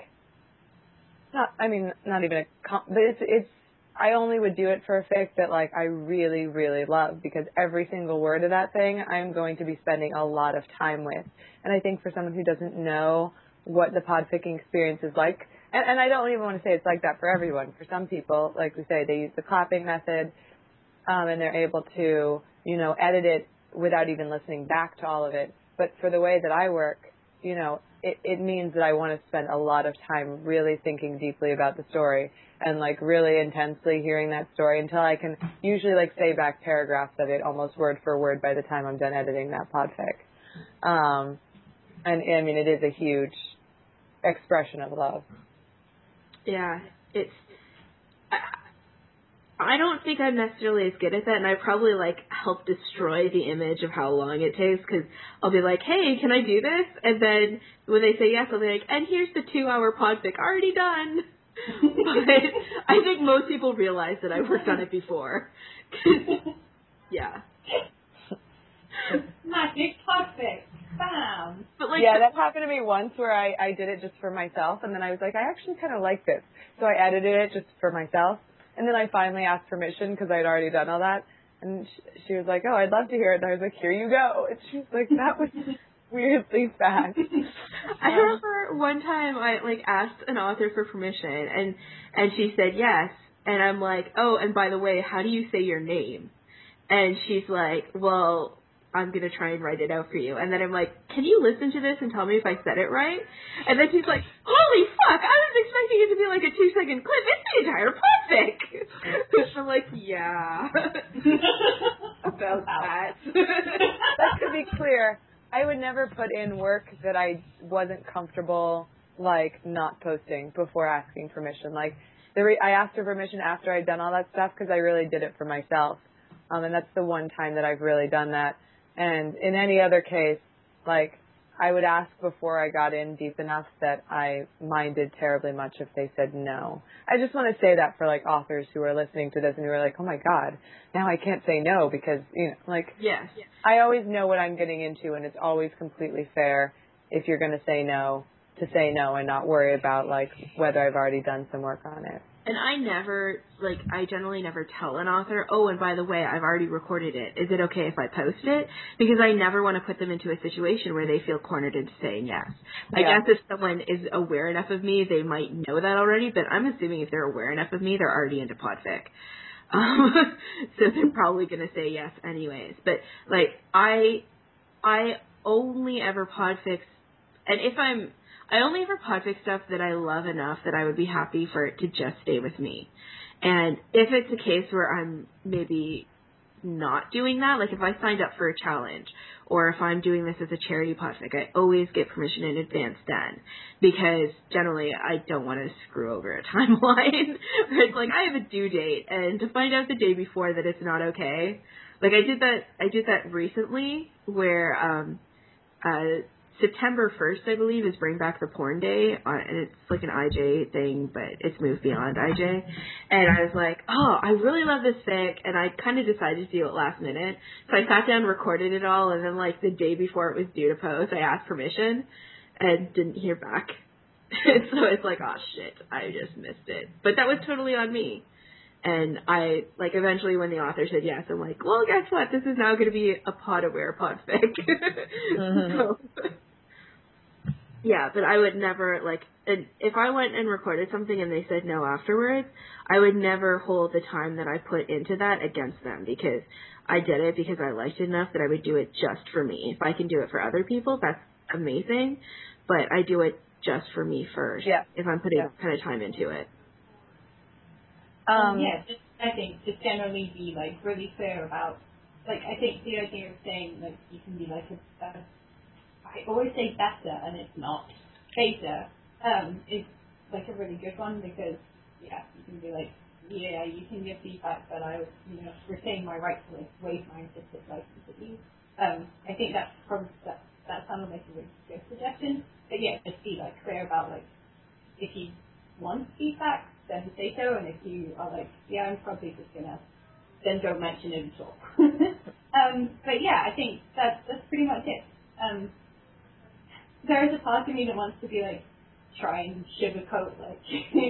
not even but it's, I only would do it for a fic that, like, I really, really love, because every single word of that thing I'm going to be spending a lot of time with. And I think for someone who doesn't know what the podficking experience is like, and I don't even want to say it's like that for everyone. For some people, like we say, they use the clapping method, and they're able to, you know, edit it without even listening back to all of it. But for the way that I work, you know, it means that I want to spend a lot of time really thinking deeply about the story and, like, really intensely hearing that story until I can usually, like, say back paragraphs of it almost word for word by the time I'm done editing that podfic. And I mean, it is a huge expression of love. Yeah, it's... I don't think I'm necessarily as good at that, and I probably, like, help destroy the image of how long it takes, because I'll be like, hey, can I do this? And then when they say yes, I'll be like, and here's the 2-hour podfic, already done. But I think most people realize that I worked on it before. Yeah. Magic podfic. Bam. But like, yeah, that happened to me once where I did it just for myself, and then I was like, I actually kind of like this. So I edited it just for myself. And then I finally asked permission because I'd already done all that. And she was like, oh, I'd love to hear it. And I was like, here you go. And she was like, that was weirdly fast. I remember one time I, like, asked an author for permission, and she said yes. And I'm like, oh, and by the way, how do you say your name? And she's like, well, I'm going to try and write it out for you. And then I'm like, can you listen to this and tell me if I said it right? And then she's like, holy fuck, I was expecting it to be like a 2-second clip. It's the entire podfic. I'm like, yeah. About that. That to be clear, I would never put in work that I wasn't comfortable, like, not posting before asking permission. Like, I asked her permission after I'd done all that stuff because I really did it for myself. And that's the one time that I've really done that. And in any other case, like, I would ask before I got in deep enough that I minded terribly much if they said no. I just want to say that for like authors who are listening to this and who are like, oh my God, now I can't say no because, you know, like, Yes. I always know what I'm getting into, and it's always completely fair if you're going to say no and not worry about like whether I've already done some work on it. And I generally never tell an author, oh, and by the way, I've already recorded it. Is it okay if I post it? Because I never want to put them into a situation where they feel cornered into saying yes. I guess if someone is aware enough of me, they might know that already, but I'm assuming if they're aware enough of me, they're already into podfic. So they're probably going to say yes anyways. But, like, I only ever podfic, and I only ever podfic stuff that I love enough that I would be happy for it to just stay with me. And if it's a case where I'm maybe not doing that, like if I signed up for a challenge or if I'm doing this as a charity podfic, I always get permission in advance then, because generally I don't want to screw over a timeline. It's like I have a due date, and to find out the day before that it's not okay. Like I did that recently where September 1st, I believe, is Bring Back the Porn Day, and it's like an IJ thing, but it's moved beyond IJ. And I was like, oh, I really love this fic, and I kind of decided to do it last minute. So I sat down, recorded it all, and then like the day before it was due to post, I asked permission and didn't hear back. So it's like, oh shit, I just missed it. But that was totally on me. And I, like, eventually when the author said yes, I'm like, well, guess what? This is now going to be a pod-aware podfic. So, yeah, but I would never, like, if I went and recorded something and they said no afterwards, I would never hold the time that I put into that against them, because I did it because I liked it enough that I would do it just for me. If I can do it for other people, that's amazing, but I do it just for me first if I'm putting that kind of time into it. I think just generally be like really clear about, like, I think the idea of saying like you can be like I always say better and it's not beta, is like a really good one, because you can be like, you can give feedback, but I would, retain my right to like waive my artistic license at you. I think that's probably that sounded like a really good suggestion. But just be like clear about like if you want feedback, then say so, and if you are like, I'm probably just gonna, then don't mention it at all. But I think that's pretty much it. There is a part of me that wants to be like, try and sugarcoat like,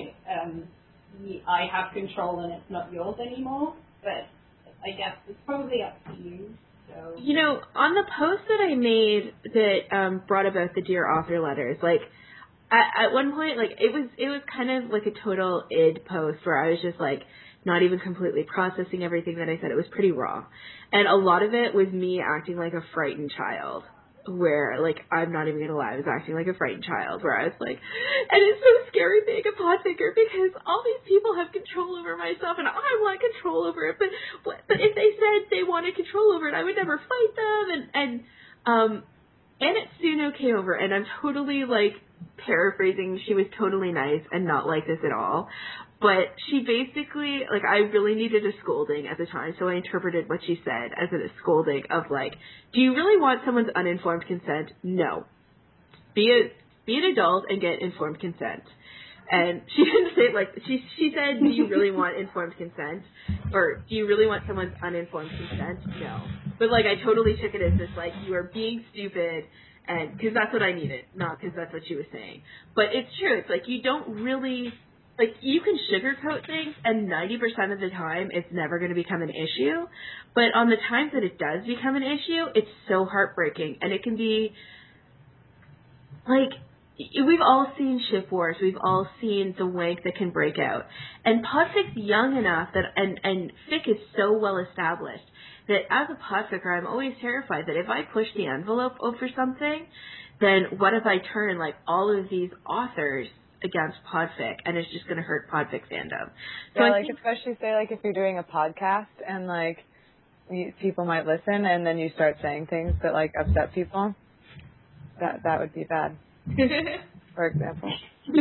I have control and it's not yours anymore, but I guess it's probably up to you. So, on the post that I made that brought about the Dear Author letters, like, at one point, like, it was kind of like a total id post where I was just like not even completely processing everything that I said. It was pretty raw, and a lot of it was me acting like a frightened child, where, like, I'm not even gonna lie, I was acting like a frightened child, where I was like, and it's so scary being a podficker because all these people have control over my stuff and I want control over it, but if they said they wanted control over it, I would never fight them, and it soon came over, and I'm totally, like, paraphrasing, she was totally nice and not like this at all. But she basically, like, I really needed a scolding at the time, so I interpreted what she said as a scolding of, like, do you really want someone's uninformed consent? No. Be an adult and get informed consent. And she didn't say, like, she said, do you really want informed consent? Or do you really want someone's uninformed consent? No. But, like, I totally took it as this, like, you are being stupid, and because that's what I needed, not because that's what she was saying. But it's true. It's like you don't really, like, you can sugarcoat things, and 90% of the time it's never going to become an issue. But on the times that it does become an issue, it's so heartbreaking, and it can be, like, we've all seen ship wars. We've all seen the wank that can break out. And podfic's young enough that, and fic is so well established that as a podficker, I'm always terrified that if I push the envelope over something, then what if I turn, like, all of these authors against podfic, and it's just going to hurt podfic fandom. So like, especially say, like, if you're doing a podcast and, like, people might listen, and then you start saying things that, like, upset people, that would be bad. For example.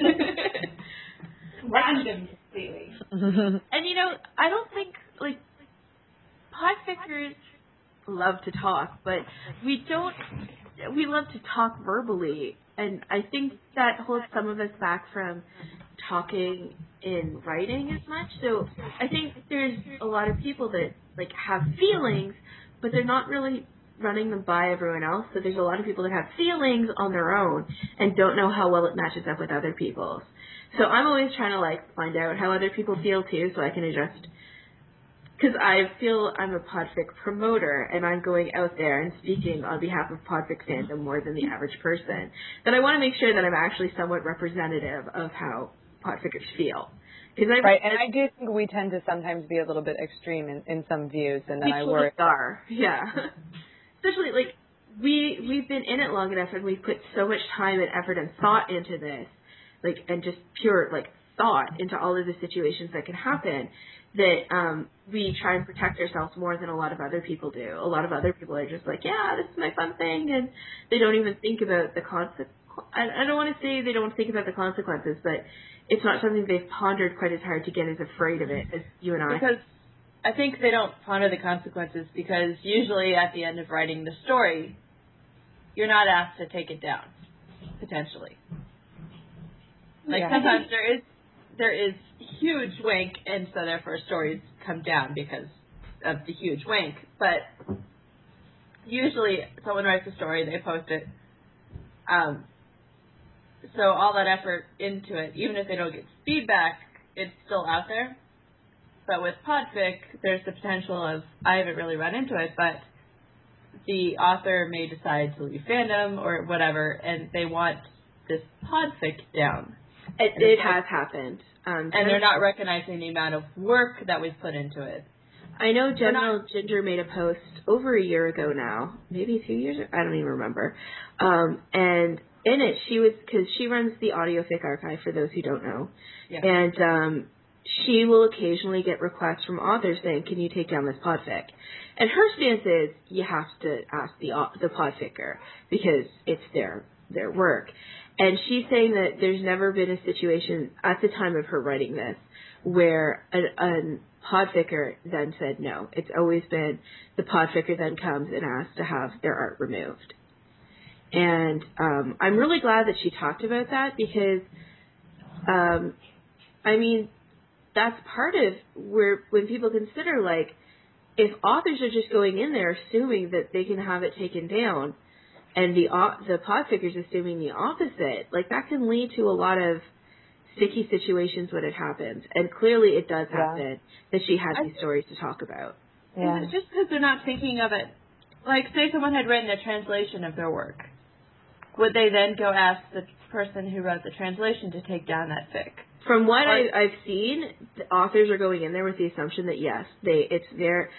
Random, completely. And, I don't think, like, podfickers love to talk, but we don't we love to talk verbally, and I think that holds some of us back from talking in writing as much. So I think there's a lot of people that like have feelings, but they're not really running them by everyone else. So there's a lot of people that have feelings on their own and don't know how well it matches up with other people's. So I'm always trying to like find out how other people feel too, so I can adjust. Because I feel I'm a Podfic promoter, and I'm going out there and speaking on behalf of Podfic fandom more than the average person. But I want to make sure that I'm actually somewhat representative of how Podfickers feel. Right, and I do think we tend to sometimes be a little bit extreme in some views, and then I worry. We are, yeah. Especially, like, we've been in it long enough, and we've put so much time and effort and thought into this, like, and just pure, like, thought into all of the situations that can happen, that we try and protect ourselves more than a lot of other people do. A lot of other people are just like, yeah, this is my fun thing, and they don't even think about the consequences. I don't want to say they don't think about the consequences, but it's not something they've pondered quite as hard to get as afraid of it as you and I. Because I think they don't ponder the consequences because usually at the end of writing the story, you're not asked to take it down, potentially. Like sometimes there is huge wink, and so therefore stories come down because of the huge wink. But usually someone writes a story, they post it. So all that effort into it, even if they don't get feedback, it's still out there. But with Podfic, there's the potential of, I haven't really run into it, but the author may decide to leave fandom or whatever, and they want this Podfic down. It has happened. And they're not recognizing the amount of work that we've put into it. I know General Ginger made a post over a year ago now, maybe 2 years, I don't even remember. And in it, because she runs the AudioFic archive, for those who don't know. Yeah. And she will occasionally get requests from authors saying, can you take down this podfic? And her stance is, you have to ask the podficker, because it's their work. And she's saying that there's never been a situation at the time of her writing this where a podficker then said no. It's always been the podficker then comes and asks to have their art removed. And I'm really glad that she talked about that because, I mean, that's part of where when people consider, like, if authors are just going in there assuming that they can have it taken down, and the podficker's assuming the opposite, like that can lead to a lot of sticky situations when it happens. And clearly it does happen that she had these stories to talk about. Yeah. Is it just because they're not thinking of it? Like, say someone had written a translation of their work. Would they then go ask the person who wrote the translation to take down that fic? From what I've seen, the authors are going in there with the assumption that yes, it's their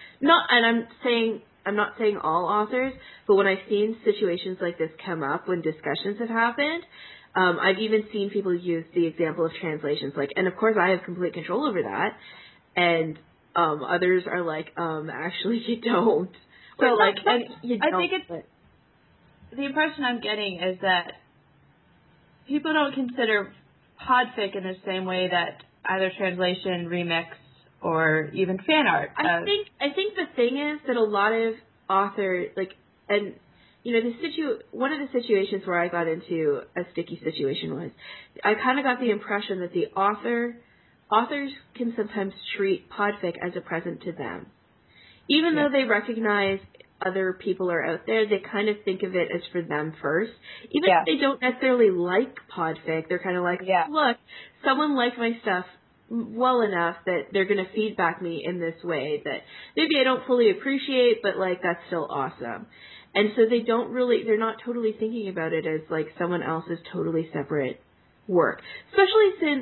I'm not saying all authors, but when I've seen situations like this come up when discussions have happened, I've even seen people use the example of translations, like, and of course I have complete control over that, and others are like, actually you don't. So or like, I think it's the impression I'm getting is that people don't consider podfic in the same way that either translation, remix, or even fan art. I think the thing is that a lot of authors, like, and you know, one of the situations where I got into a sticky situation was I kind of got the impression that the authors can sometimes treat podfic as a present to them, even though they recognize other people are out there. They kind of think of it as for them first, even if they don't necessarily like podfic. They're kind of like, look, someone liked my stuff well enough that they're going to feedback me in this way that maybe I don't fully appreciate, but like that's still awesome. And so they're not totally thinking about it as like someone else's totally separate work, especially since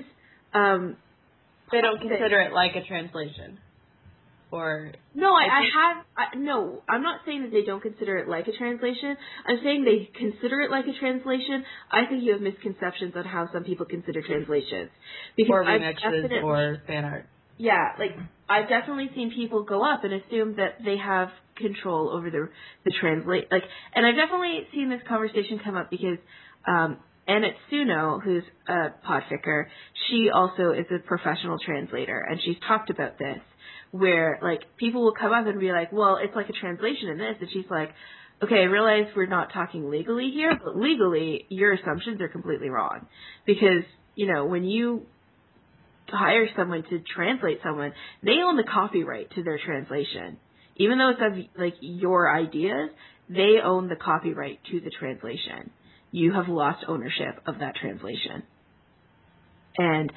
they don't consider it like a translation. Or no, I'm not saying that they don't consider it like a translation. I'm saying they consider it like a translation. I think you have misconceptions on how some people consider translations. Because or remixes or fan art. Yeah, like I've definitely seen people go up and assume that they have control over the translate. Like, and I've definitely seen this conversation come up because Annette Suno, who's a podficker, she also is a professional translator, and she's talked about this, 'where like people will come up and be like, well, it's like a translation in this, and she's like, okay, I realize we're not talking legally here, but legally, your assumptions are completely wrong. Because, when you hire someone to translate someone, they own the copyright to their translation. Even though it's of, your ideas, they own the copyright to the translation. You have lost ownership of that translation. And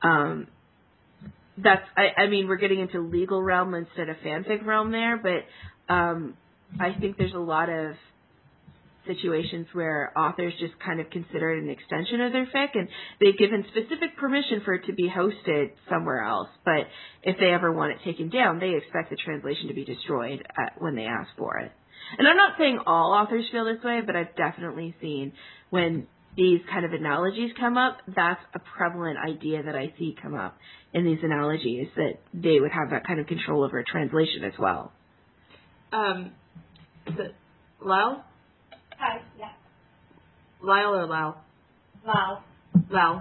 we're getting into legal realm instead of fanfic realm there, but I think there's a lot of situations where authors just kind of consider it an extension of their fic, and they've given specific permission for it to be hosted somewhere else. But if they ever want it taken down, they expect the translation to be destroyed when they ask for it. And I'm not saying all authors feel this way, but I've definitely seen when these kind of analogies come up, that's a prevalent idea that I see come up in these analogies, that they would have that kind of control over a translation as well. Is it Lyle? Hi, yeah. Lyle or Lau? Wow. Lau.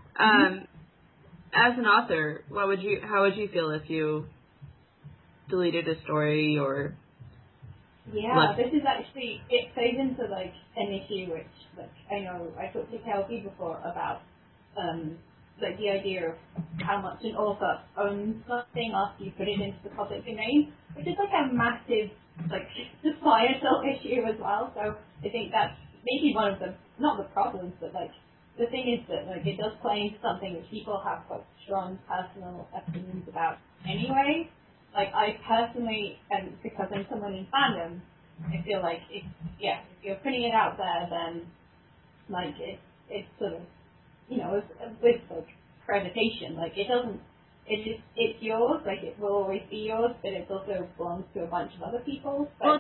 As an author, how would you feel if you deleted a story or? Yeah, this is actually, it plays into an issue which I know I talked to Kelby before about the idea of how much an author owns something after you put it into the public domain, which is a massive societal issue as well. So I think that's maybe one of the, not the problems, but the thing is that it does play into something which people have quite strong personal opinions about anyway. I personally, and because I'm someone in fandom, I feel like if you're putting it out there, then it's sort of, with accreditation, it's yours, it will always be yours, but it also belongs to a bunch of other people. But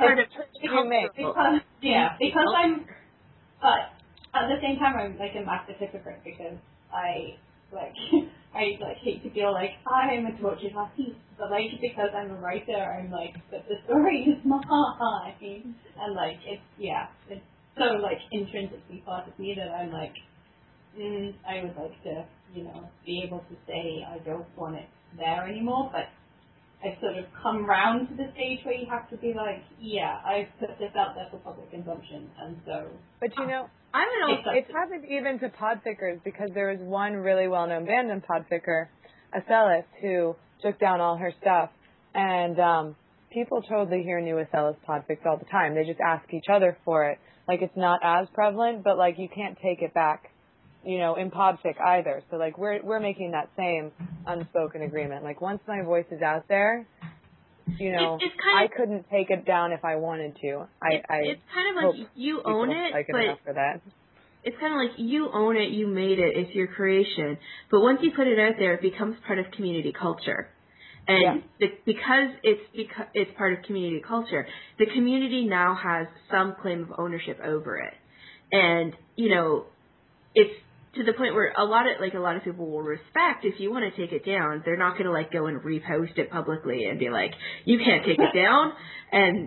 at the same time, I'm a massive hypocrite because I hate to feel like I'm a tortured artiste, but because I'm a writer, I'm but the story is mine, and it's so intrinsically part of me that I'm I would like to be able to say I don't want it there anymore, but I've sort of come round to the stage where you have to be I've put this out there for public consumption, and so. But it's happened even to podfickers, because there was one really well-known Bandom podficker, Acellus, who took down all her stuff, and people totally here knew Acellus podfics all the time. They just ask each other for it. It's not as prevalent, but you can't take it back, in podfic either. So we're making that same unspoken agreement. Once my voice is out there, I couldn't take it down if I wanted to. It's kind of you own it, but enough for that. It's kind of you own it, you made it, it's your creation. But once you put it out there, it becomes part of community culture. And because it's part of community culture, the community now has some claim of ownership over it. And, it's to the point where a lot of people will respect if you want to take it down. They're not going to go and repost it publicly and be you can't take it down. And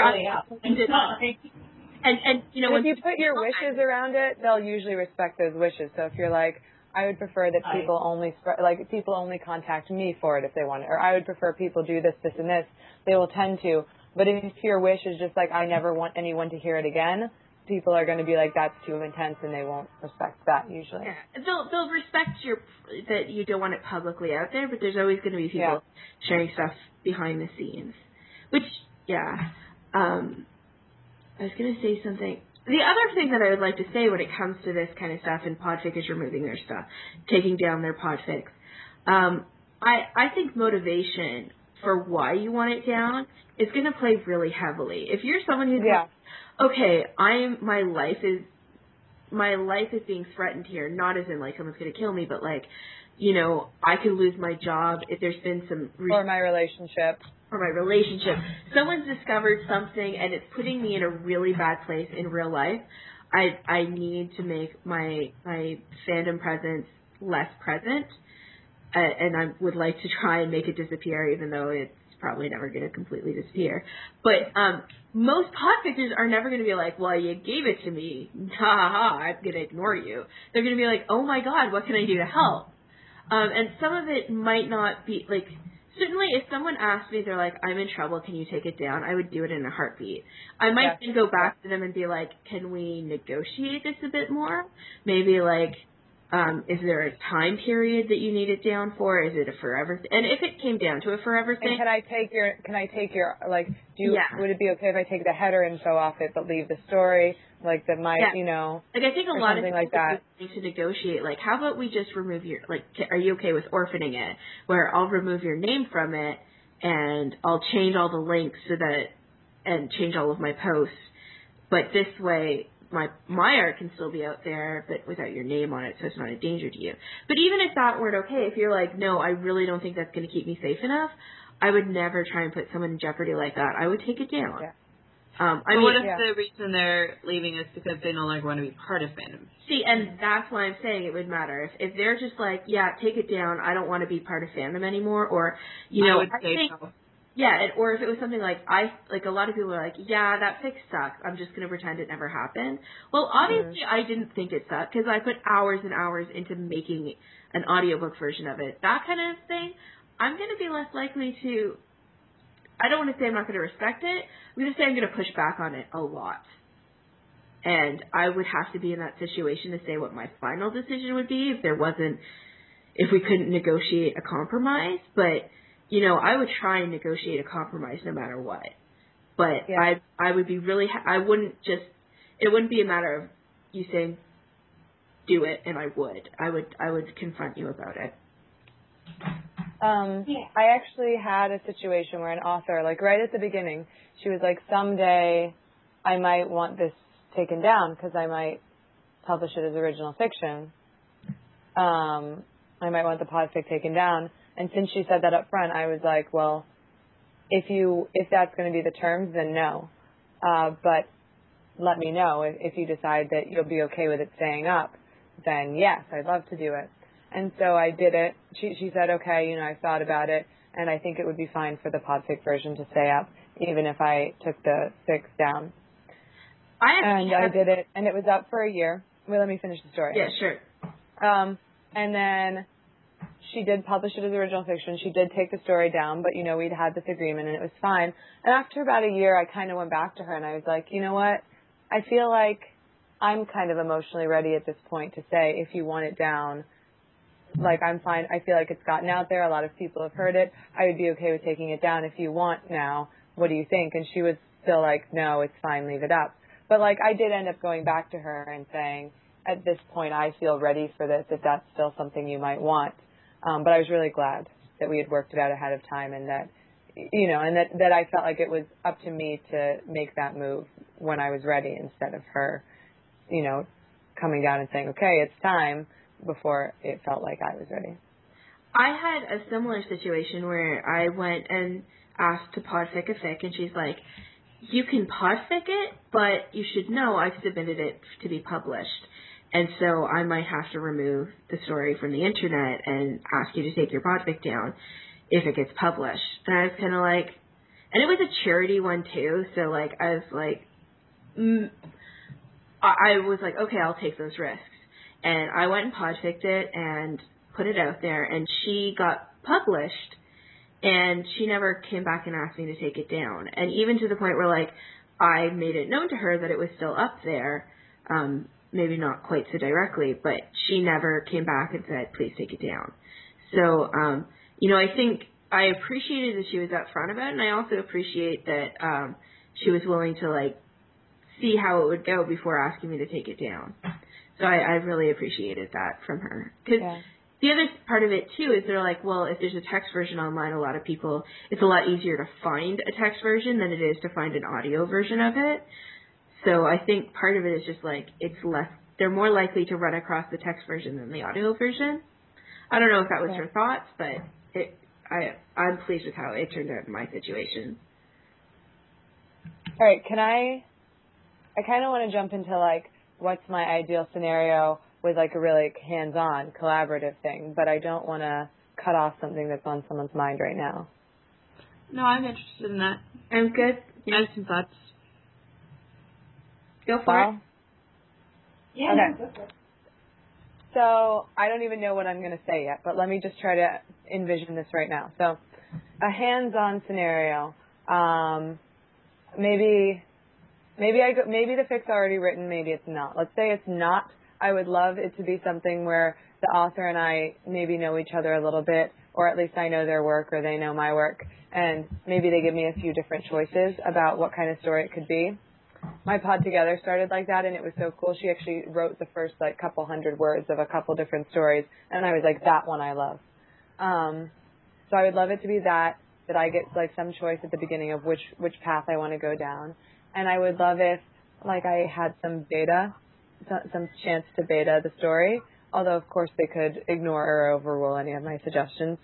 if you put your wishes around it, they'll usually respect those wishes. So if you're I would prefer that people only contact me for it if they want it, or I would prefer people do this, this, and this, they will tend to. But if your wish is just I never want anyone to hear it again, people are going to be that's too intense, and they won't respect that usually. Yeah. They'll respect that you don't want it publicly out there, but there's always going to be people sharing stuff behind the scenes. Which, I was going to say something. The other thing that I would like to say when it comes to this kind of stuff, and podfic is removing their stuff, taking down their podfics, I think motivation for why you want it down is going to play really heavily. If you're someone who's okay, my life is being threatened here, not as in someone's going to kill me, but I could lose my job if there's been some or my relationship. Someone's discovered something and it's putting me in a really bad place in real life. I need to make my fandom presence less present, and I would like to try and make it disappear, even though it's probably never going to completely disappear. But most podfickers are never going to be well, you gave it to me, ha ha ha, I'm going to ignore you. They're going to be oh my god, what can I do to help? And some of it might not be certainly if someone asked me, they're like, I'm in trouble, can you take it down? I would do it in a heartbeat. I might then go back to them and be like, can we negotiate this a bit more? Maybe like, is there a time period that you need it down for? Is it a forever and if it came down to a forever thing. And can I take your, like, would it be okay if I take the header info off it, but leave the story, like you know. Like, I think a lot of people like that. need to negotiate, like, how about we just remove your, like, are you okay with orphaning it? Where I'll remove your name from it, and I'll change all the links and change all of my posts, but this way, my art can still be out there, but without your name on it, so it's not a danger to you. But even if that weren't okay, if you're like, no, I really don't think that's going to keep me safe enough, I would never try and put someone in jeopardy like that. I would take it down. Yeah. What if the reason they're leaving is because they no longer want to be part of fandom? See, and that's why I'm saying it would matter. If they're just like, yeah, take it down, I don't want to be part of fandom anymore, or, you know, I think so. Yeah, or if it was something like, a lot of people are like, yeah, that fic sucks, I'm just going to pretend it never happened. Well, obviously I didn't think it sucked, because I put hours and hours into making an audiobook version of it. That kind of thing, I'm going to be less likely to, I don't want to say I'm not going to respect it, I'm going to say I'm going to push back on it a lot. And I would have to be in that situation to say what my final decision would be if we couldn't negotiate a compromise, but you know, I would try and negotiate a compromise no matter what. But I would be really, it wouldn't be a matter of you saying, do it, and I would confront you about it. I actually had a situation where an author, like right at the beginning, she was like, someday I might want this taken down because I might publish it as original fiction. I might want the podfic taken down. And since she said that up front, I was like, well, if that's going to be the terms, then no. But let me know if you decide that you'll be okay with it staying up, then yes, I'd love to do it. And so I did it. She said, okay, you know, I thought about it, and I think it would be fine for the podfic version to stay up, even if I took the fics down. I did it, and it was up for a year. Well, let me finish the story. Yeah, sure. And then she did publish it as original fiction. She did take the story down, but, you know, we'd had this agreement, and it was fine. And after about a year, I kind of went back to her, and I was like, you know what? I feel like I'm kind of emotionally ready at this point to say, if you want it down, like, I'm fine. I feel like it's gotten out there. A lot of people have heard it. I would be okay with taking it down if you want now. What do you think? And she was still like, no, it's fine. Leave it up. But, like, I did end up going back to her and saying, at this point, I feel ready for this, if that's still something you might want. But I was really glad that we had worked it out ahead of time, and that, you know, and that I felt like it was up to me to make that move when I was ready, instead of her, you know, coming down and saying, okay, it's time, before it felt like I was ready. I had a similar situation where I went and asked to podfic a fic, and she's like, you can podfic it, but you should know I've submitted it to be published. And so I might have to remove the story from the internet and ask you to take your podfic down if it gets published. And I was kind of like, and it was a charity one too, so like I was like, I was like, okay, I'll take those risks. And I went and podficked it and put it out there, and she got published, and she never came back and asked me to take it down. And even to the point where, like, I made it known to her that it was still up there, maybe not quite so directly, but she never came back and said, please take it down. So, you know, I think I appreciated that she was upfront about it, and I also appreciate that she was willing to, like, see how it would go before asking me to take it down. So I really appreciated that from her. Because the other part of it, too, is they're like, well, if there's a text version online, a lot of people, it's a lot easier to find a text version than it is to find an audio version of it. So I think part of it is just like, they're more likely to run across the text version than the audio version. I don't know if that was her thoughts, but I'm pleased with how it turned out in my situation. All right, I kind of want to jump into, like, what's my ideal scenario with, like, a really hands-on, collaborative thing, but I don't want to cut off something that's on someone's mind right now. No, I'm interested in that. I'm good. I have some thoughts. Go for it. Yeah, okay. no, go for it. So I don't even know what I'm going to say yet, but let me just try to envision this right now. So a hands-on scenario. Maybe thefic's already written, maybe it's not. Let's say it's not. I would love it to be something where the author and I maybe know each other a little bit, or at least I know their work or they know my work, and maybe they give me a few different choices about what kind of story it could be. My Pod Together started like that, and it was so cool. She actually wrote the first couple hundred words of a couple different stories, and I was like, that one I love. So I would love it to be that I get some choice at the beginning of which path I want to go down. And I would love if I had some beta, some chance to beta the story, although of course they could ignore or overrule any of my suggestions.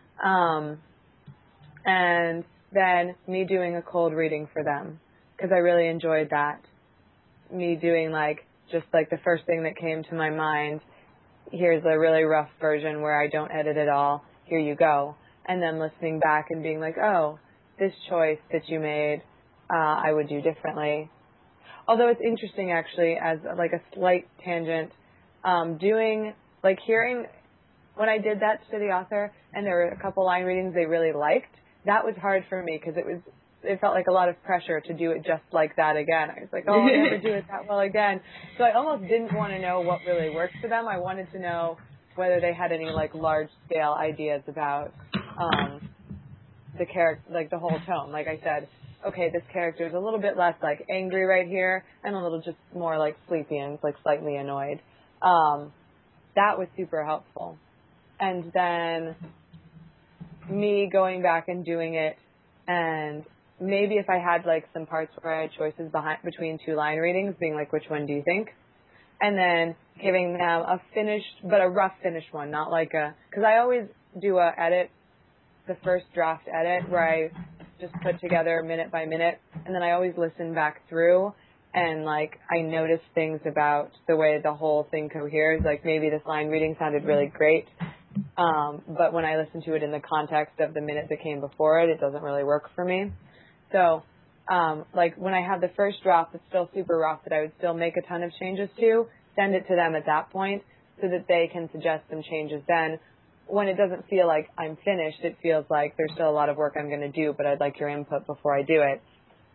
And then me doing a cold reading for them, because I really enjoyed that. Me doing just the first thing that came to my mind. Here's a really rough version where I don't edit at all. Here you go. And then listening back and being like, oh, this choice that you made, I would do differently. Although it's interesting actually, as a slight tangent, hearing when I did that to the author and there were a couple line readings they really liked, that was hard for me because it felt like a lot of pressure to do it just like that again. I was like, oh, I'll never do it that well again. So I almost didn't want to know what really worked for them. I wanted to know whether they had any large scale ideas about the character, the whole tone. Like I said, okay, this character is a little bit less angry right here and a little just more sleepy and slightly annoyed. That was super helpful. And then me going back and doing it, and maybe if I had some parts where I had choices between two line readings, being which one do you think? And then giving them a finished, but a rough finished one, not because I always do a edit, the first draft edit, where I just put together minute by minute, and then I always listen back through, and I notice things about the way the whole thing coheres. Maybe this line reading sounded really great, but when I listen to it in the context of the minute that came before it, it doesn't really work for me. So, when I have the first draft that's still super rough that I would still make a ton of changes to, send it to them at that point so that they can suggest some changes then. When it doesn't feel like I'm finished, it feels like there's still a lot of work I'm going to do, but I'd like your input before I do it.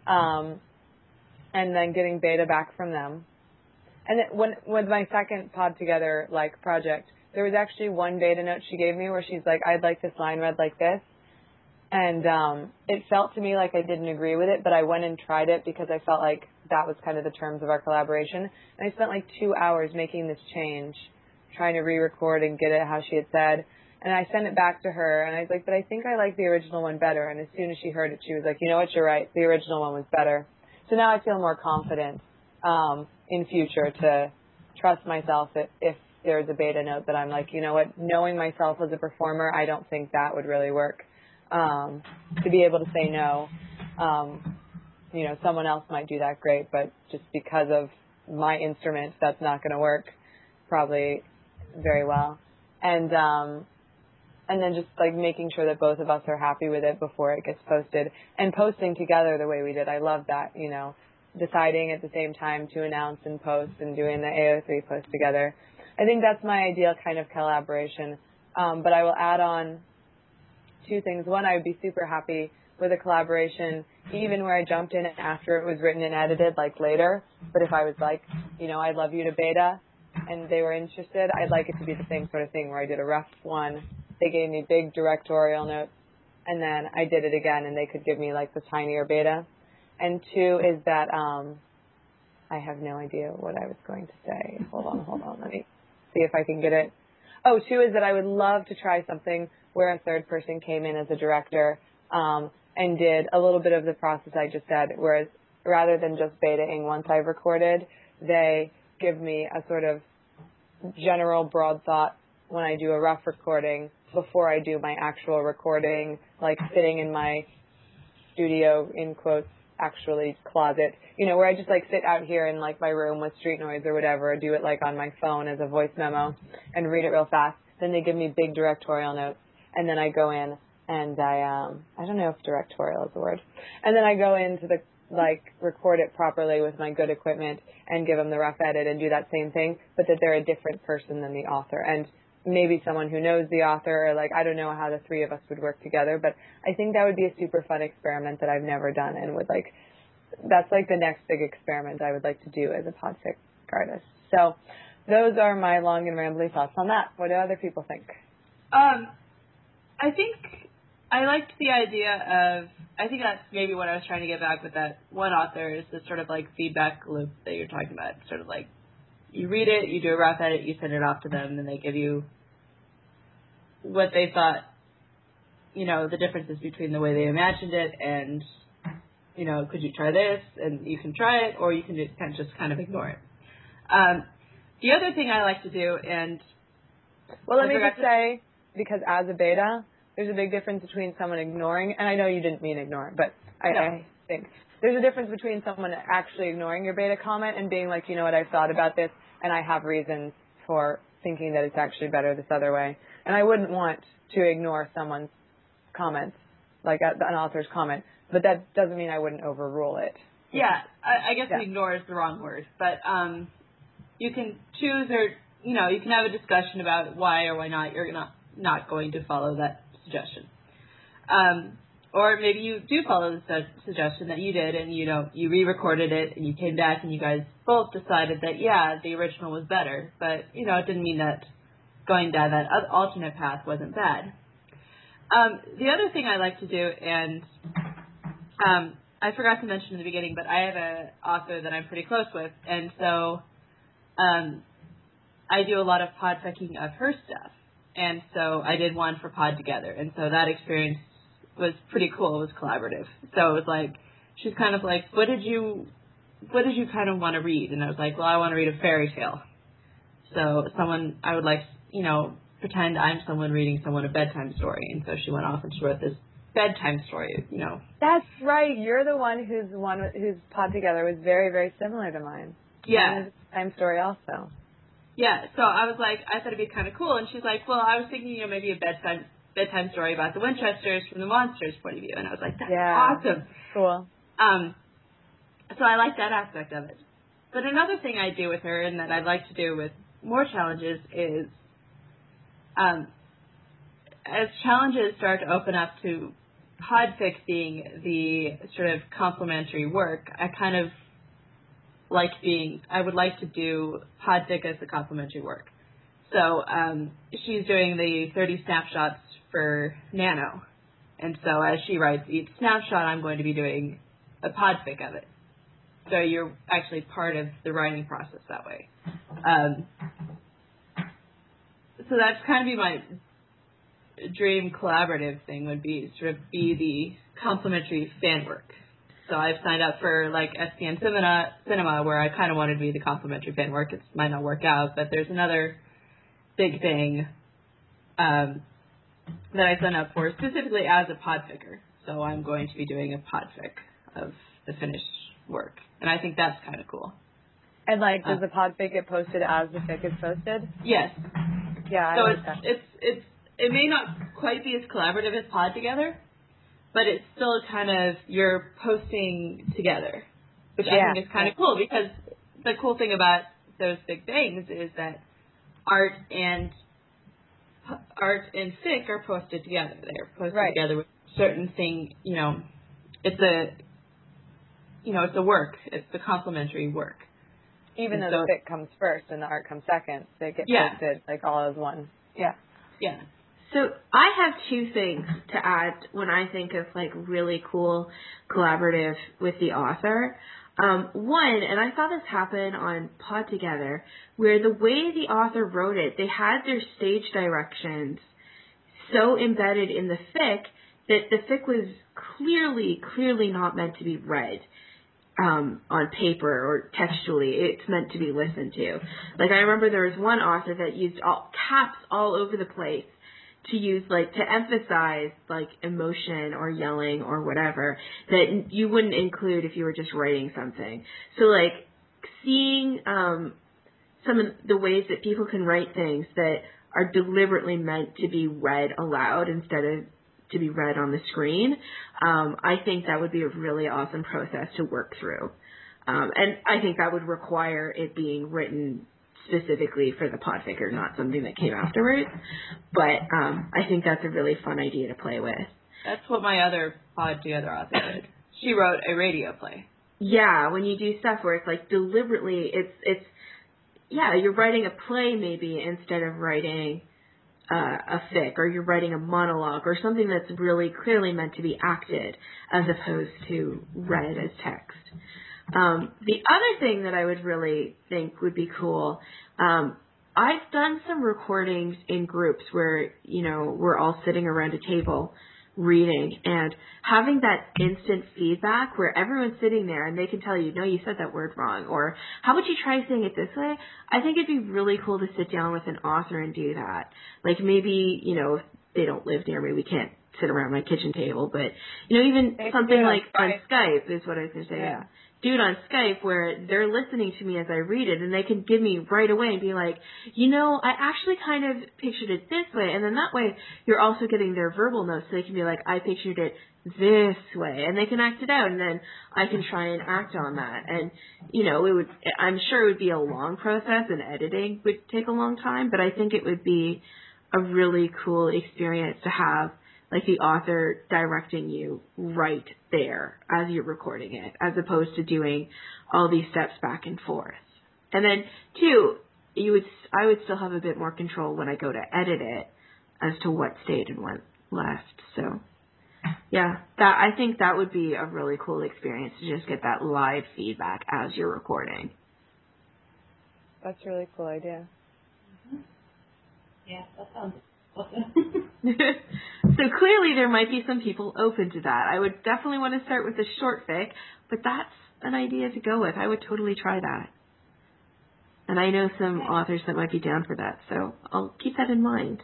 And then getting beta back from them. And then with my second Pod Together project, there was actually one beta note she gave me where she's like, I'd like this line read like this. And it felt to me like I didn't agree with it, but I went and tried it because I felt like that was kind of the terms of our collaboration. And I spent 2 hours making this change, trying to re-record and get it how she had said. And I sent it back to her, and I was like, but I think I like the original one better. And as soon as she heard it, she was like, you know what, you're right. The original one was better. So now I feel more confident in future to trust myself if there's a beta note that I'm like, you know what, knowing myself as a performer, I don't think that would really work. To be able to say no, someone else might do that great, but just because of my instrument, that's not going to work probably very well. And then just making sure that both of us are happy with it before it gets posted, and posting together the way we did. I love that, deciding at the same time to announce and post and doing the AO3 post together. I think that's my ideal kind of collaboration. But I will add on two things. One, I would be super happy with a collaboration, even where I jumped in after it was written and edited, later. But if I was I'd love you to beta, and they were interested, I'd like it to be the same sort of thing where I did a rough one. They gave me big directorial notes, and then I did it again, and they could give me the tinier beta. And two is that I have no idea what I was going to say. Hold on. Let me see if I can get it. Oh, two is that I would love to try something where a third person came in as a director and did a little bit of the process I just said, whereas rather than just betaing once I've recorded, they give me a sort of general broad thought when I do a rough recording before I do my actual recording, sitting in my studio, in quotes, actually closet, where I just sit out here in my room with street noise or whatever, or do it on my phone as a voice memo and read it real fast. Then they give me big directorial notes, and then I go in and I don't know if directorial is the word, and then I go into the record it properly with my good equipment and give them the rough edit and do that same thing, but that they're a different person than the author. And maybe someone who knows the author, or like, I don't know how the three of us would work together, but I think that would be a super fun experiment that I've never done, and would like, that's like the next big experiment I would like to do as a podfic artist. So those are my long and rambly thoughts on that. What do other people think? I think I liked the idea of, I think that's maybe what I was trying to get back with that one author, is this sort of like feedback loop that you're talking about. Sort of like, you read it, you do a rough edit, you send it off to them, and they give you what they thought, you know, the differences between the way they imagined it and, you know, could you try this? And you can try it, or you can just kind of ignore it. The other thing I like to do, and well, let me just say, because as a beta, there's a big difference between someone ignoring, and I know you didn't mean ignore, but I think there's a difference between someone actually ignoring your beta comment and being like, you know what, I've thought about this, and I have reasons for thinking that it's actually better this other way. And I wouldn't want to ignore someone's comments, like an author's comment, but that doesn't mean I wouldn't overrule it. Yeah, I guess ignore is the wrong word, but you can choose, or, you know, you can have a discussion about why or why not you're not going to follow that suggestion. Or maybe you do follow the suggestion that you did, and you re-recorded it, and you came back, and you guys both decided that, yeah, the original was better, but, you know, it didn't mean that going down that alternate path wasn't bad. The other thing I like to do, and I forgot to mention in the beginning, but I have an author that I'm pretty close with, and so I do a lot of podficking of her stuff. And so I did one for Pod Together, and so that experience was pretty cool. It was collaborative. So it was like, she's kind of like, what did you kind of want to read? And I was like, well, I want to read a fairy tale. So I would like, you know, pretend I'm someone reading someone a bedtime story. And so she went off and she wrote this bedtime story, you know. That's right. You're the one whose Pod Together was very, very similar to mine. Yeah. Mine is a bedtime story also. Yeah, so I was like, I thought it'd be kind of cool. And she's like, well, I was thinking, you know, maybe a bedtime story about the Winchesters from the monsters' point of view. And I was like, that's awesome. Cool. So I like that aspect of it. But another thing I do with her, and that I'd like to do with more challenges, is as challenges start to open up to podfic being the sort of complementary work, I would like to do podfic as the complementary work. So she's doing the 30 snapshots for Nano. And so as she writes each snapshot, I'm going to be doing a podfic of it. So you're actually part of the writing process that way. So that's kind of be my dream collaborative thing, would be sort of be the complementary fan work. So I've signed up for like SPN Cinema, where I kind of wanted to be the complimentary fan work. It might not work out, but there's another big thing that I signed up for specifically as a podficker. So I'm going to be doing a podfic of the finished work, and I think that's kind of cool. And like, does the podfic get posted as the fic is posted? Yes. Yeah. I like that. It may not quite be as collaborative as Pod Together, but it's still kind of, you're posting together, which I think is kind of cool, because the cool thing about those big things is that art and fic are posted together. They're posted together with certain thing, you know, it's a work. It's the complementary work. Even though the fic comes first and the art comes second, they get posted like all as one. Yeah. Yeah. So I have two things to add when I think of like really cool collaborative with the author. One, and I saw this happen on Pod Together, where the way the author wrote it, they had their stage directions so embedded in the fic that the fic was clearly not meant to be read on paper or textually. It's meant to be listened to. Like, I remember there was one author that used all caps all over the place to emphasize like emotion or yelling or whatever that you wouldn't include if you were just writing something. So like seeing some of the ways that people can write things that are deliberately meant to be read aloud instead of to be read on the screen, I think that would be a really awesome process to work through. And I think that would require it being written specifically for the podfic or not something that came afterwards. But I think that's a really fun idea to play with. That's what my other Pod Together author did. She wrote a radio play. Yeah, when you do stuff where it's like deliberately, it's you're writing a play maybe instead of writing a fic, or you're writing a monologue or something that's really clearly meant to be acted as opposed to read as text. The other thing that I would really think would be cool, I've done some recordings in groups where, we're all sitting around a table reading, and having that instant feedback where everyone's sitting there and they can tell you, no, you said that word wrong, or how about you try saying it this way? I think it'd be really cool to sit down with an author and do that. Like maybe, if they don't live near me, we can't sit around my kitchen table, but, even something like on Skype is what I was going to say, yeah. Do it on Skype where they're listening to me as I read it, and they can give me right away and be like, I actually kind of pictured it this way, and then that way you're also getting their verbal notes, so they can be like, I pictured it this way, and they can act it out, and then I can try and act on that. And, I'm sure it would be a long process, and editing would take a long time, but I think it would be a really cool experience to have like the author directing you right there as you're recording it, as opposed to doing all these steps back and forth. And then, two, I would still have a bit more control when I go to edit it as to what stayed and what left. So, yeah, I think that would be a really cool experience to just get that live feedback as you're recording. That's a really cool idea. Mm-hmm. Yeah, that sounds awesome. So clearly there might be some people open to that. I would definitely want to start with a short fic, but that's an idea to go with. I would totally try that. And I know some authors that might be down for that, so I'll keep that in mind.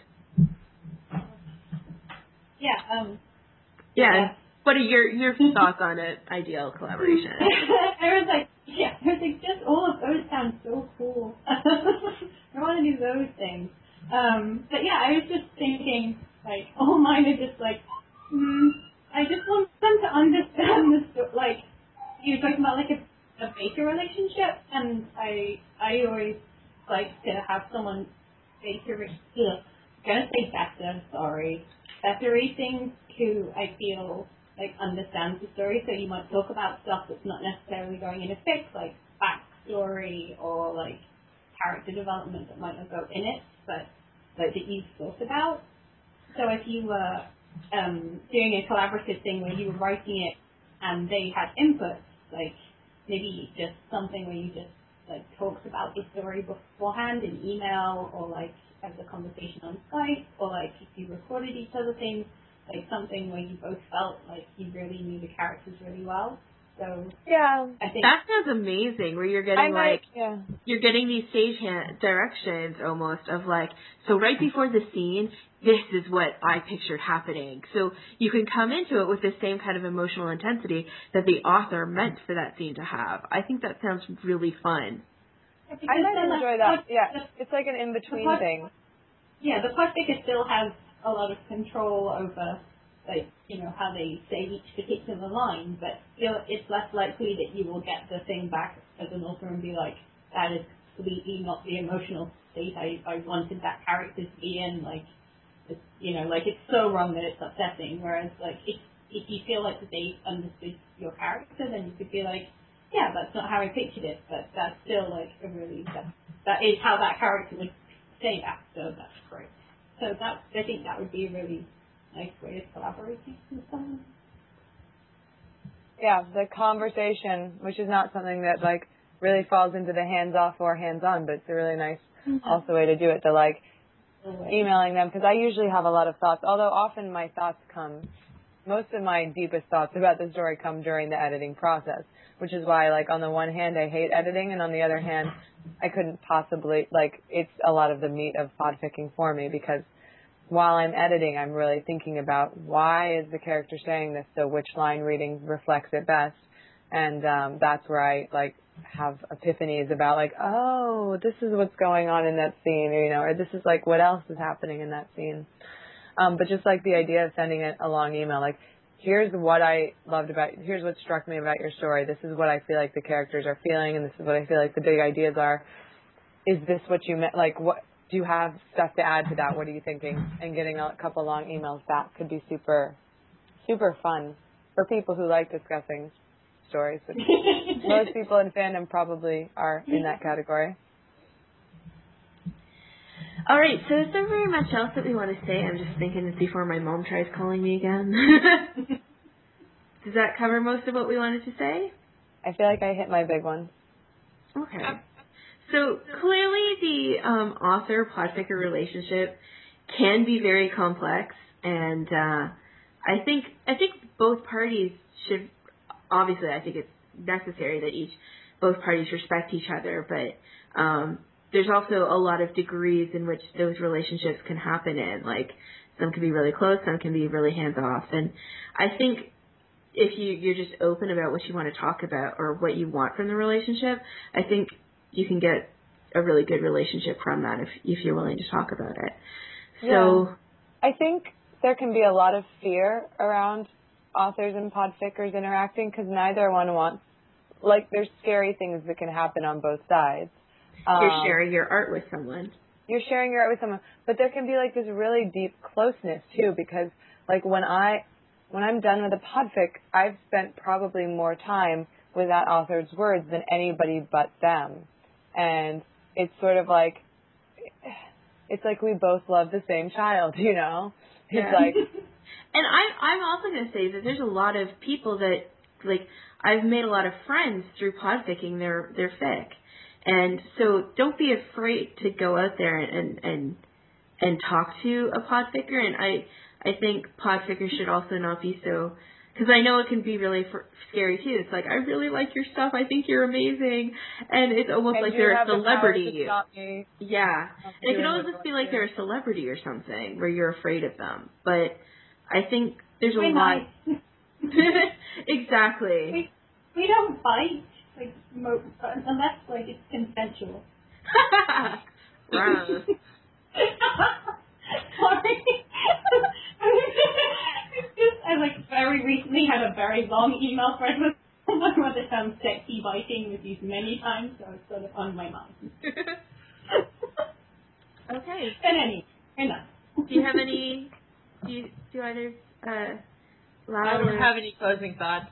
Yeah. What are your thoughts on an ideal collaboration? I was like, just all of those sound so cool. I want to do those things. But yeah, I was just thinking, like, all mine are just like, I just want them to understand the story. Like, you were talking about like a baker relationship, and I always like to have someone bakery, bettery things who I feel like understands the story. So you might talk about stuff that's not necessarily going in a fic, like backstory or like character development that might not go in it, but like that you've thought about. So if you were doing a collaborative thing where you were writing it and they had inputs, like maybe just something where you just like talked about the story beforehand in email, or like as a conversation on Skype, or like if you recorded each other things, like something where you both felt like you really knew the characters really well. So yeah, I think that sounds amazing. Where you're getting you're getting these stage directions almost of like, so right before the scene, this is what I pictured happening. So you can come into it with the same kind of emotional intensity that the author meant for that scene to have. I think that sounds really fun. I might enjoy that. Yeah, it's like an in-between thing. Yeah, the podfic still has a lot of control over, like, how they say each particular line, but it's less likely that you will get the thing back as an author and be like, that is completely not the emotional state I wanted that character to be in, like, it's so wrong that it's upsetting, whereas, like, if you feel like they understood your character, then you could be like, yeah, that's not how I pictured it, but that's still, like, that is how that character would say that, so that's great. So I think that would be a really nice way of collaborating with someone. Yeah, the conversation, which is not something that, like, really falls into the hands-off or hands-on, but it's a really nice also way to do it, to, like, emailing them, because I usually have a lot of thoughts, although often my thoughts most of my deepest thoughts about the story come during the editing process, which is why, like, on the one hand, I hate editing, and on the other hand, I couldn't possibly, like, it's a lot of the meat of podficking for me, because while I'm editing, I'm really thinking about why is the character saying this, so which line reading reflects it best, and that's where I, like, have epiphanies about, like, oh, this is what's going on in that scene, or this is, like, what else is happening in that scene. But just, like, the idea of sending it a long email, like, here's what struck me about your story. This is what I feel like the characters are feeling, and this is what I feel like the big ideas are. is this what you meant? Like, what do you have stuff to add to that? What are you thinking? And getting a couple long emails back could be super, super fun for people who like discussing stories. Which most people in fandom probably are in that category. All right, so is there very much else that we want to say? I'm just thinking before my mom tries calling me again. Does that cover most of what we wanted to say? I feel like I hit my big one. Okay. So clearly the author-podficker relationship can be very complex, and I think both parties should, obviously I think it's necessary that both parties respect each other, but there's also a lot of degrees in which those relationships can happen in. Like, some can be really close, some can be really hands-off. And I think if you're just open about what you want to talk about or what you want from the relationship, I think you can get a really good relationship from that if you're willing to talk about it. So I think there can be a lot of fear around authors and podfickers interacting because neither one wants, like, there's scary things that can happen on both sides. You're sharing your art with someone. You're sharing your art with someone. But there can be, like, this really deep closeness, too, because, like, when I'm done with a podfic, I've spent probably more time with that author's words than anybody but them. And it's sort of like, it's like we both love the same child, you know? It's like... And I'm also going to say that there's a lot of people that, like, I've made a lot of friends through podficking their fic. And so don't be afraid to go out there and talk to a podficker. And I think podfickers should also not be so, because I know it can be really scary too. It's like, I really like your stuff. I think you're amazing. And it's almost like they're a celebrity. Yeah. And it can almost just be like they're a celebrity or something where you're afraid of them. But I think there's a lot. Exactly. We don't bite. Like, unless, like, it's consensual. Gross. Sorry. I, like, very recently had a very long email thread with someone where the term sexy biting was used many times, so it's sort of on my mind. Okay. But anyway, enough. Do you have any, do either, I don't have any closing thoughts.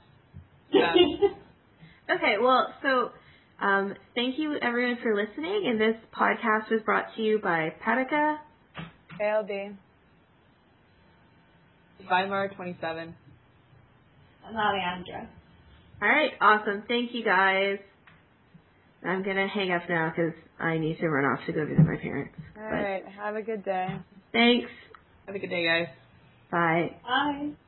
Okay, well, so thank you everyone for listening, and this podcast was brought to you by Patica, ALB, Weimar 27, and Alejandra. All right, awesome. Thank you guys. I'm going to hang up now because I need to run off to go visit my parents. All right, have a good day. Thanks. Have a good day, guys. Bye. Bye.